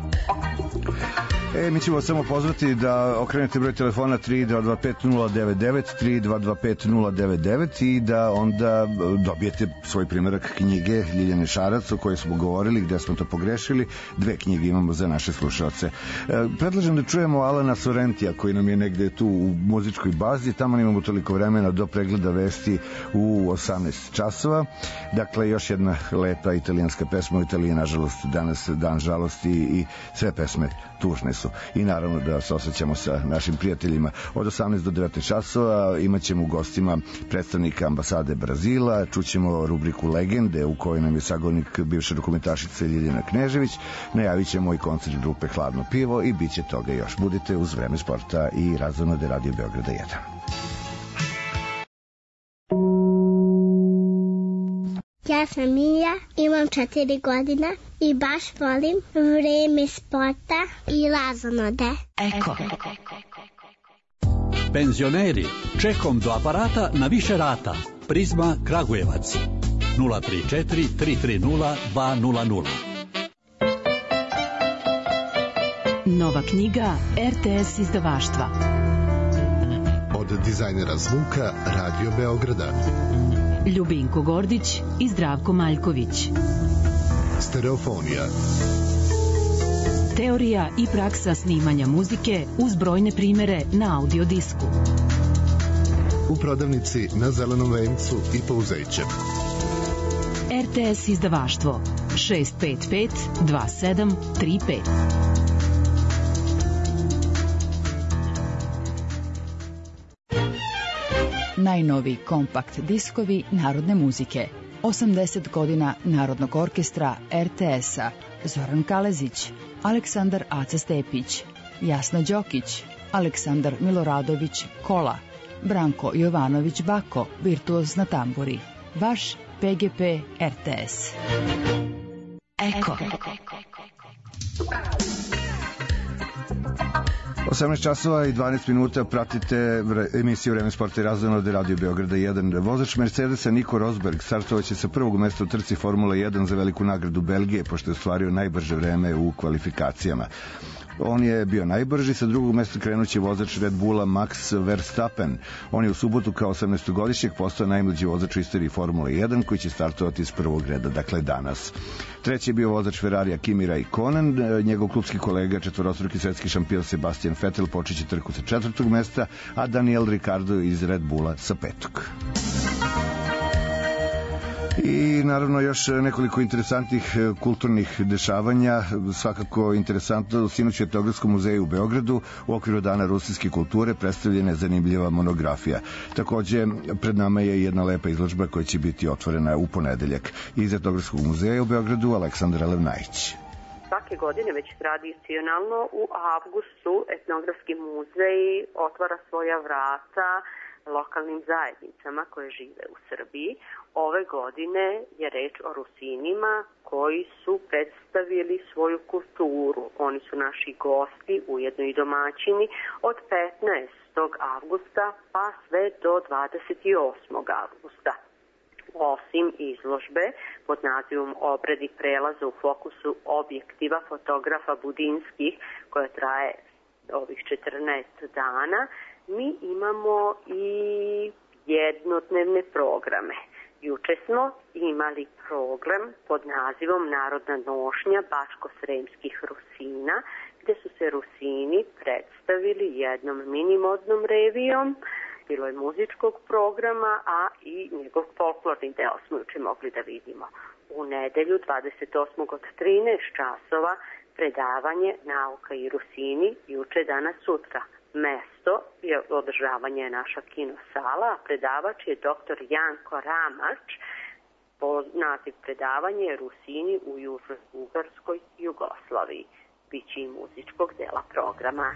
E, mi ćemo samo pozvati da okrenete broj telefona tri dva dva pet nula devet devet, tri dva dva pet nula devet devet i da onda dobijete svoj primjerak knjige Ljiljane Šarac o kojoj smo govorili, gde smo to pogrešili. Dve knjige imamo za naše slušalce. E, predlažem da čujemo Alana Sorrentija koji nam je negde tu u muzičkoj bazi. Tamo imamo toliko vremena do pregleda vesti u osamnaest časova. Dakle, još jedna lepa italijanska pesma. U Italiji, nažalost, danas dan žalosti i sve pesme tužne su. I naravno da se osjećamo sa našim prijateljima. Od osamnaest do devetnaest časova imat ćemo u gostima predstavnika ambasade Brazila, čućemo rubriku Legende u kojoj nam je sagovornik bivše rukometašice Ljiljana Knežević, najavit ćemo i koncert grupe Hladno pivo i bit će toga još. Budite uz Vreme sporta i Razonode Radio Beograda jedan. Ja sam Mija, imam četiri godina i baš volim Vreme sporta i Razonode. Eko. Penzioneri, čekom do aparata na više rata. Prizma Kragujevac. nula tri četiri tri tri nula dva nula nula. Nova knjiga R T S izdavaštva. Od dizajnera zvuka Radio Beograda. Ljubinko Gordić i Zdravko Maljković. Stereofonija. Teorija i praksa snimanja muzike uz brojne primere na audio disku. U prodavnici na Zelenom vencu i Pouzeće. R T S izdavaštvo šest pet pet dva sedam tri pet. Najnoviji kompakt diskovi narodne muzike. osamdeset godina Narodnog orkestra R T S-a. Zoran Kalezić, Aleksandar Aca Stepić, Jasna Đokić, Aleksandar Miloradović Kola, Branko Jovanović Bako, virtuoz na tamburi. Vaš P G P R T S. Eko. osamnaest časova i dvanaest minuta pratite emisiju Vreme sporta i Razonode Radio Beograda jedan. Vozač Mercedesa Nico Rosberg startovaće sa prvog mesta u trci Formula jedan za veliku nagradu Belgije, pošto je ostvario najbrže vreme u kvalifikacijama. On je bio najbrži, sa drugog mesta krenuće vozač Red Bulla Max Verstappen. On je u subotu kao osamnaestogodišnjak postao najmlađi vozač u istoriji Formule jedan koji će startovati iz prvog reda, dakle danas. Treći je bio vozač Ferrarija Kimi Raikkonen, njegov klubski kolega, četvorostruki svetski šampion Sebastian Vettel počeće trku sa četvrtog mesta, a Daniel Ricciardo iz Red Bulla sa petog. I naravno još nekoliko interesantnih kulturnih dešavanja, svakako interesantno u sinoć u Etnografskom muzeju u Beogradu u okviru Dana rusinske kulture predstavljena je zanimljiva monografija. Takođe pred nama je jedna lepa izložba koja će biti otvorena u ponedeljak. Iz Etnografskog muzeja u Beogradu Aleksandra Levnajić. Svake godine već tradicionalno u avgustu Etnografski muzej otvara svoja vrata lokalnim zajednicama koje žive u Srbiji. Ove godine je reč o Rusinima koji su predstavili svoju kulturu. Oni su naši gosti, ujedno i domaćini, od petnaestog avgusta pa sve do dvadeset osmog avgusta. Osim izložbe pod nazivom Obredi prelaza u fokusu objektiva fotografa Budinskih, koja traje ovih četrnaest dana, mi imamo i jednodnevne programe. Juče smo imali program pod nazivom Narodna nošnja Bačko-sremskih Rusina, gde su se Rusini predstavili jednom minimodnom revijom. Bilo je muzičkog programa, a i njegov folklorni deo smo juče mogli da vidimo. U nedelju dvadeset osmog od trinaest časova predavanje Nauka i Rusini, juče, danas, sutra. Mesto je održavanje je naša kinosala, a predavač je doktor Janko Ramač. Po naziv predavanje je Rusini u Južnoj Bugarskoj Jugoslaviji. Biće i muzičkog dela programa.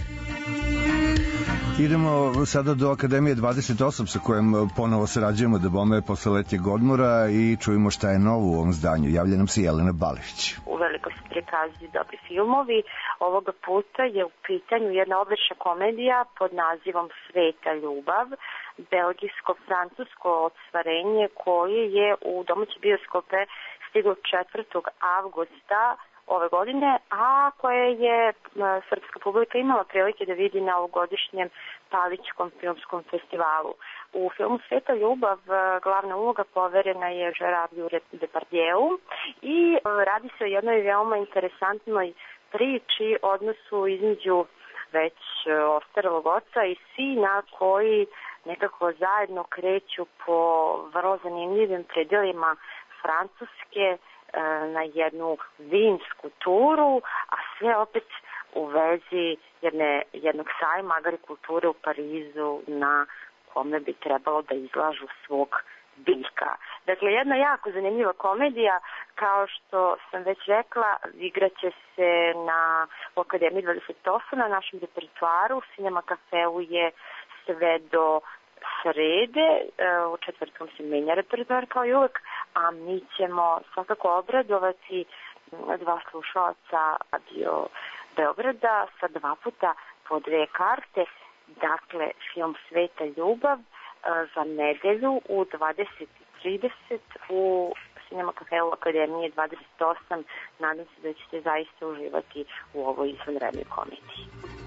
Idemo sada do Akademije dvadeset osam sa kojom ponovo sarađujemo da bome posle letnjeg odmora i čujemo šta je novo u ovom zdanju. Javlja nam se Jelena Bališić. U velikoj se prikazuju dobri filmovi. Ovoga puta je u pitanju jedna odlična komedija pod nazivom Sveta ljubav, belgijsko-francusko ostvarenje koje je u domaće bioskope stiglo četvrtog avgusta ove godine, a koje je srpska publika imala prilike da vidi na ovogodišnjem Palićkom filmskom festivalu. U filmu Sveta ljubav glavna uloga poverena je Gerardu Depardieu i radi se o jednoj veoma interesantnoj priči, odnosu između već ostarelog oca i sina koji nekako zajedno kreću po vrlo zanimljivim predelima Francuske na jednu vinsku turu, a sve opet u vezi jedne, jednog sajma agrikulture u Parizu na kome bi trebalo da izlažu svog biljka. Dakle, jedna jako zanimljiva komedija, kao što sam već rekla, igraće se na Akademiji dvadeset osam na našem repertuaru. U Cinema Cafeu je sve do srede, u četvrtkom se menja repertoar kao i uvek, a mi ćemo svakako obradovati dva slušalca Radio Beograda sa dva puta po dve karte. Dakle, film Sveta ljubav za nedelju u dvadeset trideset u Cinema Cafeu Akademije dvadeset osam. Nadam se da ćete zaista uživati u ovoj izvanrednoj komediji.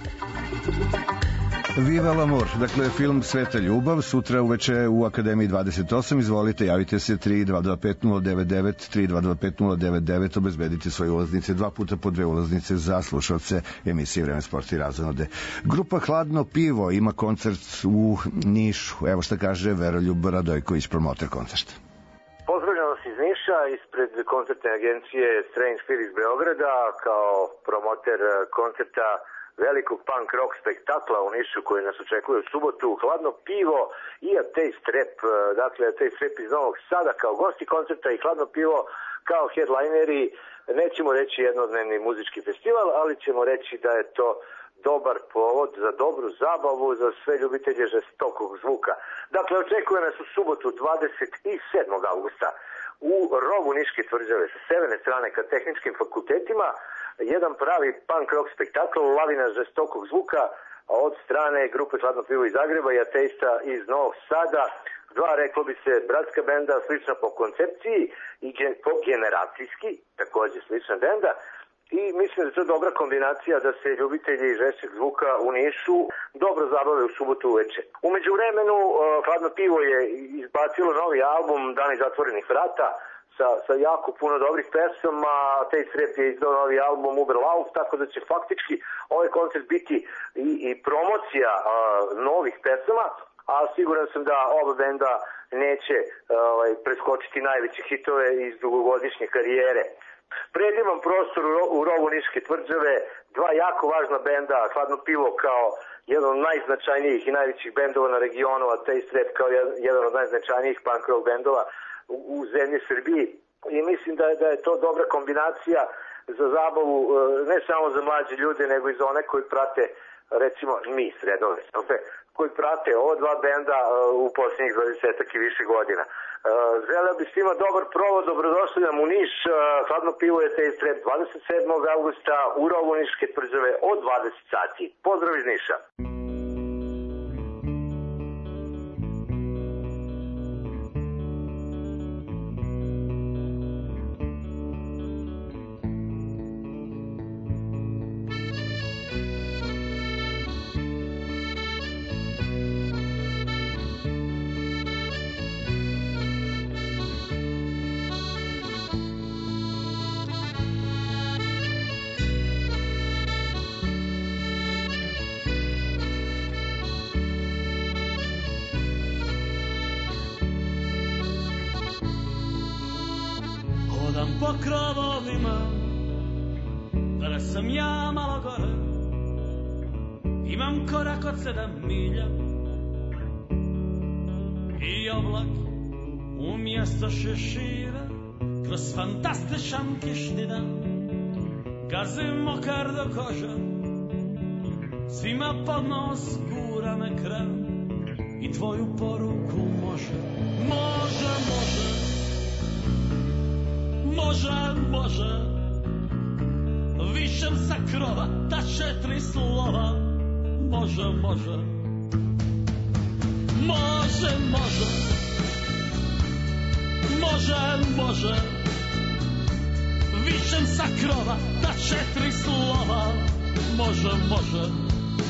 Viva l'amor, dakle film Sveta ljubav, sutra uveče u Akademiji dvadeset osam. Izvolite, javite se tri dva dva pet nula devet devet, tri dva dva pet nula devet devet, obezbedite svoje ulaznice, dva puta po dve ulaznice za slušalce emisije Vreme sporta i razonode. Grupa Hladno pivo ima koncert u Nišu. Evo šta kaže Veroljub Radojković, promoter koncerta. Pozdravljam vas iz Niša, ispred koncertne agencije Strange Fear iz Beograda, kao promoter koncerta velikog punk rock spektakla u Nišu koji nas očekuje u subotu. Hladno pivo i Ateist Rap, dakle Ateist Rap iz Novog Sada kao gosti koncerta i Hladno pivo kao headlineri. Nećemo reći jednodnevni muzički festival, ali ćemo reći da je to dobar povod za dobru zabavu za sve ljubitelje žestokog zvuka. Dakle, očekuje nas u subotu dvadeset sedmog avgusta u rovu Niške tvrđave sa severne strane ka tehničkim fakultetima jedan pravi punk rock spektakl, lavina žestokog zvuka od strane grupe Hladno pivo iz Zagreba i Ateista iz Novog Sada. Dva, reklo bi se, bratska benda, slična po koncepciji i po generacijski, takođe slična benda. I mislim da je to dobra kombinacija da se ljubitelji žešćeg zvuka u Nišu dobro zabave u subotu uveče. Umeđu vremenu, Hladno pivo je izbacilo novi album Dani zatvorenih vrata sa, sa jako puno dobrih pesama. Ateist Rap je izdao novi album Uber Lauf, tako da će faktički ovaj koncert biti i, i promocija a, novih pesama, a siguran sam da oba benda neće ovaj, preskočiti najveće hitove iz dugogodišnje karijere. Predivan prostor u rovu Niške tvrđave, dva jako važna benda, Hladno pivo kao jedan od najznačajnijih i najvećih bendova na regionu, a Ateist Rap kao jedan od najznačajnijih punk rock bendova u, u zemlji Srbiji. I mislim da je, da je to dobra kombinacija za zabavu ne samo za mlađe ljude, nego i za one koji prate, recimo mi sredove, koji prate ova dva benda u posljednjih dvadesetak i više godina. Želeo bih svima dobar provod, dobrodošli nam u Niš. Hladno pivo je Ateist Rap dvadeset sedmog avgusta u rovu Niške tvrđave od dvadeset sati. Pozdrav iz Niša. po krovovima, da sam ja malo gore. Imam korak od sedam milja i oblak umjesto šešira kroz fantastičan kišni dan gazim mokar do koža, svima pod nos guram ekran i tvoju poruku može, može, može, može, može, višem sa krova ta četiri slova, može, može, može, može, može, može, višem sa krova ta četiri slova, može, može.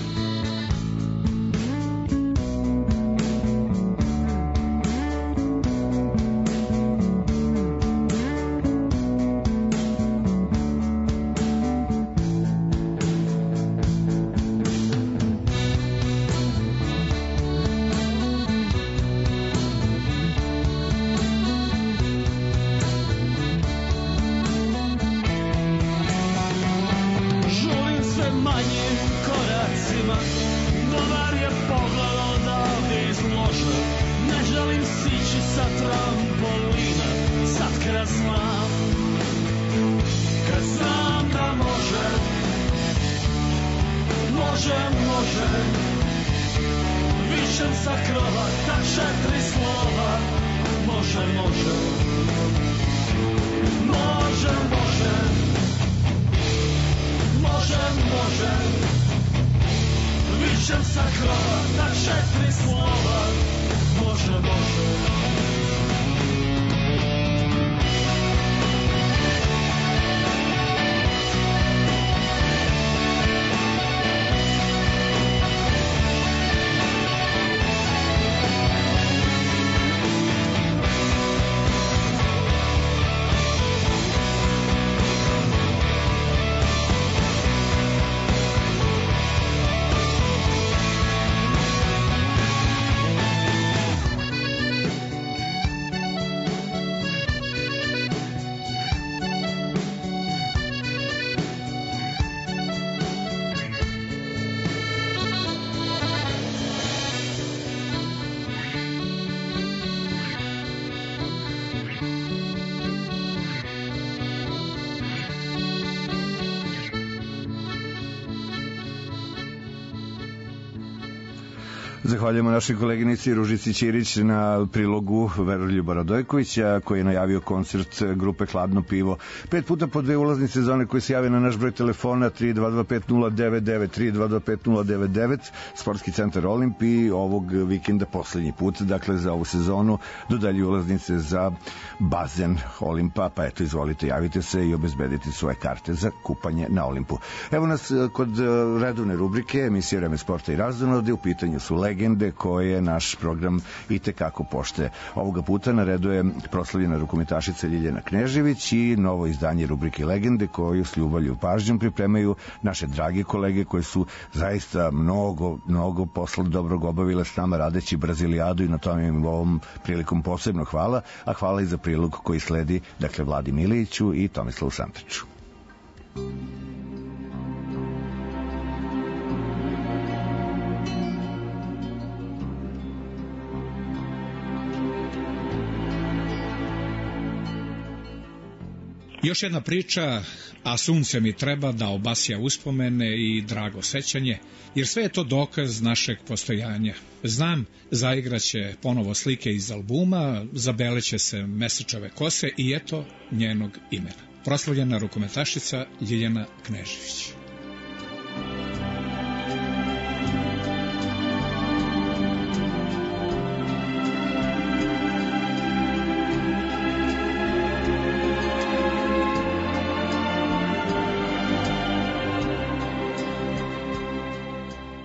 Zahvaljujemo našoj koleginici Ružici Ćirić na prilogu Veroljuba Radojkovića koji je najavio koncert grupe Hladno pivo. Pet puta po dve ulaznice za one koji se jave na naš broj telefona tri dva dva pet nula devet devet, tri dva dva pet nula devet devet, Sportski centar Olimpiji ovog vikenda poslednji put, dakle za ovu sezonu dodeljuju ulaznice za bazen Olimpa, pa eto izvolite, javite se i obezbedite svoje karte za kupanje na Olimpu. Evo nas kod redovne rubrike emisije Vreme sporta i razonode, u pitanju su legende koje naš program i tekako poštuje. Ovoga puta na redu je proslavljena rukometašica Ljiljana Knežević i novo izdanje rubrike Legende koju s ljubavlju i pažnjom pripremaju naše drage kolege koji su zaista mnogo, mnogo posla dobrog obavile s nama radeći Brazilijadu i na tome im ovom prilikom posebno hvala, a hvala i za prilog koji sledi, dakle Vladi Miliću i Tomislavu Santriću. Još jedna priča, a sunce mi treba da obasja uspomene i drago sećanje, jer sve je to dokaz našeg postojanja. Znam, zaigraće ponovo slike iz albuma, zabeleće se Mesečeve kose i eto njenog imena. Proslavljena rukometašica Ljiljana Knežević.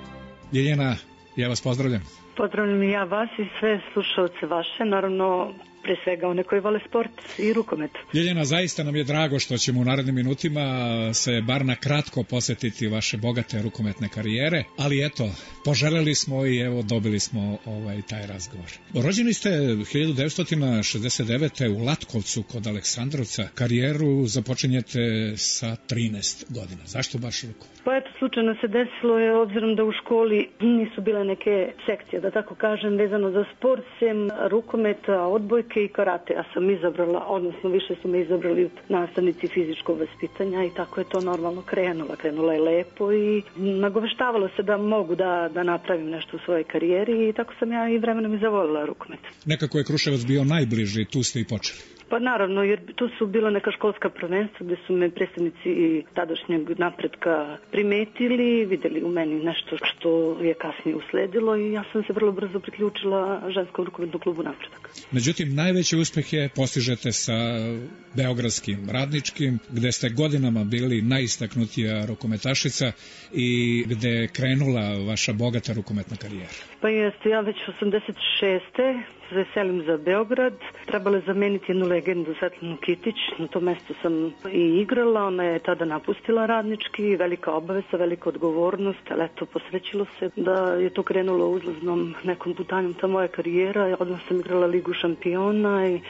Ljiljana, ja vas pozdravljam. Pozdravljam i ja vas i sve slušalce vaše. Naravno, pre svega one koji vole sport i rukomet. Ljiljana, zaista nam je drago što ćemo u narednim minutima se bar na kratko posjetiti vaše bogate rukometne karijere, ali eto, poželjeli smo i evo dobili smo ovaj taj razgovor. Rođeni ste hiljadu devetsto šezdeset devete. u Latkovcu kod Aleksandrovca. Karijeru započinjete sa trinaest godina. Zašto baš rukomet? Pa eto, slučajno se desilo je, obzirom da u školi nisu bile neke sekcije, da tako kažem, vezano za sport, sem rukometa, odbojke i karate. Ja sam izabrala, odnosno više su me izabrali nastavnici fizičkog vaspitanja i tako je to normalno krenula. Krenula je lepo i nagoveštavalo se da mogu da, da napravim nešto u svojoj karijeri i tako sam ja i vremenom i zavolila rukomet. Nekako je Kruševac bio najbliži, tu ste i počeli. Pa naravno, jer tu su bila neka školska prvenstva gde su me predstavnici tadašnjeg napretka primetili, videli u meni nešto što je kasnije usledilo i ja sam se vrlo brzo priključila ženskom rukometnom klubu Napredak. Međutim, najveće uspehe postižete sa beogradskim Radničkim, gde ste godinama bili najistaknutija rukometašica i gde je krenula vaša bogata rukometna karijera. Pa jeste, ja već osamdeset šeste se selim za Beograd. Trebalo je zameniti jednu legendu, Svetlanu Kitić. Na tom mestu sam i igrala. Ona je tada napustila Radnički. Velika obaveza, velika odgovornost. Ali eto, posrećilo se da je to krenulo uzlaznom nekom putanjem ta moja karijera. Odmah sam igrala Ligu šampiona i,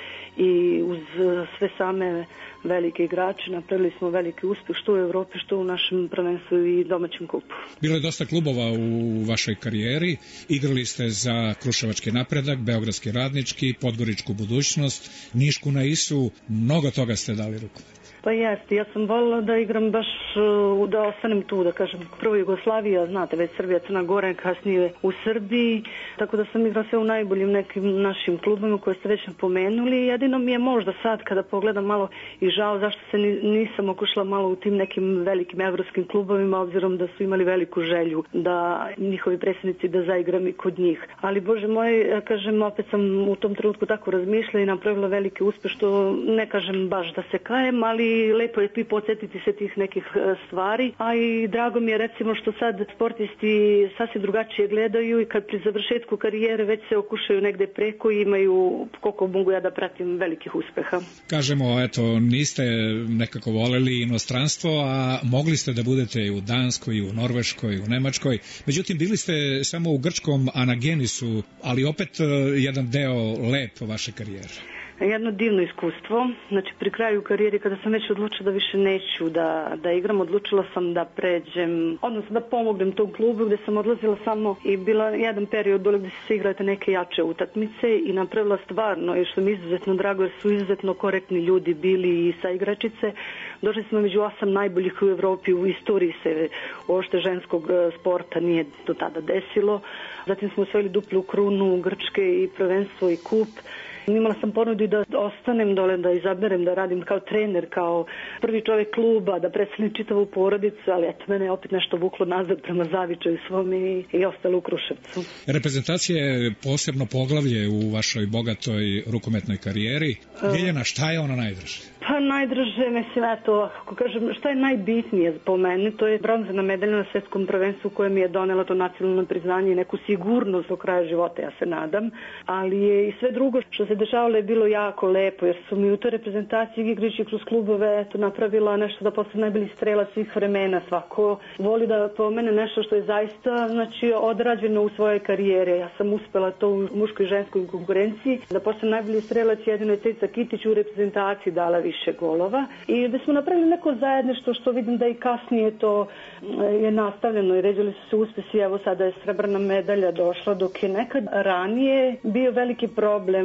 i uz sve same velike igrače napravili smo veliki uspjeh što u Evropi, što u našem prvenstvu i domaćem kupu. Bilo je dosta klubova u vašoj karijeri. Igrali ste za Kruševački Napredak, Beogradski Radnički, Podgoričku Budućnost, Nišku na Isu. Mnogo toga ste dali rukomet. Pa jeste, ja sam volila da igram baš, da ostanem tu, da kažem, prvo Jugoslavija, znate, već Srbija, Crna Gora, kasnije u Srbiji, tako da sam igrala sve u najboljim nekim našim klubima koje ste već napomenuli. Jedino mi je možda sad, kada pogledam malo i žao zašto se nisam okušala malo u tim nekim velikim evropskim klubovima, obzirom da su imali veliku želju da njihovi predsjednici da zaigram i kod njih. Ali, Bože moj, kažem, opet sam u tom trenutku tako razmišljala i napravila veliki uspeh, što ne kažem baš da se kajem, ali i lepo je i podsjetiti se tih nekih stvari, a i drago mi je recimo što sad sportisti sasvim drugačije gledaju i kad pri završetku karijere već se okušaju negde preko i imaju, koliko mogu ja da pratim, velikih uspeha. Kažemo, eto, niste nekako voleli inostranstvo, a mogli ste da budete i u Danskoj, i u Norveškoj, i u Nemačkoj. Međutim, bili ste samo u grčkom Anagenisu, ali opet jedan deo lep vaše karijere. Jedno divno iskustvo. Znači, pri kraju karijeri, kada sam već odlučila da više neću da, da igram, odlučila sam da pređem, odnosno da pomognem tom klubu gde sam odlazila samo i bila jedan period dole gde se igrate neke jače utakmice i napravila stvarno, i što mi izuzetno drago, jer su izuzetno korektni ljudi bili i sa igračice. Došli smo među osam najboljih u Evropi, u istoriji se uopšte ženskog sporta nije do tada desilo. Zatim smo osvojili duplu krunu Grčke i prvenstvo i kup. Imala sam ponudu da ostanem dole, da izaberem, da radim kao trener, kao prvi čovjek kluba, da predstavim čitavu porodicu, ali eto, mene je opet nešto vuklo nazad prema zavičaju svom i, i ostalo u Kruševcu. Reprezentacija je posebno poglavlje u vašoj bogatoj rukometnoj karijeri. Ljiljana, šta je ono najdraže? Pa najdraže, mislim, eto, ako kažem, šta je najbitnije po meni, to je bronzana medalja na svetskom prvenstvu koja mi je donela to nacionalno priznanje i neku sigurnost do kraja života, ja se nadam, ali je i sve drugo što se dešavalo je bilo jako lepo, jer su mi u toj reprezentaciji igrajući kroz klubove eto, napravila nešto da postane najbolji strela svih vremena. Svako voli da pomene nešto što je zaista, znači, odrađeno u svojoj karijeri. Ja sam uspela to u muškoj i ženskoj konkurenciji, da postane najbolji strelac, jedino je Ceca Kitić u reprezentaciji dala više golova i da smo napravili neko zajedništvo što vidim da i kasnije to je nastavljeno i ređali su se uspesi. Evo sada je srebrna medalja došla, dok je nekad ranije bio veliki problem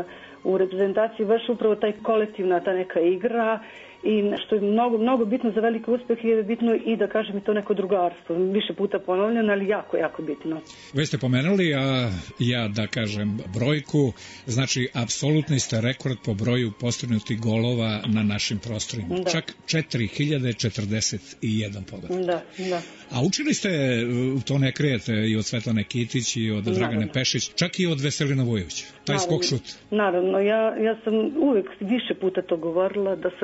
u reprezentaciji baš upravo taj kolektivna ta neka igra i što je mnogo, mnogo bitno za veliki uspeh je bitno i da kažem i to neko drugarstvo. Više puta ponovljeno, ali jako, jako bitno. Već ste pomenuli, a ja da kažem brojku, znači apsolutni ste rekord po broju postignutih golova na našim prostorima. Da. Čak četiri hiljade četrdeset jedan pogodak. Da, da. A učili ste, to ne krijete, i od Svetlane Kitić i od Dragane Naravno. Pešić, čak i od Veselina Vujovića. Taj skok šut. Naravno, ja, ja sam uvek više puta to govorila da sam imala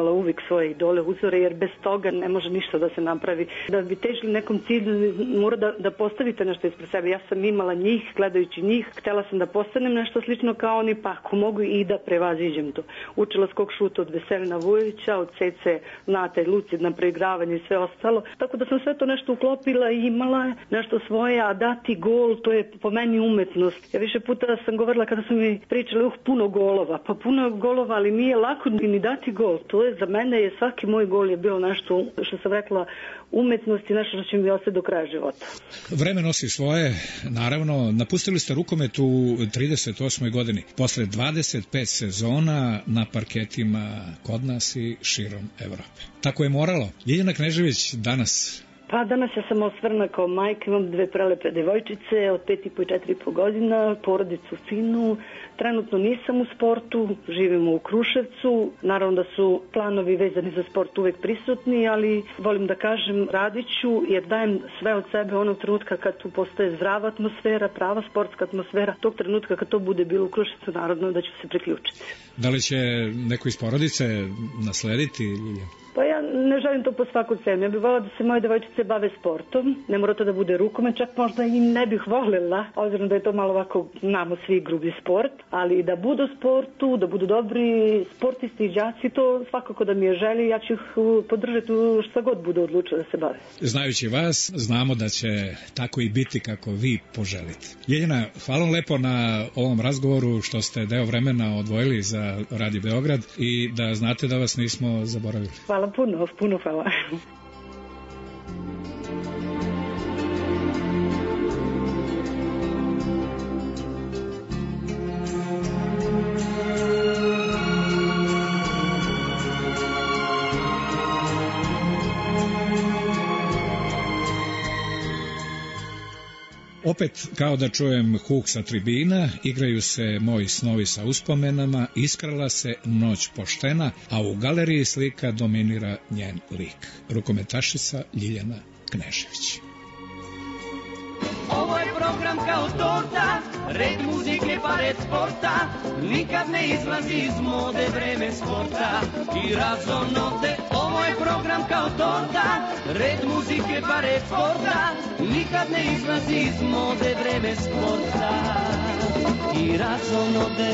gledala uvijek svoje idole, uzore, jer bez toga ne može ništa da se napravi. Da bi težili nekom cilju, mora da, da postavite nešto ispred sebe. Ja sam imala njih, gledajući njih, htela sam da postanem nešto slično kao oni, pa ako mogu i da prevaziđem to. Učila skok šuta od Veselina Vujovića, od Cece Nata i Lucid na preigravanje i sve ostalo. Tako da sam sve to nešto uklopila i imala nešto svoje, a dati gol, to je po meni umetnost. Ja više puta sam govorila kada su mi pričali, uh, puno golova, pa puno golova, ali nije lako ni dati gol. To je, za mene je svaki moj gol je bilo nešto, što sam rekla, umetnost i nešto što će mi ostati do kraja života. Vreme nosi svoje, naravno, napustili ste rukomet u trideset osmoj godini, posle dvadeset pet sezona na parketima kod nas i širom Evrope. Tako je moralo. Ljiljana Knežević danas. Pa danas ja sam osvrna kao majka, imam dve prelepe devojčice od pet i po i četiri i po godina, porodicu finu. Trenutno nisam u sportu, živimo u Kruševcu. Naravno da su planovi vezani za sport uvek prisutni, ali volim da kažem radit ću jer dajem sve od sebe onog trenutka kad tu postaje zdrava atmosfera, prava sportska atmosfera. Tog trenutka kad to bude bilo u Kruševcu, naravno da ću se priključiti. Da li će neko iz porodice naslediti? Pa ja ne želim to po svaku cenu. Ja bih voljela da se moje devojčice bave sportom. Ne mora to da bude rukomet, čak možda i ne bih voljela, obzirom da je to malo ovako, znamo svi, grubi sport, ali da budu u sportu, da budu dobri sportisti i đaci, to svakako da mi je želje, ja ću ih podržati u šta god budu odlučili da se bave. Znajući vas, znamo da će tako i biti kako vi poželite. Ljiljana, hvala vam lepo na ovom razgovoru što ste deo vremena odvojili za Radio Beograd i da znate da vas nismo zaboravili. Hvala puno, puno hvala. Opet, kao da čujem huk sa tribina, igraju se moji snovi sa uspomenama, iskrala se noć poštena, a u galeriji slika dominira njen lik. Rukometašica Ljiljana Knežević. Ovo je program kao torta, red muzike pa red sporta, nikad ne izlazi iz mode vreme sporta i razonode. Ovo je program kao torta, red muzike pa red sporta, nikad ne izlazi iz mode vreme sporta i razonode.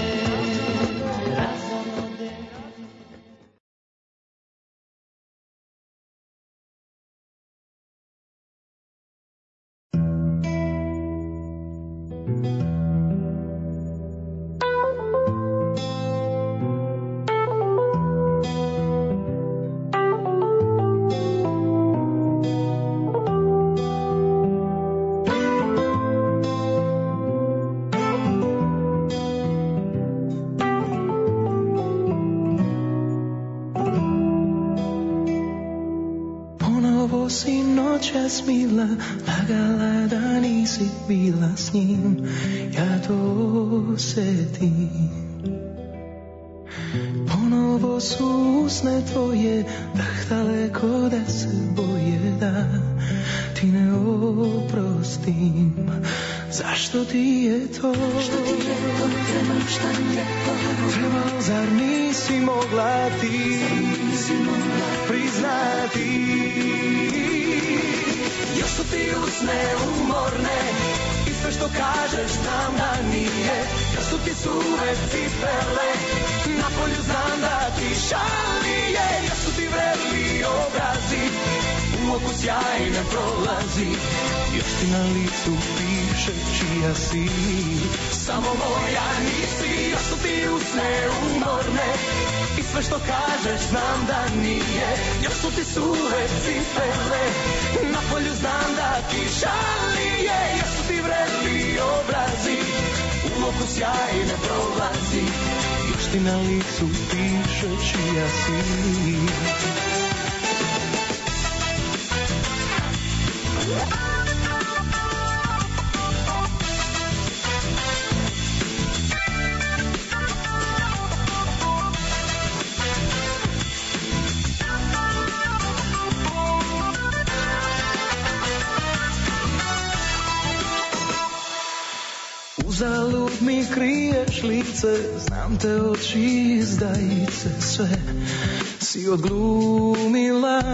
Noćas mila, lagala da nisi bila s njim, ja to osetim. Ponovo su usne tvoje, dah daleko da se boje da ti ne oprostim. Zašto ti je to? Što ti je to? Trebam šta je to? Trebam, zar nisi mogla ti priznati? Još su ti usne umorne i sve što kažeš znam da nije. Još su ti suve cipele, na polju znam da ti šalije. Još su ti vreli obrazi, u oku sjaj ne prolazi. Još ti na licu piše čija si, samo moja nisi. Još su ti usne umorne i sve što kažeš znam da nije. Još su ti suve cipele, na polju znam da ti šalije. Još su ti vreli obrazi, u oku sjaj ne prolazi. Još ti na licu piše čija si. Uzalud mi kriješ lice, znam te oči izdajice, sve si odglumila.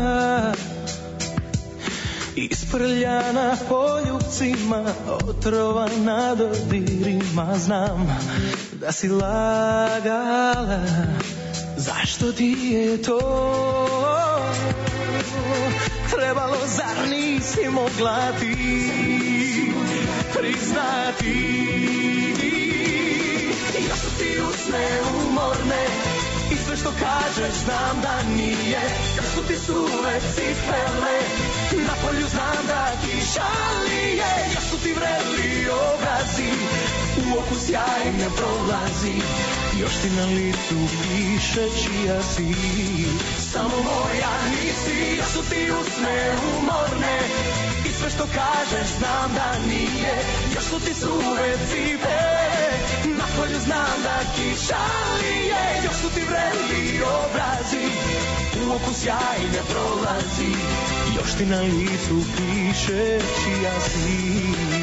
Isprljana poljubcima, otrovana dodirima, znam da si lagala. Zašto ti je to trebalo, zar nisi mogla ti priznati? Još su ti usne umorne i sve što kažeš znam da nije. Još su ti suve cipele, na polju znam da kiša lije. Još su ti vreli obrazi, u oku sjaj ne prolazi. Još ti na licu piše čija si, samo moja nisi. Još su ti usne umorne i sve što kažeš znam da nije. Još su ti suve cipele, na polju znam da kiša lije. Još su ti vreli obrazi, u oku sjaj ne prolazi. Još ti na licu piše čija si.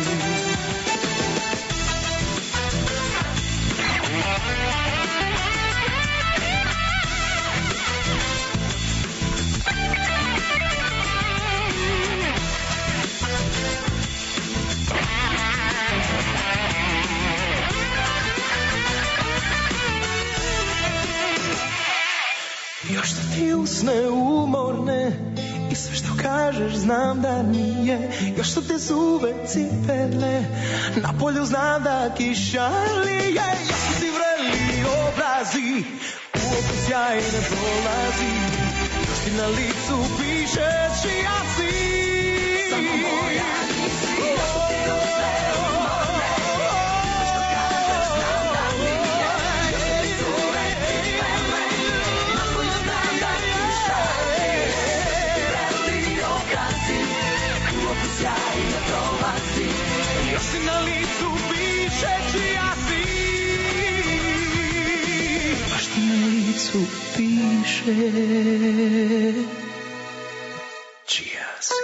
Još su ti usne umorne i sve što kažeš znam da nije. Još su ti suve cipele, na polju znam da kiša lije. Još su ti vreli obrazi, u oku sjaj ne prolazi. Još ti na licu piše čija si, samo moja nisi. Još su ti usne umorne i sve što kažeš znam da nije. Još su ti suve cipele, na polju znam da kiša lije. Vreli obrazi, u oku sjaj ne prolazi. Još ti na licu piše čija si, baš ti na licu piše čija si.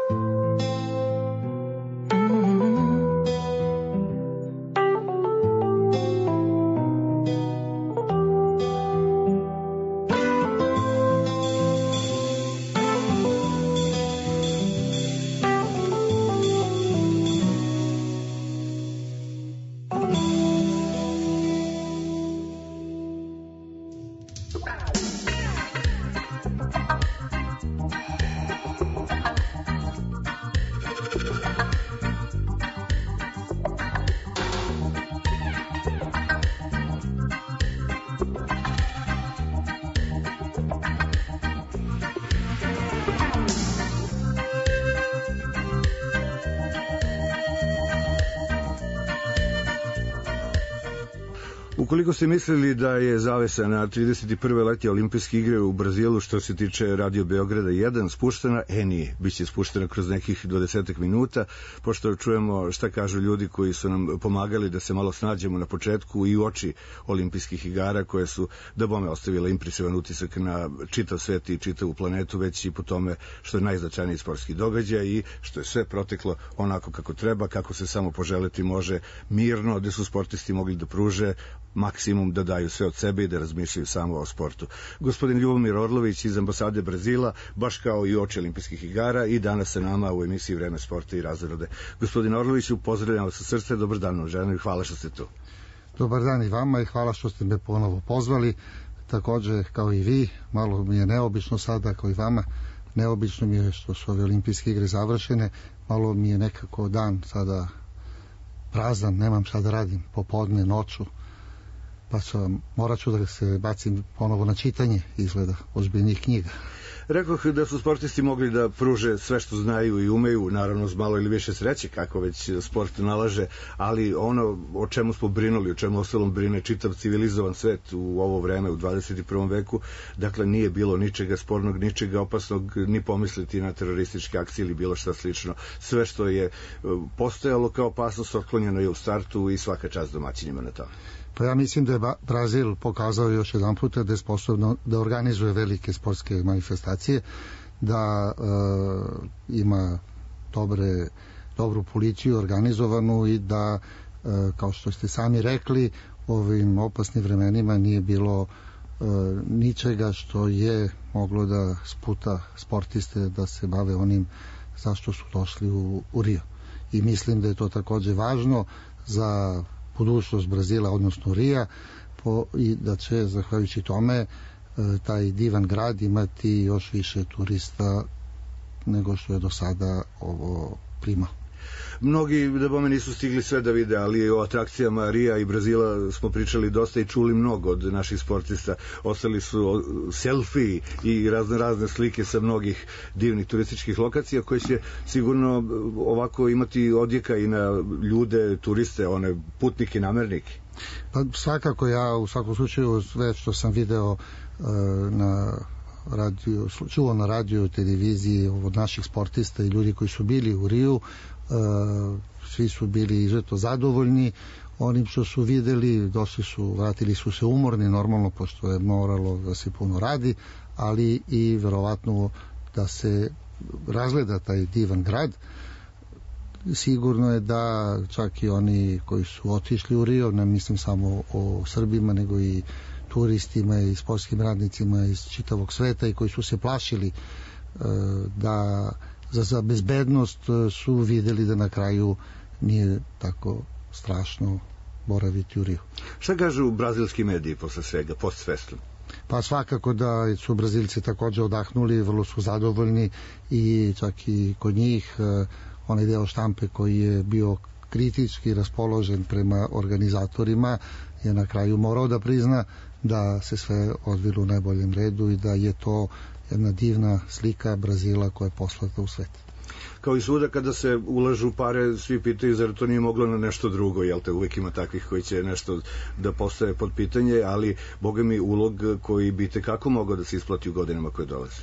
Ukoliko ste mislili da je zavesa na trideset prve letnje olimpijske igre u Brazilu što se tiče Radio Beograda jedan spuštena, e nije, bit će spuštena kroz nekih dvadesetak minuta, pošto čujemo šta kažu ljudi koji su nam pomagali da se malo snađemo na početku i u oči olimpijskih igara koje su da bome ostavile impresivan utisak na čitav svet i čitavu planetu, već i po tome što je najznačajniji sportski događaj i što je sve proteklo onako kako treba, kako se samo poželeti može, mirno, gde su sportisti mogli da pruže maksimum, da daju sve od sebe i da razmišljaju samo o sportu. Gospodin Ljubomir Orlović iz ambasade Brazila, baš kao i oči olimpijskih igara, i danas sa nama u emisiji Vreme sporta i razrode. Gospodin Orloviću, pozdravljam vas sa srce, dobar dan vam želim i hvala što ste tu. Dobar dan i vama i hvala što ste me ponovo pozvali. Takođe, kao i vi, malo mi je neobično sada, kao i vama, neobično mi je što su ove olimpijske igre završene, malo mi je nekako dan sada prazan, nemam šta da radim, popodne, noću, pa sam, morat ću da se bacim ponovo na čitanje, izgleda, ozbiljnih knjiga. Rekoh da su sportisti mogli da pruže sve što znaju i umeju, naravno s malo ili više sreće, kako već sport nalaže, ali ono o čemu smo brinuli, o čemu ostalom brine čitav civilizovan svet u ovo vreme, u dvadeset prvom veku, dakle nije bilo ničega spornog, ničega opasnog, ni pomisliti na terorističke akcije ili bilo šta slično. Sve što je postojalo kao opasnost otklonjeno je u startu i svaka čast domaćinima na tome. Pa ja mislim da je Brazil pokazao još jedan puta da je sposobno da organizuje velike sportske manifestacije, da e, ima dobre, dobru policiju organizovanu i da kao što ste sami rekli, u ovim opasnim vremenima nije bilo ničega što je moglo da sputa sportiste da se bave onim zašto su došli u, u Rio. I mislim da je to takođe važno za budućnost Brazila, odnosno Rija, po, i da će, zahvaljujući tome, taj divan grad imati još više turista nego što je do sada ovo primao. Mnogi da bome nisu stigli sve da vide, ali o atrakcijama Rija i Brazila smo pričali dosta i čuli mnogo od naših sportista. Ostali su selfiji i razne razne slike sa mnogih divnih turističkih lokacija koje će sigurno ovako imati odjeka i na ljude, turiste, one putnike, namernike. Pa svakako, ja u svakom slučaju sve što sam video na radio, čuo na radio, televiziji od naših sportista i ljudi koji su bili u Riju, svi su bili izuzetno zadovoljni onim što su videli, došli su, vratili su se umorni, normalno, pošto je moralo da se puno radi, ali i verovatno da se razgleda taj divan grad. Sigurno je da čak i oni koji su otišli u Rio, ne mislim samo o Srbima, nego i turistima i sportskim radnicima iz čitavog sveta i koji su se plašili da za, za bezbednost su videli da na kraju nije tako strašno boraviti u Riju. Šta kažu brazilski mediji posle svega, post festum? Pa svakako da su Brazilci takođe odahnuli, vrlo su zadovoljni i čak i kod njih onaj deo štampe koji je bio kritički raspoložen prema organizatorima je na kraju morao da prizna da se sve odvilo u najboljem redu i da je to jedna divna slika Brazila koja je poslata u svet. Kao i svuda kada se ulažu pare, svi pitaju zar to nije moglo na nešto drugo, jel te, uvek ima takvih koji će nešto da postave pod pitanje, ali boga mi ulog koji bi tekako mogao da se isplati u godinama koje dolaze.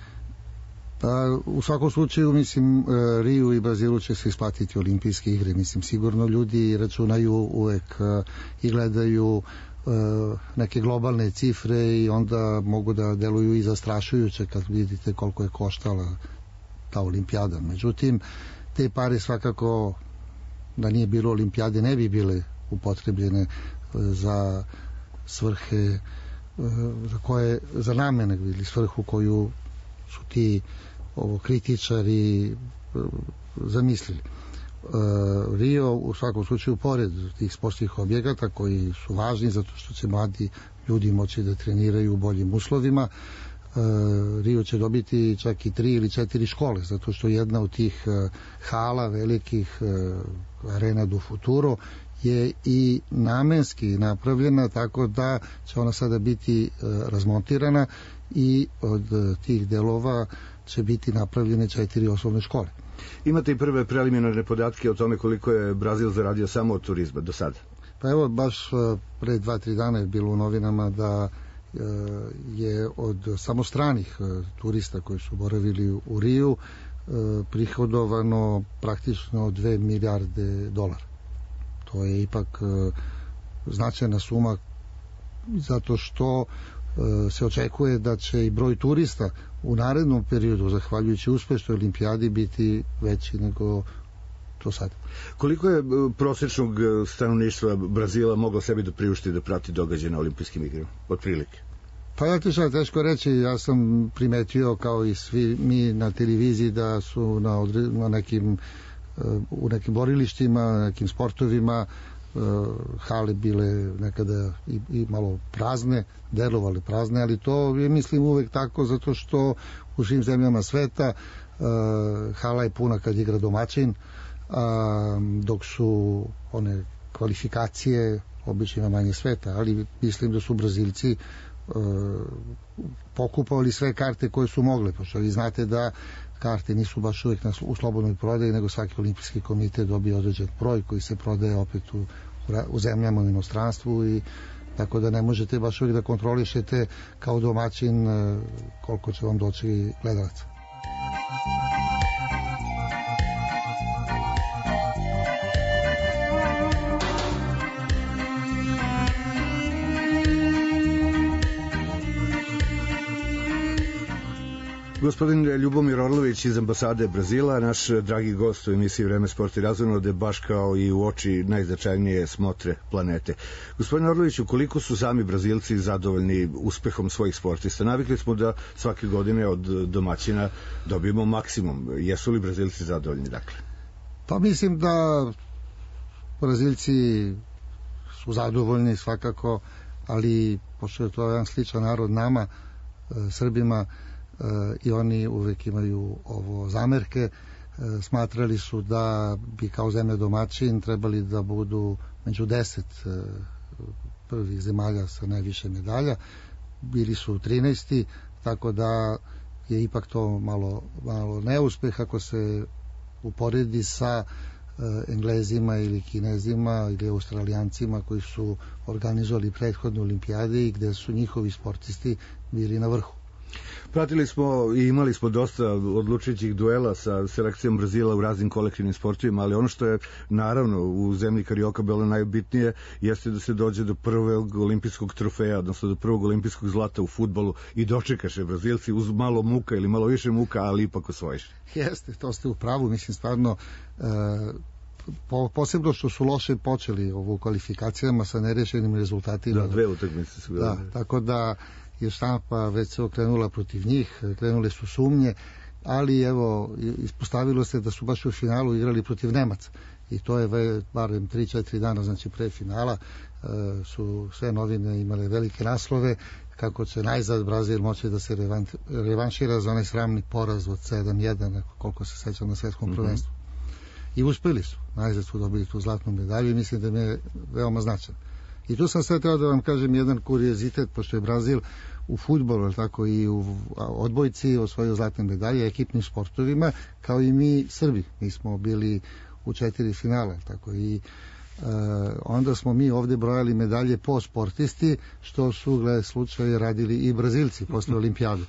Pa, u svakom slučaju, mislim, Riju i Brazilu će se isplatiti olimpijske igre. Mislim, sigurno ljudi računaju uvek i gledaju neke globalne cifre i onda mogu da deluju i zastrašujuće kad vidite koliko je koštala ta olimpijada. Međutim, te pare svakako, da nije bilo olimpijade, ne bi bile upotrebljene za svrhe za koje, za namene ili svrhu koju su ti ovo, kritičari zamislili. Rio u svakom slučaju, pored tih sportskih objekata koji su važni zato što će mladi ljudi moći da treniraju u boljim uslovima, Rio će dobiti čak i tri ili četiri škole, zato što jedna od tih hala velikih, Arena do Futuro, je i namenski napravljena, tako da će ona sada biti razmontirana i od tih delova će biti napravljene četiri osnovne škole. Imate i prve preliminarne podatke o tome koliko je Brazil zaradio samo od turizma do sada? Pa evo, baš pre dva, tri dana je bilo u novinama da je od samo stranih turista koji su boravili u Riju prihodovano praktično dve milijarde dolara. To je ipak značajna suma zato što se očekuje da će i broj turista u narednom periodu, zahvaljujući uspešnoj olimpijadi, biti veći nego to sad. Koliko je prosječnog stanovništva Brazila moglo sebi da priušti da prati događaje na olimpijskim igrama? Otprilike. Pa ja ti šta teško reći, ja sam primetio kao i svi mi na televiziji da su na, odre, na nekim u nekim borilištima, na nekim sportovima hale bile nekada i, i malo prazne, delovale prazne, ali to je, mislim, uvek tako zato što u svim zemljama sveta hala je puna kad igra domaćin, dok su one kvalifikacije obično manje sveta, ali mislim da su Brazilci pokupovali sve karte koje su mogle, pošto vi znate da karte nisu baš uvek na, u slobodnoj prodaji, nego svaki olimpijski komitet dobije određen broj koji se prodaje opet u, u zemljama u inostranstvu, i tako da ne možete baš uvek da kontrolišete kao domaćin koliko će vam doći gledalaca. Gospodin Ljubomir Orlović iz ambasade Brazila, naš dragi gost u emisiji Vreme sporta i razonode, baš kao i u oči najznačajnije smotre planete. Gospodin Orlović, koliko su sami Brazilci zadovoljni uspehom svojih sportista? Navikli smo da svake godine od domaćina dobijemo maksimum. Jesu li Brazilci zadovoljni, dakle? Pa mislim da Brazilci su zadovoljni svakako, ali pošto je to jedan sličan narod nama, Srbima, i oni uvek imaju ovo zamerke, smatrali su da bi kao zemlja domaćin trebali da budu među deset prvih zemalja sa najviše medalja, bili su trinaesti, tako da je ipak to malo, malo neuspeh ako se uporedi sa Englezima ili Kinezima ili Australijancima koji su organizovali prethodne olimpijade i gde su njihovi sportisti bili na vrhu. Pratili smo i imali smo dosta odlučujućih duela sa selekcijom Brazila u raznim kolektivnim sportovima, ali ono što je naravno u zemlji Karioka bilo najbitnije jeste da se dođe do prvog olimpijskog trofeja, odnosno do prvog olimpijskog zlata u fudbalu i dočekaše Brazilci uz malo muka ili malo više muka, ali ipak osvojiše. Jeste, to ste u pravu, mislim stvarno e, po, posebno što su loše počeli ovu kvalifikacijama sa nerešenim rezultatima. Da, dve utakmice su bile. Da, tako da je štampa već se okrenula protiv njih, krenule su sumnje, ali evo, ispostavilo se da su baš u finalu igrali protiv Nemaca i to je barem tri četiri dana, znači pre finala, e, su sve novine imale velike naslove kako će najzad Brazil moći da se revan, revanšira za onaj sramni poraz od sedam jedan, koliko se sećam na svetskom mm-hmm. prvenstvu. I uspeli su, najzad su dobili tu zlatnu medalju i mislim da mi je veoma značajno. I tu sam sad teo da vam kažem jedan kuriozitet, pošto je Brazil u fudbalu, tako i u odbojci osvojio zlatne medalje, ekipnim sportovima, kao i mi Srbi. Mi smo bili u četiri finala, tako i e, onda smo mi ovde brojali medalje po sportisti, što su, glede slučaje, radili i Brazilci posle olimpijade.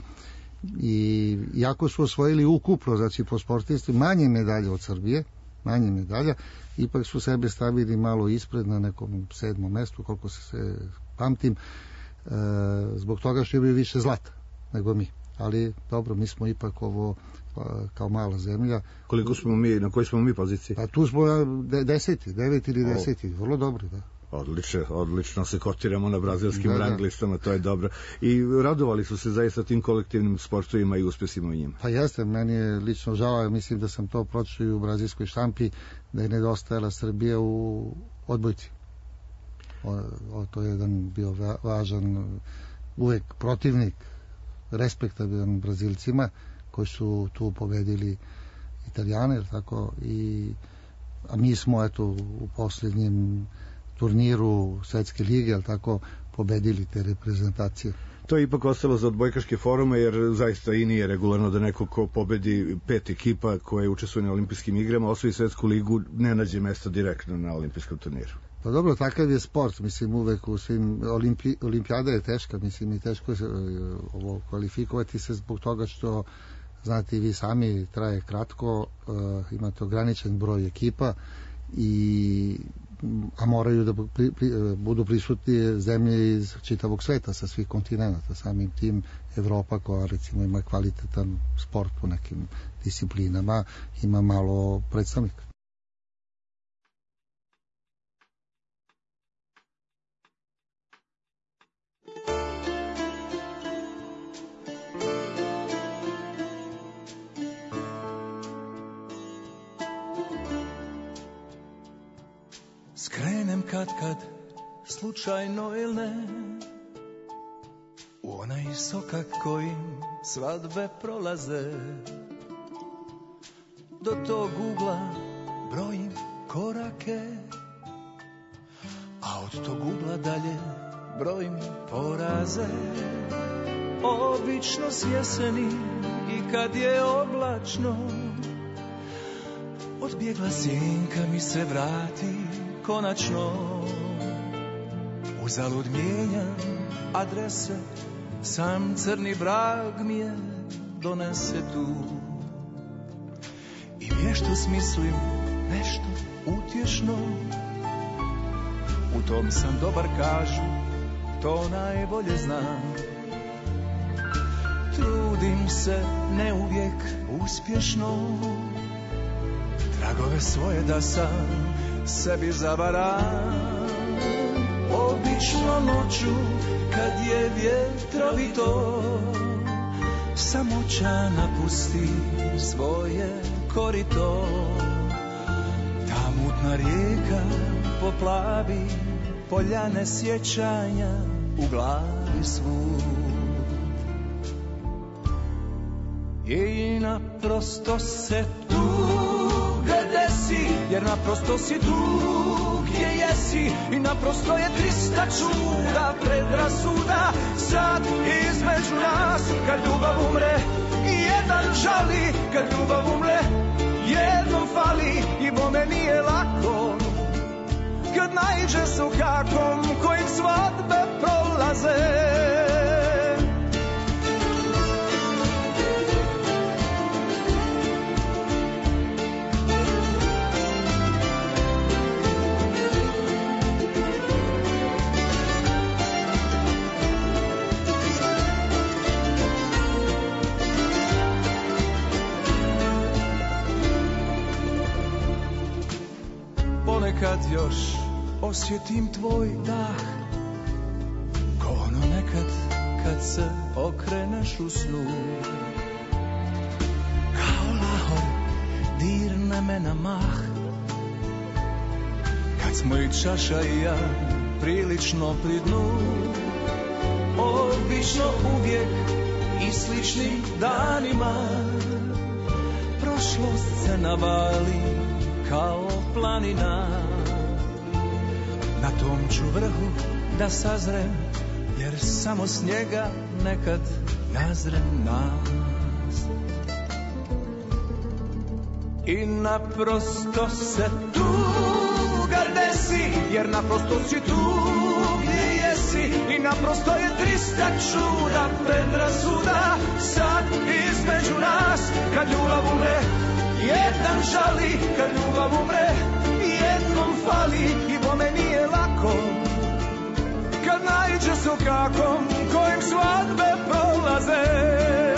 I jako su osvojili ukupno, znači po sportisti, manje medalje od Srbije, manje medalja, ipak su sebe stavili malo ispred na nekom sedmom mestu, koliko se, se pamtim, e, zbog toga što imaju više zlata nego mi. Ali dobro, mi smo ipak ovo pa, kao mala zemlja. Koliko smo mi, na kojoj smo mi poziciji? A tu smo de, deseti, devet ili deseti, vrlo dobro, da. Odlično, odlično se kotiramo na brazilskim da, rang listama, to je dobro. I radovali su se zaista tim kolektivnim sportovima i uspesima u njima. Pa jeste, meni je lično žao, mislim da sam to pročio i u brazilskoj štampi, da je nedostajala Srbija u odbojci. O, o, to je jedan bio važan uvek protivnik, respektabilan Brazilcima koji su tu pobedili Italijane, tako, i, a mi smo eto u posljednjem turniru Svetske lige, ali tako, pobedili te reprezentacije. To je ipak ostalo za odbojkaške forume, jer zaista i nije regularno da neko ko pobedi pet ekipa koje učestvuje na olimpijskim igrama, osvoji Svetsku ligu, ne nađe mesto direktno na olimpijskom turniru. Pa dobro, takav je sport, mislim, uvek u svim olimpi, olimpijada je teška, mislim, i teško je ovo kvalifikovati se zbog toga što, znate i vi sami, traje kratko, uh, imate ograničen broj ekipa i a moraju da pri, pri, budu prisutni zemlje iz čitavog sveta, sa svih kontinenta, samim tim Evropa, koja recimo ima kvalitetan sport u nekim disciplinama, ima malo predstavnika. Skrenem kad kad, slučajno ili ne, u onaj sokak kojim svadbe prolaze. Do tog ugla brojim korake, a od tog ugla dalje brojim poraze. Obično s jeseni i kad je oblačno, odbjegla sjenka mi se vrati konačno. Uzalud mijenjam adrese, sam crni vrag mi je donese tu. I vješto smislim nešto utješno, u tom sam dobar kažu, to najbolje znam. trudim se ne uvijek uspješno, tragove svoje da sam sebi zavaram. Obično noću kad je vjetrovito, samoća napusti svoje korito. Ta mutna rijeka poplavi poljane sjećanja u glavi svud. I naprosto se tuga desi, jer naprosto si tu gdje jesi. I naprosto je trista čuda, predrasuda sad između nas. Kad ljubav umre, jedan žali. Kad ljubav umre, jednom fali. I bome nije lako kad naiđe s ukakom kojim svadbe prolaze. Ponekad još osjetim tvoj dah, ko ono nekad kad se okreneš u snu. Kao lahor dirne me na mah, kad smo i čaša i ja prilično pri dnu. Obično uvijek i sličnim danima prošlost se navali kao planina. Na tom ću vrhu da sazrem, jer samo s njega nekad nazrem nas. I naprosto se tuga desi, jer naprosto si tu gdje jesi. I naprosto je trista čuda, predrasuda sad između nas. Kad ljubav umre, jedan žali. Kad ljubav umre, jednom fali. I bome nije lako kad naiđe s ukakom kojim svadbe prolaze.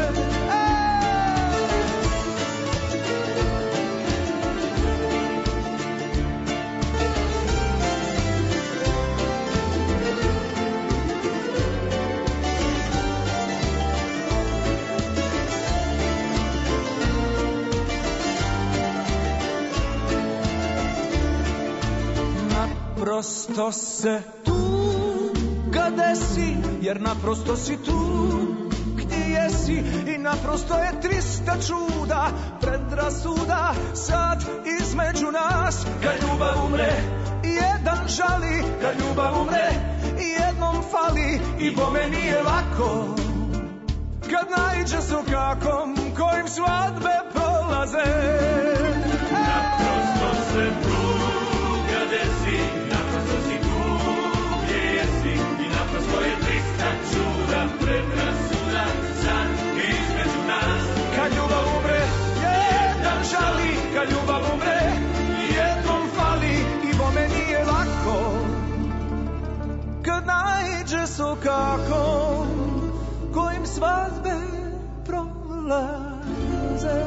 Naprosto se tuga desi, jer naprosto si tu gdje jesi. I naprosto je trista čuda, predrasuda sad između nas. Kad ljubav umre, jedan žali. Kad ljubav umre, jednom fali. I bome nije lako kad naiđe s ukakom kojim svadbe prolaze. Naprosto se tuga desi, naprosto si tu gdje jesi. I naprosto je trista čuda, predrasuda sad između nas. Kad ljubav umre, jedan žali. Kad ljubav umre, jednom fali. I bome nije lako kad naiđe s ukakom kojim svadbe prolaze.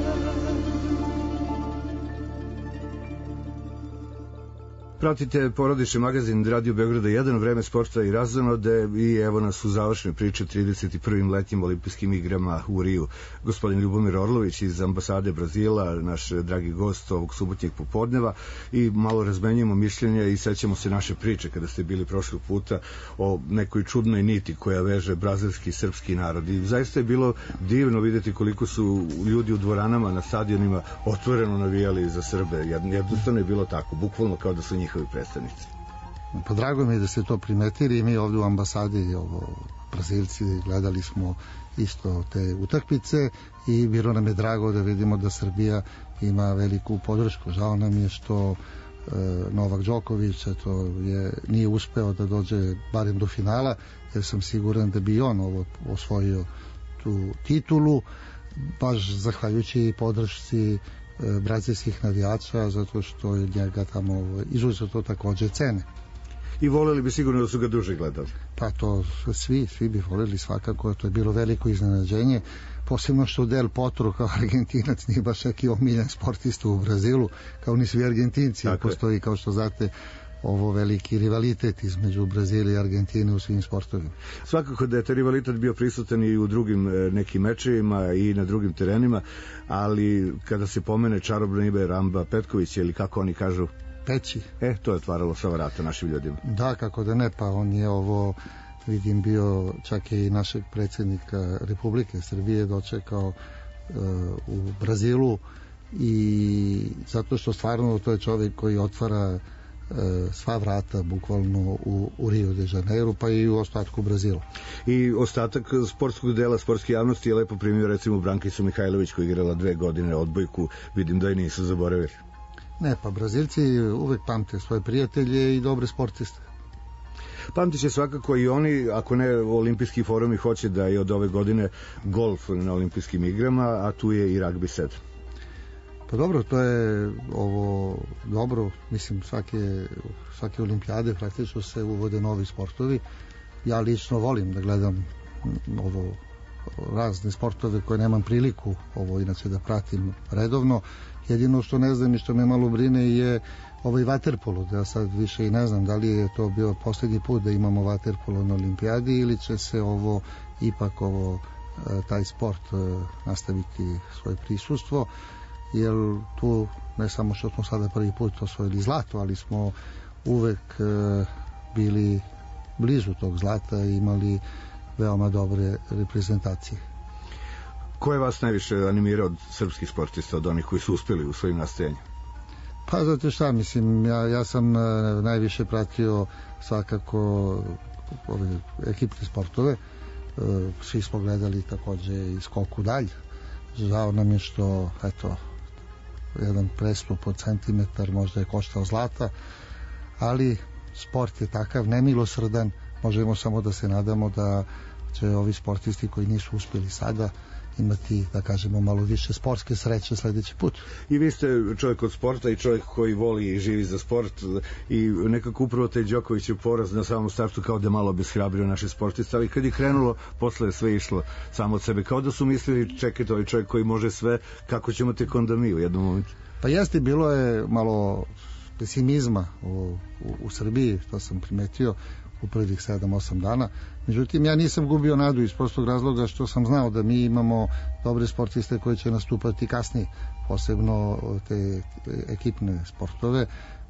Pratite porodični magazin Radio Beograda jedan, vreme sporta i razonode, i evo nas u završnoj priči trideset prvim letnjim olimpijskim igrama u Riju. Gospodin Ljubomir Orlović iz ambasade Brazila, naš dragi gost ovog subotnjeg popodneva, i malo razmenjujemo mišljenja i sećamo se naše priče kada ste bili prošlog puta o nekoj čudnoj niti koja veže brazilski i srpski narod. I zaista je bilo divno videti koliko su ljudi u dvoranama, na stadionima otvoreno navijali za Srbe. Jednostavno je bilo tako, bukvalno kao da su njih predstavnici. Pa drago mi je da ste to primetili, i mi ovdje u ambasadi, ovo, Brazilci, gledali smo isto te utakmice i bilo nam je drago da vidimo da Srbija ima veliku podršku. Žao nam je što e, Novak Đoković to je, nije uspeo da dođe barem do finala, jer sam siguran da bi on ovo osvojio tu titulu, baš zahvaljujući podršci brazilskih navijača, zato što je njega tamo izuzetno to takođe cene. i voleli bi sigurno da su ga duže gledali. Pa to svi, svi bi voleli svakako, to je bilo veliko iznenađenje, posebno što Del Potro kao Argentinac nije baš neki omiljen sportista u Brazilu, kao ni svi Argentinci, tako postoji, kao što znate, ovo veliki rivalitet između Brazila i Argentine u svim sportovima. Svakako da je taj rivalitet bio prisutan i u drugim nekim mečevima i na drugim terenima, ali kada se pomene čarobno ime Ramba Petković, ili kako oni kažu, Peći. E, to je otvaralo sva vrata našim ljudima. Da, kako da ne, pa on je ovo, vidim, bio čak i našeg predsjednika Republike Srbije dočekao uh, u Brazilu, i zato što stvarno to je čovjek koji otvara sva vrata bukvalno u, u Rio de Janeiro, pa i u ostatku Brazila. I ostatak sportskog dela, sportske javnosti je lepo primio recimo Brankicu Mihajlović koja je igrala dve godine odbojku, vidim da je nisu zaboravili. Ne, pa Brazilci uvek pamte svoje prijatelje i dobre sportiste. Pamtit će svakako i oni, ako ne olimpijski forum i hoće da je od ove godine golf na olimpijskim igrama, a tu je i ragbi sedam. Pa dobro, to je ovo dobro, mislim svake, svake olimpijade praktično se uvode novi sportovi. Ja lično volim da gledam ovo razne sportove koje nemam priliku ovo inače da pratim redovno. Jedino što ne znam i što me malo brine je ovaj vaterpolo, da ja sad više i ne znam da li je to bio posljednji put da imamo vaterpolo na olimpijadi ili će se ovo ipak ovo taj sport nastaviti svoje prisustvo, jer tu ne samo što smo sada prvi put osvojili zlato, ali smo uvek bili blizu tog zlata i imali veoma dobre reprezentacije. Ko je vas najviše animirao od srpskih sportista, od onih koji su uspjeli u svojim nastojanjima? Pa zato šta, mislim, ja, ja sam najviše pratio svakako ove ekipne sportove. Svi smo gledali takođe i skoku dalj. Žao nam je što, eto, jedan prestup od centimetar možda je koštao zlata, ali sport je takav nemilosrdan, možemo samo da se nadamo da će ovi sportisti koji nisu uspjeli sada imati, da kažemo, malo više sportske sreće sledeći put. I vi ste čovjek od sporta i čovjek koji voli i živi za sport i nekako upravo taj Đokovićev poraz na samom startu kao da malo beshrabrio naše sportiste, ali kad je krenulo, posle je sve išlo samo od sebe, kao da su mislili, čekajte, ovaj čovjek koji može sve, kako ćemo tek onda mi u jednom momentu? Pa jeste, bilo je malo pesimizma u, u, u Srbiji, to sam primetio u prvih sedam osam dana. Međutim, ja nisam gubio nadu iz prostog razloga što sam znao da mi imamo dobre sportiste koji će nastupati kasnije, posebno te, te ekipne sportove,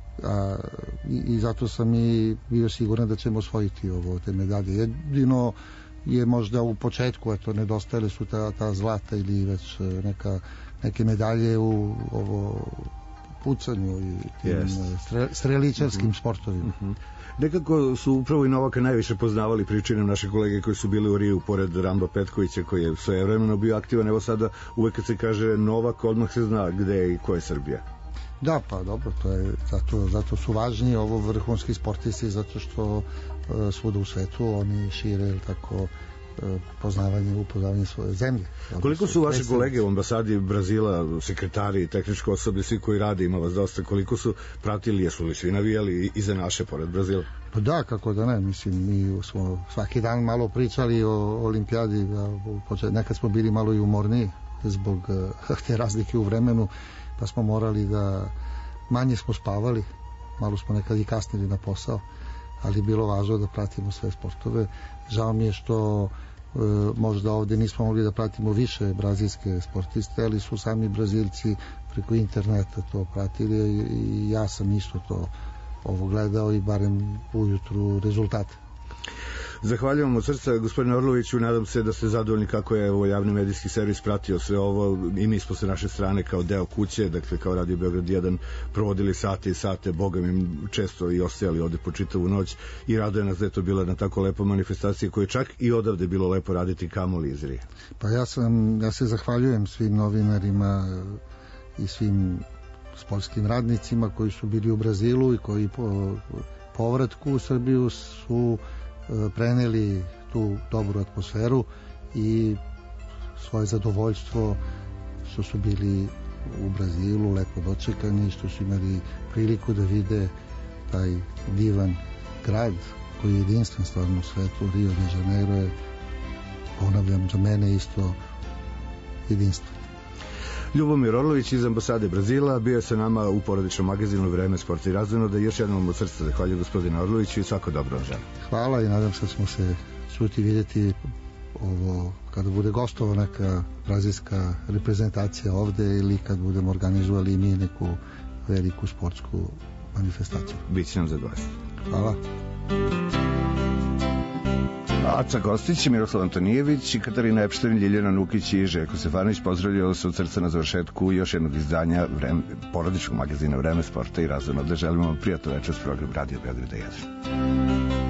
a, i, i zato sam i bio siguran da ćemo osvojiti ovo, te medalje. Jedino je možda u početku, eto, nedostajale su ta, ta zlata ili već neka, neke medalje u ovo pucanju i tim yes. streličarskim mm-hmm. sportovima. Mm-hmm. Nekako su upravo i Novaka najviše poznavali pričinom naše kolege koji su bili u Riju pored Ramba Petkovića koji je svojevremeno bio aktivan. Evo sada uvek kad se kaže Novak odmah se zna gde je i ko je Srbija. Da, pa dobro, to je, zato, zato su važni ovo vrhunski sportisti, zato što uh, svuda u svetu oni šire tako poznavanje, upoznavanje svoje zemlje. Koliko su vaše kolege u ambasadi Brazila, sekretari, tehničko osoblje, svi koji rade, ima vas dosta, koliko su pratili, jesu li svi navijali i za naše pored Brazila? Pa da, kako da ne, mislim, mi smo svaki dan malo pričali o olimpijadi, nekad smo bili malo i umorniji zbog te razlike u vremenu, pa smo morali da manje smo spavali, malo smo nekad i kasnili na posao, ali bilo važno da pratimo sve sportove. Žao mi je što e, možda ovdje nismo mogli da pratimo više brazilske sportiste, ali su sami Brazilci preko interneta to pratili i, i ja sam isto to ovo gledao i barem ujutru rezultate. Zahvaljujem od srca gospodine Orloviću, nadam se da ste zadovoljni kako je ovo javni medijski servis pratio sve ovo i mi smo sa naše strane kao deo kuće, dakle kao Radio Beograd jedan provodili sate i sate, boga mi često i ostajali ovde po čitavu noć i raduje nas da je to bila jedna tako lepa manifestacija koju čak i odavde bilo lepo raditi kamoli iz Rije. Pa ja sam, ja se zahvaljujem svim novinarima i svim sportskim radnicima koji su bili u Brazilu i koji po povratku u Srbiju su preneli tu dobru atmosferu i svoje zadovoljstvo što su bili u Brazilu lepo dočekani, što su imali priliku da vide taj divan grad koji je jedinstven stvarno u svetu, Rio de Janeiro je, ponavljam, za mene isto jedinstven. Ljubomir Orlović iz ambasade Brazila bio je sa nama u porodičnom magazinu Vreme, sport i razvojno. Da još jednom od srca zahvaljujem gospodinu Orloviću i svako dobro vam želim. Hvala i nadam se da smo se čuti i vidjeti ovo, kada bude gostova neka brazilska reprezentacija ovde ili kad budemo organizovali i mi neku veliku sportsku manifestaciju. Biće nam zadovoljstvo. Hvala. Aca Kostić, Miroslav Antonijević, Katarina Epštein, Ljiljana Nukić i Željko Stefanović pozdravljaju se od srca na završetku još jednog izdanja vreme, porodičnog magazina Vreme, sporta i razvojno. Da želimo vam prijatno večer s program Radio Beograda jedan.